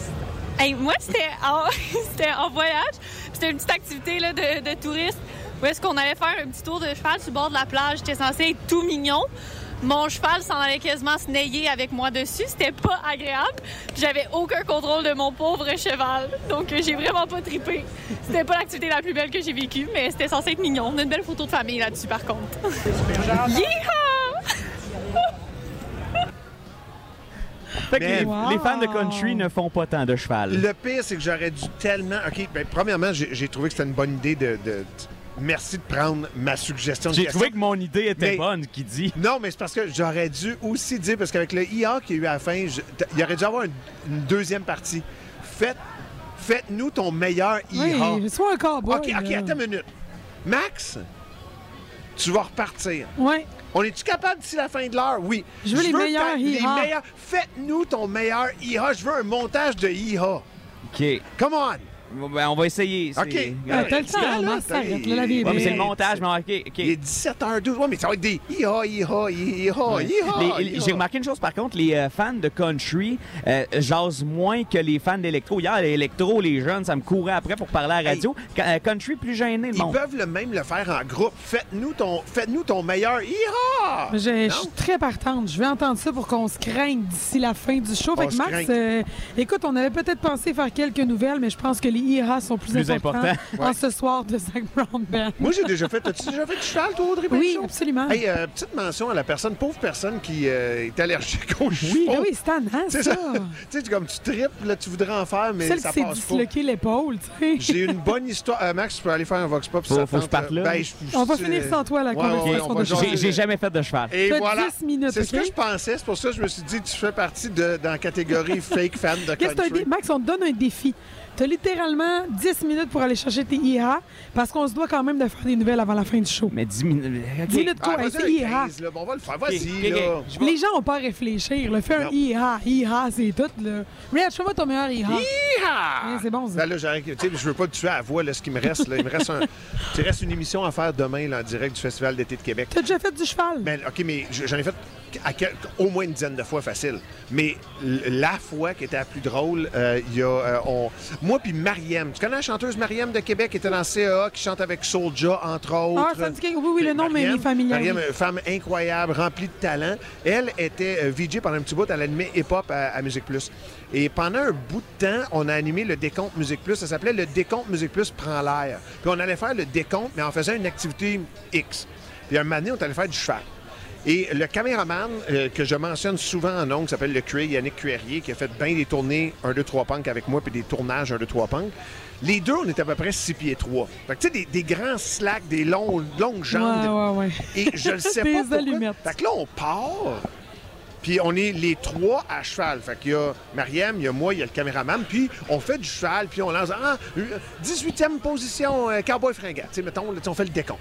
Hey, moi, c'était en, c'était en voyage. C'était une petite activité là, de, de touriste où est-ce qu'on allait faire un petit tour de cheval sur le bord de la plage. J'étais censée être tout mignon. Mon cheval s'en allait quasiment se nailler avec moi dessus. C'était pas agréable. J'avais aucun contrôle de mon pauvre cheval. Donc, euh, j'ai vraiment pas trippé. C'était pas l'activité la plus belle que j'ai vécue, mais c'était censé être mignon. On a une belle photo de famille là-dessus, par contre. Yeehaw! Fait que Mais- les, Wow. les fans de country ne font pas tant de cheval. Le pire, c'est que j'aurais dû tellement... OK, bien, premièrement, j'ai j'ai trouvé que c'était une bonne idée de... de- Merci de prendre ma suggestion. de J'ai question. trouvé que mon idée était Mais- bonne, qui dit. Non, mais c'est parce que j'aurais dû aussi dire, parce qu'avec le I A qu'il y a eu à la fin, je- t- il aurait dû avoir une, une deuxième partie. Faites, faites-nous ton meilleur I A. Oui, sois un cowboy. OK, OK, là. attends une minute. Max, tu vas repartir. Oui. On est-tu capable d'ici la fin de l'heure? Oui. Je veux les meilleurs ta- les I A. meilleurs. Faites-nous ton meilleur I A. Je veux un montage de I A. OK. Come on! Ben, on va essayer. OK. c'est- Ah, t'as le temps, là, Max, t'as- arrête, là, la vie est Ouais, mais c'est le belle. montage, mais OK. OK. Il est dix-sept heures douze. Ouais, mais ça va être des I A, I A, I A, Ouais. I A. Les- les- J'ai remarqué une chose, par contre, les euh, fans de country euh, jasent moins que les fans d'électro. Hier, l'électro, les jeunes, ça me courait après pour parler à la radio. Ca- euh, country, plus gêné, le Ils monde. peuvent le même le faire en groupe. Faites-nous ton, faites-nous ton meilleur I A! Je je Non? suis très partante. Je vais entendre ça pour qu'on se craigne d'ici la fin du show. Fait On que se Max, craint. euh, écoute, on avait peut-être pensé faire quelques nouvelles, mais je pense que les I H A sont plus, Plus importants important. en Ouais. ce soir de Zach Brown Band. Moi, j'ai déjà fait. As-tu déjà fait du cheval, toi, Audrey? Oui, Benchon? absolument. Hey, euh, petite mention à la personne, pauvre personne qui euh, est allergique aux chevaux. Oui, ben oui, c'est tannant, C'est ça. Tu sais, comme tu tripes, là, tu voudrais en faire, mais Celle ça qui s'est passe pas. disloqué l'épaule, tu sais. J'ai une bonne histoire. Euh, Max, tu peux aller faire un Vox Pop. si Faut- ça faut que tente. je parte là. Ben, je- On va je- finir sans toi, la Ouais, conversation ouais, on va de jaser. J'ai j'ai jamais fait de cheval. Et T'as voilà. dix minutes, C'est ce OK? que je pensais. C'est pour ça que je me suis dit, tu fais partie de dans la catégorie fake fan de Qu'est-ce que t'as country. dit? Max, on te donne un défi. Tu as littéralement dix minutes pour aller chercher tes I H A parce qu'on se doit quand même de faire des nouvelles avant la fin du show. Mais dix minutes. dix minutes quoi? Ah, Hey, vas-y, c'est un I H A. quinze, là. Bon, on va le faire. Vas-y, Ok, ok, là. ok. Les gens n'ont pas à réfléchir. Là. Fais un Non. I H A. I H A, c'est tout. Là. Riyad, fais-moi ton meilleur I H A. Hi-ha! Ouais, c'est bon, ça. Ben là, j'arrête. Tu sais, je veux pas te tuer à la voix, là, ce qui me reste. Là. Il me reste, un... Il reste une émission à faire demain, là, en direct du Festival d'été de Québec. T'as déjà fait du cheval? Ben, OK, mais j'en ai fait à quel- au moins une dizaine de fois facile. Mais l- la fois qui était la plus drôle, euh, il y a... euh, on... Moi puis Mariem. Tu connais la chanteuse Mariem de Québec qui était dans C A A, qui chante avec Soulja, entre autres? Ah, ça me dit quelque- oui, oui, le nom mais Mariem, est familier. Mariem, euh, femme incroyable, remplie de talent. Elle était euh, V J pendant un petit bout. Elle animait hip-hop à, à Musique Plus. Et pendant un bout de temps, on a animé le décompte Musique Plus. Ça s'appelait le décompte Musique Plus prend l'air. Puis on allait faire le décompte, mais en faisant une activité X. Puis un moment donné, on allait faire du cheval. Et le caméraman euh, que je mentionne souvent en ondes, qui s'appelle le Cuir, Yannick Cuérier, qui a fait bien des tournées un, deux, trois punk avec moi, puis des tournages un, deux, trois punk. Les deux, on était à peu près six pieds trois. Fait que tu sais, des, des grands slacks, des longs, longues jambes. Ouais, ouais, ouais. Et je le sais Des pas pourquoi. allumettes. Fait que là, on part, puis on est les trois à cheval. Fait qu'il y a Mariem, il y a moi, il y a le caméraman, puis on fait du cheval, puis on lance ah, dix-huitième position, euh, cowboy fringant. Tu sais, mettons, là, tu sais, on fait le décompte.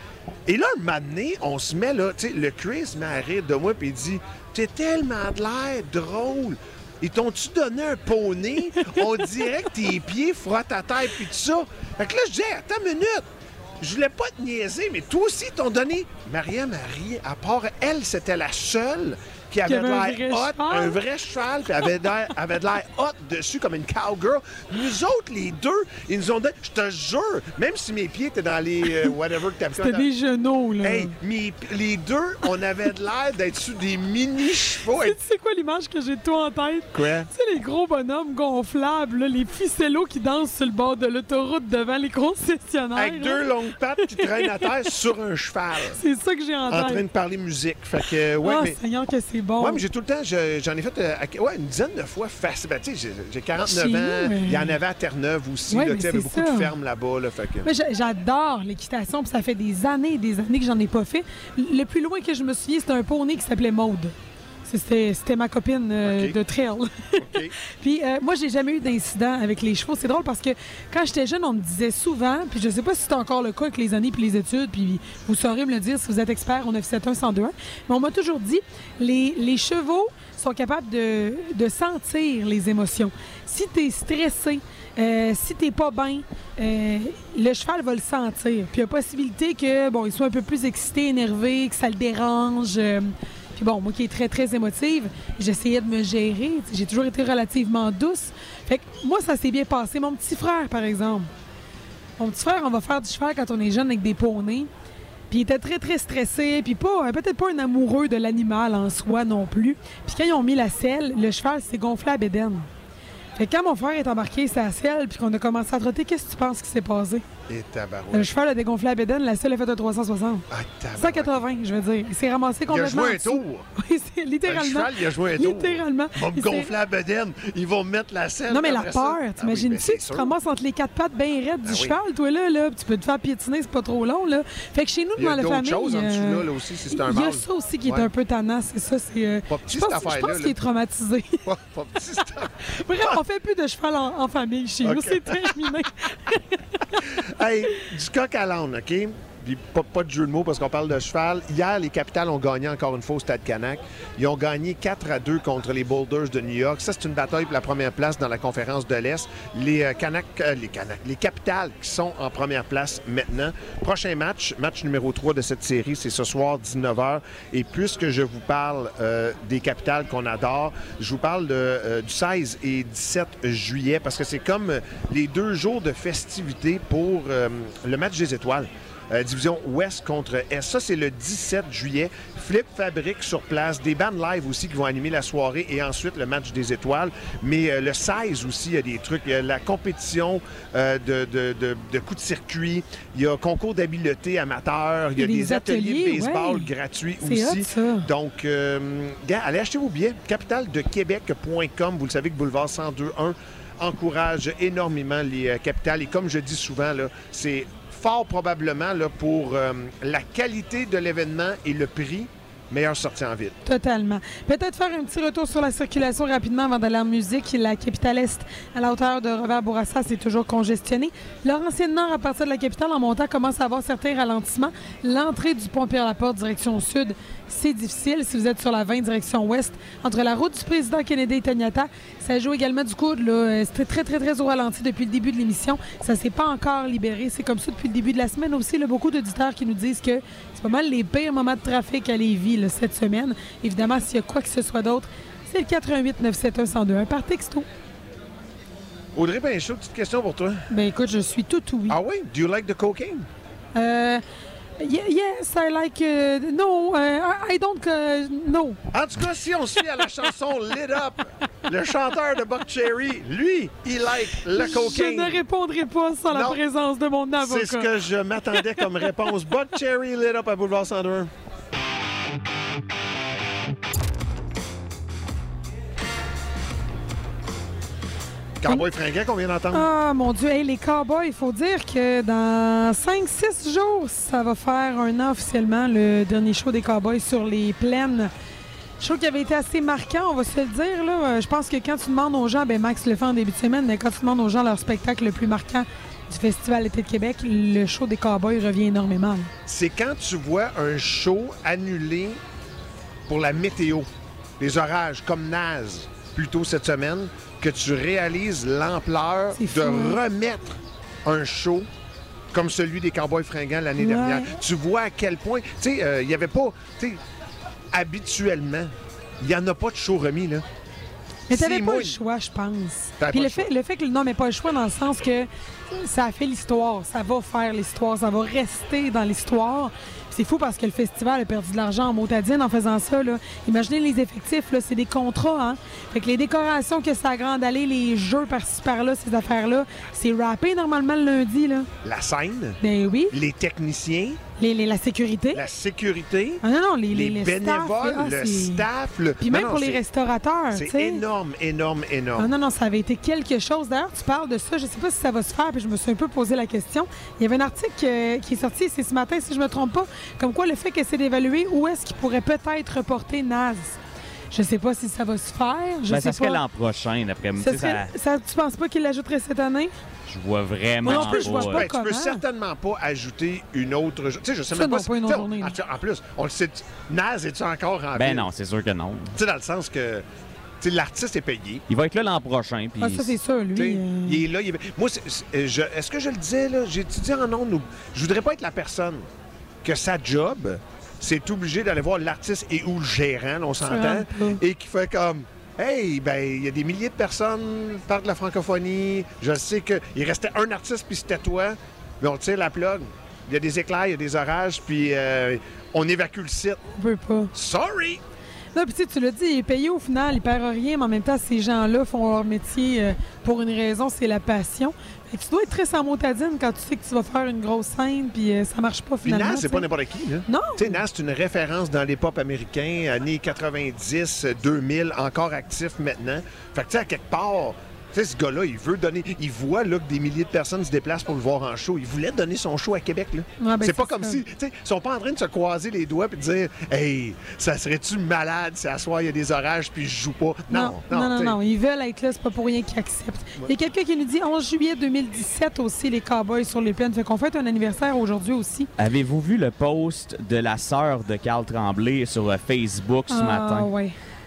Et là, un moment donné, on se met là, tu sais, le Chris se met à rire de moi, puis il dit t'es tellement de l'air drôle. Ils t'ont-tu donné un poney? On dirait que tes pieds frottent à terre, puis tout ça. Fait que là, je dis hey, attends une minute. Je voulais pas te niaiser, mais toi aussi, ils t'ont donné. Mariam a ri. À part elle, c'était la seule qui avait de avait un l'air vrai hot, cheval. un vrai cheval, puis avait de l'air- avait de l'air hot dessus comme une cowgirl. Nous autres, les deux, ils nous ont dit, je te jure, même si mes pieds étaient dans les euh, whatever que t'as C'était des genoux, là. Hey, mes- les deux, on avait de l'air d'être sous des mini-chevaux. Tu sais quoi l'image que j'ai de toi en tête? Quoi? Tu sais, les gros bonhommes gonflables, là, les ficellos qui dansent sur le bord de l'autoroute devant les concessionnaires. Avec deux là. longues pattes qui traînent à terre sur un cheval. C'est ça que j'ai en En tête. train de parler musique. Fait que, euh, ouais, Ah, mais. Seigneur, que c'est bon. Ouais, mais j'ai tout le temps, je- j'en ai fait euh, à- ouais, une dizaine de fois facile. Ben, tu sais, j'ai- j'ai quarante-neuf Chez ans. nous, mais- Il y en avait à Terre-Neuve aussi. Ouais, là, mais tu sais, il y avait c'est beaucoup ça. de fermes là-bas. Là, fait que... Moi, j'a- j'adore l'équitation, puis ça fait des années et des années que j'en ai pas fait. Le plus loin que je me souviens, c'était un poney qui s'appelait Maude. C'était c'était ma copine euh, OK. de trail. Puis euh, moi, j'ai jamais eu d'incident avec les chevaux. C'est drôle parce que quand j'étais jeune, on me disait souvent, puis je sais pas si c'est encore le cas avec les années puis les études, puis vous saurez me le dire si vous êtes expert au neuf sept un un zéro deux un, mais on m'a toujours dit, les, les chevaux sont capables de, de sentir les émotions. Si tu es stressé, euh, si t'es pas bien, euh, le cheval va le sentir. Puis il y a possibilité que bon, il soit un peu plus excité, énervé, que ça le dérange. euh, Puis bon, moi qui est très, très émotive, j'essayais de me gérer. T'sais, j'ai toujours été relativement douce. Fait que moi, ça s'est bien passé. Mon petit frère, par exemple. Mon petit frère, on va faire du cheval quand on est jeune avec des poneys. Puis il était très, très stressé. Puis pas, peut-être pas un amoureux de l'animal en soi non plus. Puis quand ils ont mis la selle, le cheval s'est gonflé à bédaine. Fait que quand mon frère est embarqué sa selle puis qu'on a commencé à trotter, qu'est-ce que tu penses qui s'est passé? Et tabarouette. Le cheval a dégonflé à bédaine, la selle a fait un trois cent soixante. Ah, tabarouette. cent quatre-vingts, je veux dire. Il s'est ramassé Il a complètement. joué un en dessous. tour. Oui, c'est littéralement. Le cheval, il a joué un tour. Littéralement. Ils vont me Il s'est- gonfler la bedaine. Ils vont me mettre la selle. Non, mais la après ça. peur, Ah oui, t'imagines-tu? ben, c'est tu te sûr. ramasses entre les quatre pattes bien raides du Ah oui. cheval, toi, là, là. Tu peux te faire piétiner, c'est pas trop long, là. Fait que chez nous, Il y a dans la d'autres famille. choses en dessous, euh, là, là aussi, si c'est un Il y a mâle. ça aussi qui est Ouais. un peu tannant, c'est ça. C'est, euh, Pas je petit, pense, cette je affaire-là, pense là. qu'il est traumatisé. Pas, pas petit, c'est un- Bref, on fait plus de cheval en, en famille chez nous, OK. c'est terminé. Hey, du coq à l'âne, OK? Puis pas, pas de jeu de mots parce qu'on parle de cheval. Hier, les Capitals ont gagné encore une fois au Stade Canac. Ils ont gagné quatre à deux contre les Boulders de New York. Ça, c'est une bataille pour la première place dans la conférence de l'Est. Les euh, Canac, euh, les Canac, les Capitals qui sont en première place maintenant. Prochain match, match numéro trois de cette série, c'est ce soir, dix-neuf heures. Et puisque je vous parle euh, des Capitals qu'on adore, je vous parle de, euh, du seize et dix-sept juillet parce que c'est comme euh, les deux jours de festivité pour euh, le match des étoiles. euh, division Ouest contre Est. Ça, c'est le dix-sept juillet. Flip fabrique sur place. Des bands live aussi qui vont animer la soirée et ensuite le match des étoiles. Mais euh, le seize aussi, il y a des trucs. Il y a la compétition euh, de, de, de, de coups de circuit. Il y a concours d'habileté amateur. Il y a des, des ateliers, ateliers de baseball ouais. gratuits c'est aussi. Hot, ça. Donc, euh, gars, allez acheter vos billets. capitale de québec point com. Vous le savez que Boulevard cent deux un encourage énormément les euh, capitales. Et comme je dis souvent, là, c'est fort probablement là, pour euh, la qualité de l'événement et le prix, meilleure sortie en ville. Totalement. Peut-être faire un petit retour sur la circulation rapidement avant d'aller en musique. La capitale Est, à la hauteur de Robert-Bourassa, c'est toujours congestionné. Laurentienne-Nord, à partir de la capitale, en montant, commence à avoir certains ralentissements. L'entrée du pont Pierre-Laporte, direction sud, c'est difficile. Si vous êtes sur la vingt, direction ouest, entre la route du président Kennedy et Taniata, ça joue également du coude. Là. C'était très, très, très au ralenti depuis le début de l'émission. Ça ne s'est pas encore libéré. C'est comme ça depuis le début de la semaine aussi. Là, beaucoup d'auditeurs qui nous disent que c'est pas mal les pires moments de trafic à Lévis là, cette semaine. Évidemment, s'il y a quoi que ce soit d'autre, c'est le quatre un huit neuf sept un un zéro deux un par texto. Audrey Pinchot, petite question pour toi. Ben écoute, je suis tout oui. Ah oui? Do you like the cocaine? Euh... Yes, I like... Uh, no, uh, I don't... Uh, no. En tout cas, si on se fie à la chanson Lit Up, le chanteur de Buck Cherry, lui, il like le cocaine. Je ne répondrai pas sans non. la présence de mon avocat. C'est ce que je m'attendais comme réponse. Buck Cherry, Lit Up à Boulevard cent deux un. Cowboys fringants qu'on vient d'entendre. Ah, mon Dieu. Hey, les Cowboys, il faut dire que dans cinq six jours, ça va faire un an officiellement, le dernier show des Cowboys sur les plaines. Show qui avait été assez marquant, on va se le dire. Là. Je pense que quand tu demandes aux gens, ben Max le fait en début de semaine, mais quand tu demandes aux gens leur spectacle le plus marquant du Festival Été de Québec, le show des Cowboys revient énormément. C'est quand tu vois un show annulé pour la météo, les orages, comme Naz, plus tôt cette semaine, que tu réalises l'ampleur de remettre un show comme celui des Cowboys fringants l'année ouais. dernière. Tu vois à quel point... Tu sais, il euh, n'y avait pas... Tu sais, habituellement, il n'y en a pas de show remis, là. Mais tu n'avais pas le choix, je pense. Puis le fait, le fait que... Non, mais pas le choix dans le sens que ça a fait l'histoire. Ça va faire l'histoire. Ça va rester dans l'histoire. C'est fou parce que le festival a perdu de l'argent en motadine en faisant ça. Là. Imaginez les effectifs, là, c'est des contrats. Hein? Fait que les décorations que ça a grande allée, les jeux par-ci par-là, ces affaires-là, c'est rappé normalement le lundi. Là. La scène. Ben oui. Les techniciens. Les, les, la sécurité. La sécurité. Ah non, non, les, les, les les bénévoles, staff, le ah, staff. Le... Puis même non, pour les restaurateurs. C'est énorme, énorme, énorme. Ah non, non, ça avait été quelque chose. D'ailleurs, tu parles de ça, je ne sais pas si ça va se faire, puis je me suis un peu posé la question. Il y avait un article euh, qui est sorti, c'est ce matin, si je ne me trompe pas, comme quoi le fait que c'est d'évaluer où est-ce qu'il pourrait peut-être reporter Naz. Je sais pas si ça va se faire. Je ben, sais ça serait pas. l'an prochain, d'après moi. Ça serait... ça... ça... Tu penses pas qu'il l'ajouterait cette année? Je vois vraiment non plus, je vois pas. pas ouais, tu peux certainement pas ajouter une autre... Tu sais, je sais ça même pas... pas une autre journée, en, en plus, on le sait... Naz, es-tu encore en Ben ville? non, c'est sûr que non. Tu sais, dans le sens que... T'sais, l'artiste est payé. Il va être là l'an prochain. Puis ah, ça, c'est sûr, lui. Euh... Il est là. Il est... Moi, c'est, c'est, je... est-ce que je le disais, là? J'ai dit en ondes, ou... je voudrais pas être la personne que sa job, c'est obligé d'aller voir l'artiste et ou le gérant, là, on s'entend, et qui fait comme... Hey, ben, il y a des milliers de personnes qui parlent de la francophonie. Je sais qu'il restait un artiste, puis c'était toi. Mais on tire la plug. Il y a des éclairs, il y a des orages, puis euh, on évacue le site. On peut pas. Sorry! Non, puis tu l'as dit, il est payé au final, il perd rien, mais en même temps, ces gens-là font leur métier euh, pour une raison, c'est la passion. Et tu dois être très sans motadine quand tu sais que tu vas faire une grosse scène, puis euh, ça marche pas finalement. Puis Nas, c'est pas n'importe qui, là. Non! Tu sais, Nas, c'est une référence dans l'hip-hop américain, années quatre-vingt-dix, deux mille, encore actif maintenant. Fait que tu sais, à quelque part... Tu sais, ce gars-là, il veut donner... Il voit là, que des milliers de personnes se déplacent pour le voir en show. Il voulait donner son show à Québec, là. Ah, ben, c'est pas c'est comme ça. si... Tu sais, ils sont pas en train de se croiser les doigts et de dire « Hey, ça serait-tu malade si à soir, il y a des orages puis je joue pas? » Non, non, non, non, t'sais. non. Ils veulent être là, c'est pas pour rien qu'ils acceptent. Ouais. Il y a quelqu'un qui nous dit onze juillet deux mille dix-sept aussi, les Cowboys sur les plaines. Fait qu'on fête un anniversaire aujourd'hui aussi. Avez-vous vu le post de la sœur de Carl Tremblay sur Facebook ce ah, matin? Oui.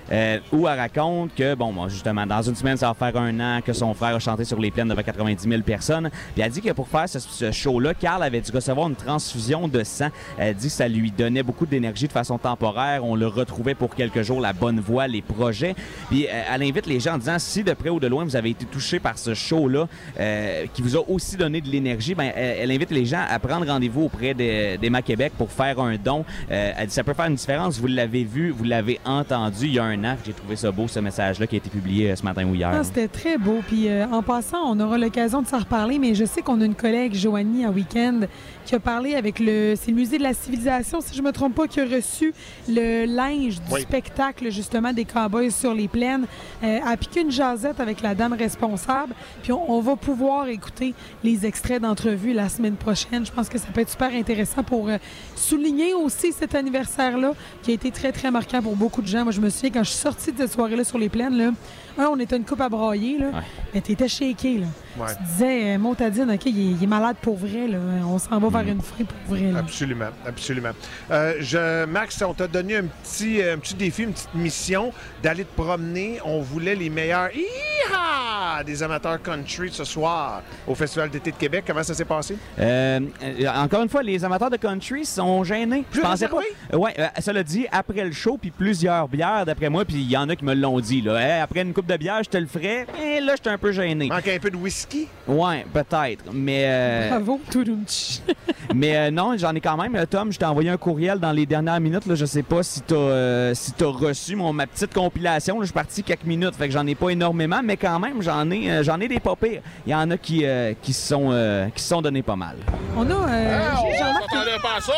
euh, où elle raconte que, bon, bon, justement, dans une semaine, ça va faire un an que son frère a chanté sur les plaines devant quatre-vingt-dix mille personnes. Puis elle dit que pour faire ce, ce show-là, Carl avait dû recevoir une transfusion de sang. Elle dit que ça lui donnait beaucoup d'énergie de façon temporaire. On le retrouvait pour quelques jours, la bonne voix, les projets. Puis euh, elle invite les gens en disant, si de près ou de loin, vous avez été touché par ce show-là, euh, qui vous a aussi donné de l'énergie, ben, elle, elle invite les gens à prendre rendez-vous auprès d'Emma Québec pour faire un don. Euh, elle dit, ça peut faire une différence. Vous l'avez vu, vous l'avez entendu il y a un an. J'ai trouvé ça beau, ce message-là qui a été publié ce matin ou hier. Ah, c'était très beau. Puis euh, en passant, on aura l'occasion de s'en reparler, mais je sais qu'on a une collègue, Joanie, à Week-end, qui a parlé avec le... C'est le Musée de la Civilisation, si je ne me trompe pas, qui a reçu le linge du oui. spectacle, justement, des Cowboys sur les plaines, euh, a piqué une jasette avec la dame responsable. Puis on, on va pouvoir écouter les extraits d'entrevue la semaine prochaine. Je pense que ça peut être super intéressant pour euh, souligner aussi cet anniversaire-là, qui a été très, très marquant pour beaucoup de gens. Moi, je me souviens, quand je suis sortie de cette soirée-là sur les plaines, là, un, on était une coupe à brailler, là, ouais. mais t'étais shaké, là. Ouais. Tu te disais, Montadine, OK, il est, il est malade pour vrai, là. On s'en va vers une frie pour vrai, là. Absolument, absolument. Euh, je, Max, on t'a donné un petit, un petit défi, une petite mission d'aller te promener. On voulait les meilleurs Hi-ha! Des amateurs country ce soir au Festival d'été de Québec. Comment ça s'est passé? Euh, encore une fois, les amateurs de country sont gênés. Je pensais pas. Ouais, euh, ça l'a dit après le show, puis plusieurs bières d'après moi, puis il y en a qui me l'ont dit. Là. Hey, après une coupe de bière, je te le ferais. Et là, j'étais un peu gêné. Manque un peu de whisky? Ouais, peut-être. Mais. Euh... Bravo, Toudoumchi. Mais euh, non, j'en ai quand même. Tom, je t'ai envoyé un courriel dans les dernières minutes. Là. Je sais pas si t'as euh, si t'as reçu mon, ma petite compilation. Là, je suis parti quelques minutes, fait que j'en ai pas énormément, mais quand même, j'en ai, euh, j'en ai des pas pires. Il y en a qui, euh, qui se sont, euh, qui sont donnés pas mal. On a. Euh, hey, on s'attendait pas à ça.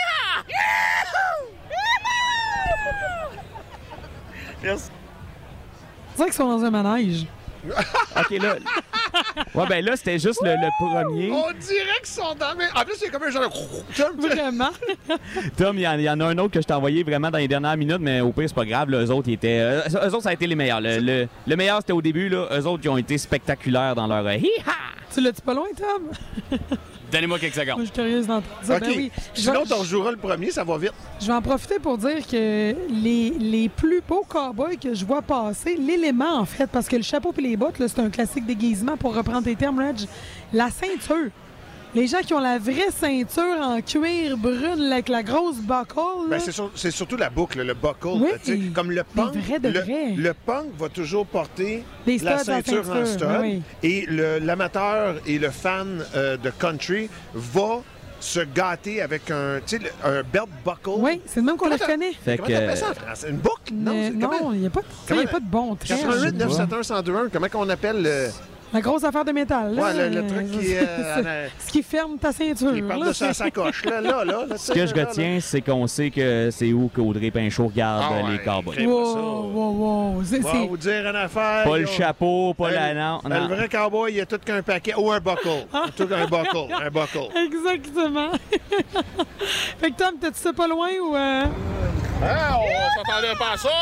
Merci. C'est vrai qu'ils sont dans un manège. OK, là. Ouais, ben là, c'était juste le, le premier. On dirait qu'ils sont dans... Mais en plus, c'est comme un genre de... Vraiment? Tom, il y, y en a un autre que je t'ai envoyé vraiment dans les dernières minutes, mais au pire, c'est pas grave. Là, eux autres, ils étaient... Euh, eux autres, ça a été les meilleurs. Le, le, le meilleur, c'était au début. Là. Eux autres, ils ont été spectaculaires dans leur... Euh, hi-ha! Tu l'as-tu pas loin, Tom? Donnez-moi quelques secondes. Moi, je suis curieuse d'entendre ça. OK. Ben oui. Sinon, t'en rejoueras le premier, ça va vite. Je vais en profiter pour dire que les, les plus beaux cowboys que je vois passer, l'élément, en fait, parce que le chapeau et les bottes, là, c'est un classique déguisement, pour reprendre tes termes, Reg. La ceinture. Les gens qui ont la vraie ceinture en cuir brune avec la grosse buckle. Ben, c'est, sur, c'est surtout la boucle, le buckle. Oui, là, comme le punk. vrai de le, vrai. le punk va toujours porter les la studs, ceinture, la ceinture en stud. Oui. Et le, l'amateur et le fan euh, de country va se gâter avec un, tu sais, un belt buckle. Oui, c'est le même qu'on le reconnaît. Comment t'appelles ça en français? Une boucle? Non, Mais, c'est, non, comment... il n'y a, a pas de bon trait. quatre-vingt-huit neuf cent soixante et un cent deux un, comment qu'on appelle le... La grosse affaire de métal. Là. Ouais, le, le truc qui est... Euh, ce qui ferme ta ceinture. Qui parle de sa sacoche. Là, là, là, là, ce que je retiens, là, c'est qu'on sait que c'est où qu'Audrey Pinchot regarde ah ouais, les cowboys. Wow, wow, wow. C'est, je vais vous dire une affaire. Pas le chapeau, pas la... Non, non. Le vrai cowboy, il a tout qu'un paquet ou un buckle. Tout un buckle. Un buckle. Exactement. Fait que Tom, t'as-tu ça pas loin ou... Euh... Ah, on s'attendait pas à ça.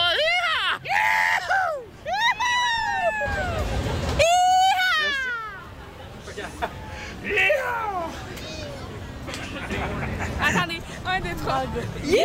Attendez, un, deux, trois. Yeah!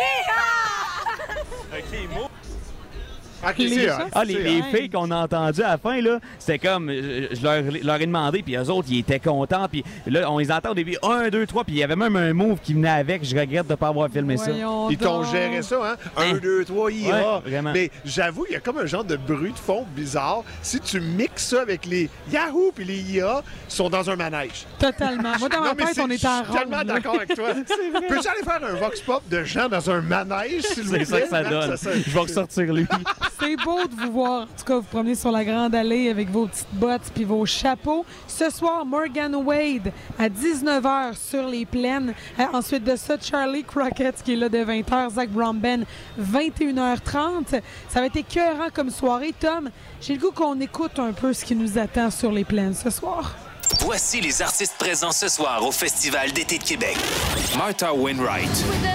OK, mot. Okay, les, hein, ah, les, les filles qu'on a entendues à la fin, là, c'était comme, je, je leur, leur ai demandé, puis eux autres, ils étaient contents, puis là, on les entend au début, un, deux, trois, puis il y avait même un move qui venait avec, je regrette de ne pas avoir filmé Voyons ça. Ils t'ont géré ça, hein? Un, deux, trois, il y va. Ouais, mais j'avoue, il y a comme un genre de bruit de fond bizarre. Si tu mixes ça avec les Yahoo puis les I A, ils sont dans un manège. Totalement. Moi, dans ma tête, on est en rond. Je suis tellement d'accord avec toi. Peux-tu aller faire un vox pop de gens dans un manège, s'il vous plaît? C'est ça que ça donne. Ça, ça, je vais ressortir lui. C'est beau de vous voir. En tout cas, vous promenez sur la grande allée avec vos petites bottes puis vos chapeaux. Ce soir, Morgan Wade à dix-neuf heures sur les plaines. Euh, ensuite de ça, Charlie Crockett qui est là de vingt heures. Zach Bromben, vingt et une heures trente. Ça va être écœurant comme soirée. Tom, j'ai le goût qu'on écoute un peu ce qui nous attend sur les plaines ce soir. Voici les artistes présents ce soir au Festival d'été de Québec. Martha Wainwright.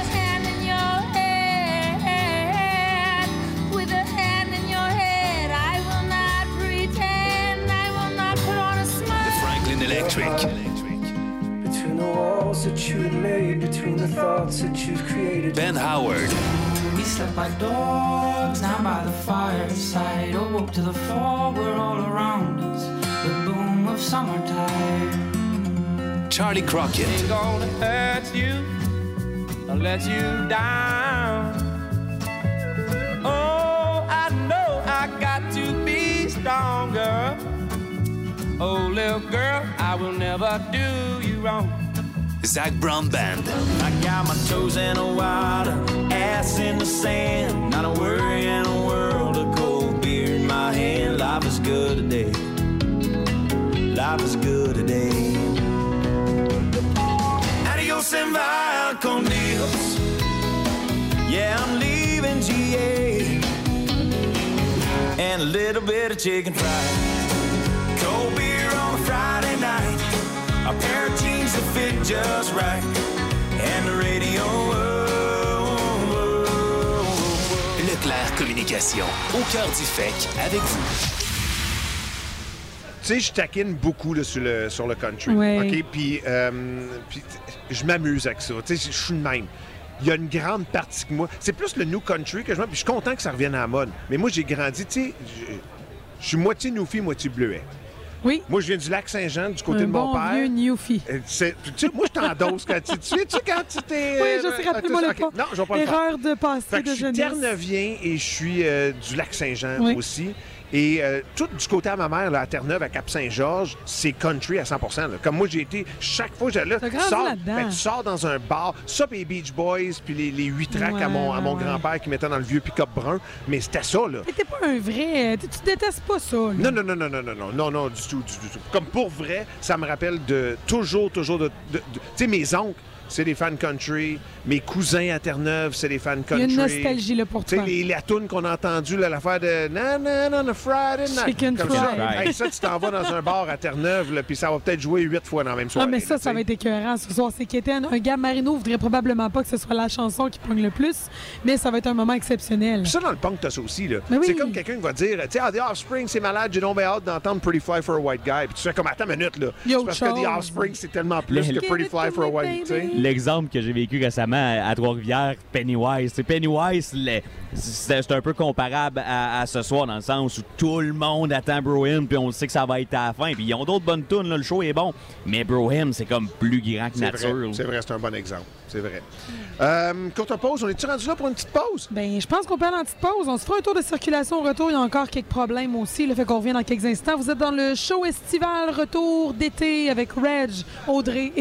Electric. Ben Howard. We slept by dogs, now by the fireside. Awoke to the fog, we're all around us. The boom of summertime. Charlie Crockett. Ain't gonna hurt you, or let you down. Oh, I know I got to be stronger. Oh, little girl, I will never do you wrong. Zac Brown Band. I got my toes in the water, ass in the sand. Not a worry in the world, a cold beer in my hand. Life is good today. Life is good today. Adios and via con Dios. Yeah, I'm leaving G A. And a little bit of chicken fried. Cold beer on a Friday night. A pair of jeans that fit just right. And the radio. Oh, oh, oh. Leclerc Communication, au cœur du F E C, avec vous. Tu sais, je taquine beaucoup là, sur, le, sur le country. Ouais. OK? Puis, euh, puis je m'amuse avec ça. Tu sais, je suis le même. Il y a une grande partie que moi. C'est plus le new country que je m'aime. Puis je suis content que ça revienne à la mode. Mais moi, j'ai grandi, tu sais, je, je suis moitié Newfie, moitié bleuet. Oui. Moi, je viens du lac Saint-Jean, du côté un de mon bon père. vieux Newfie. Euh, c'est- Tu sais, moi, je t'endosse quand tu. Tu sais-tu quand tu t'es. Oui, je sais, rappelez-moi le OK. pas. Non, je vais pas le faire. Erreur de passé Fait que de je suis jeunesse. Terre-Neuvien et je suis euh, du lac Saint-Jean Oui. aussi. Et euh, tout du côté à ma mère, là, à Terre-Neuve, à Cap-Saint-Georges, c'est country à cent pour cent. là. Comme moi, j'ai été, chaque fois que j'allais là, T'as tu grandi sors, là-dedans. ben, tu sors dans un bar, ça, puis les Beach Boys, puis les, les huit tracks Ouais, à mon, à mon ouais. grand-père qui mettait dans le vieux pick-up brun. Mais c'était ça, là. Mais t'es pas un vrai. Tu, tu détestes pas ça, là. Non, non, non, non, non, non, non, non, non, du tout, du tout, du tout. Comme pour vrai, ça me rappelle de toujours, toujours de. de- de- tu sais, mes oncles, c'est des fans country. Mes cousins à Terre-Neuve, c'est des fans Il y country. a une nostalgie là pour Tu sais, toi. les, la toune qu'on a entendue, là, l'affaire de na na na na Friday night. Chicken Comme fried. ça. Hey, ça, tu t'en vas dans un bar à Terre-Neuve, là, puis ça va peut-être jouer huit fois dans la même Ah, soirée. mais ça, là, ça tu va être écœurant ce soir. C'est qu'Étienne, un gars Marino voudrait probablement pas que ce soit la chanson qui pogne le plus, mais ça va être un moment exceptionnel. Puis ça, dans le punk, t'as ça aussi. Là. Mais oui. C'est comme quelqu'un qui va dire, tu sais, ah, The Offspring, c'est malade, j'ai donc bien hâte d'entendre Pretty Fly for a White Guy. Puis tu fais comme, attends une minute, là. Il y a C'est autre parce que The chose. Offspring, c'est tellement plus Le- que Pretty Fly for a White, tu sais. L'exemple que j'ai vécu récemment à, à Trois-Rivières, Pennywise. C'est Pennywise, le- c'est c'est un peu comparable à, à ce soir, dans le sens où tout le monde attend Bro-Hymn, puis on sait que ça va être à la fin. Puis ils ont d'autres bonnes tunes, là, le show est bon. Mais Bro-Hymn, c'est comme plus grand que C'est nature. vrai, c'est vrai, c'est un bon exemple. C'est vrai. Euh, courte pause, on est-tu rendu là pour une petite pause? Ben, je pense qu'on peut aller en petite pause. On se fera un tour de circulation au retour. Il y a encore quelques problèmes aussi. Le fait qu'on revient dans quelques instants. Vous êtes dans le show estival retour d'été avec Reg, Audrey et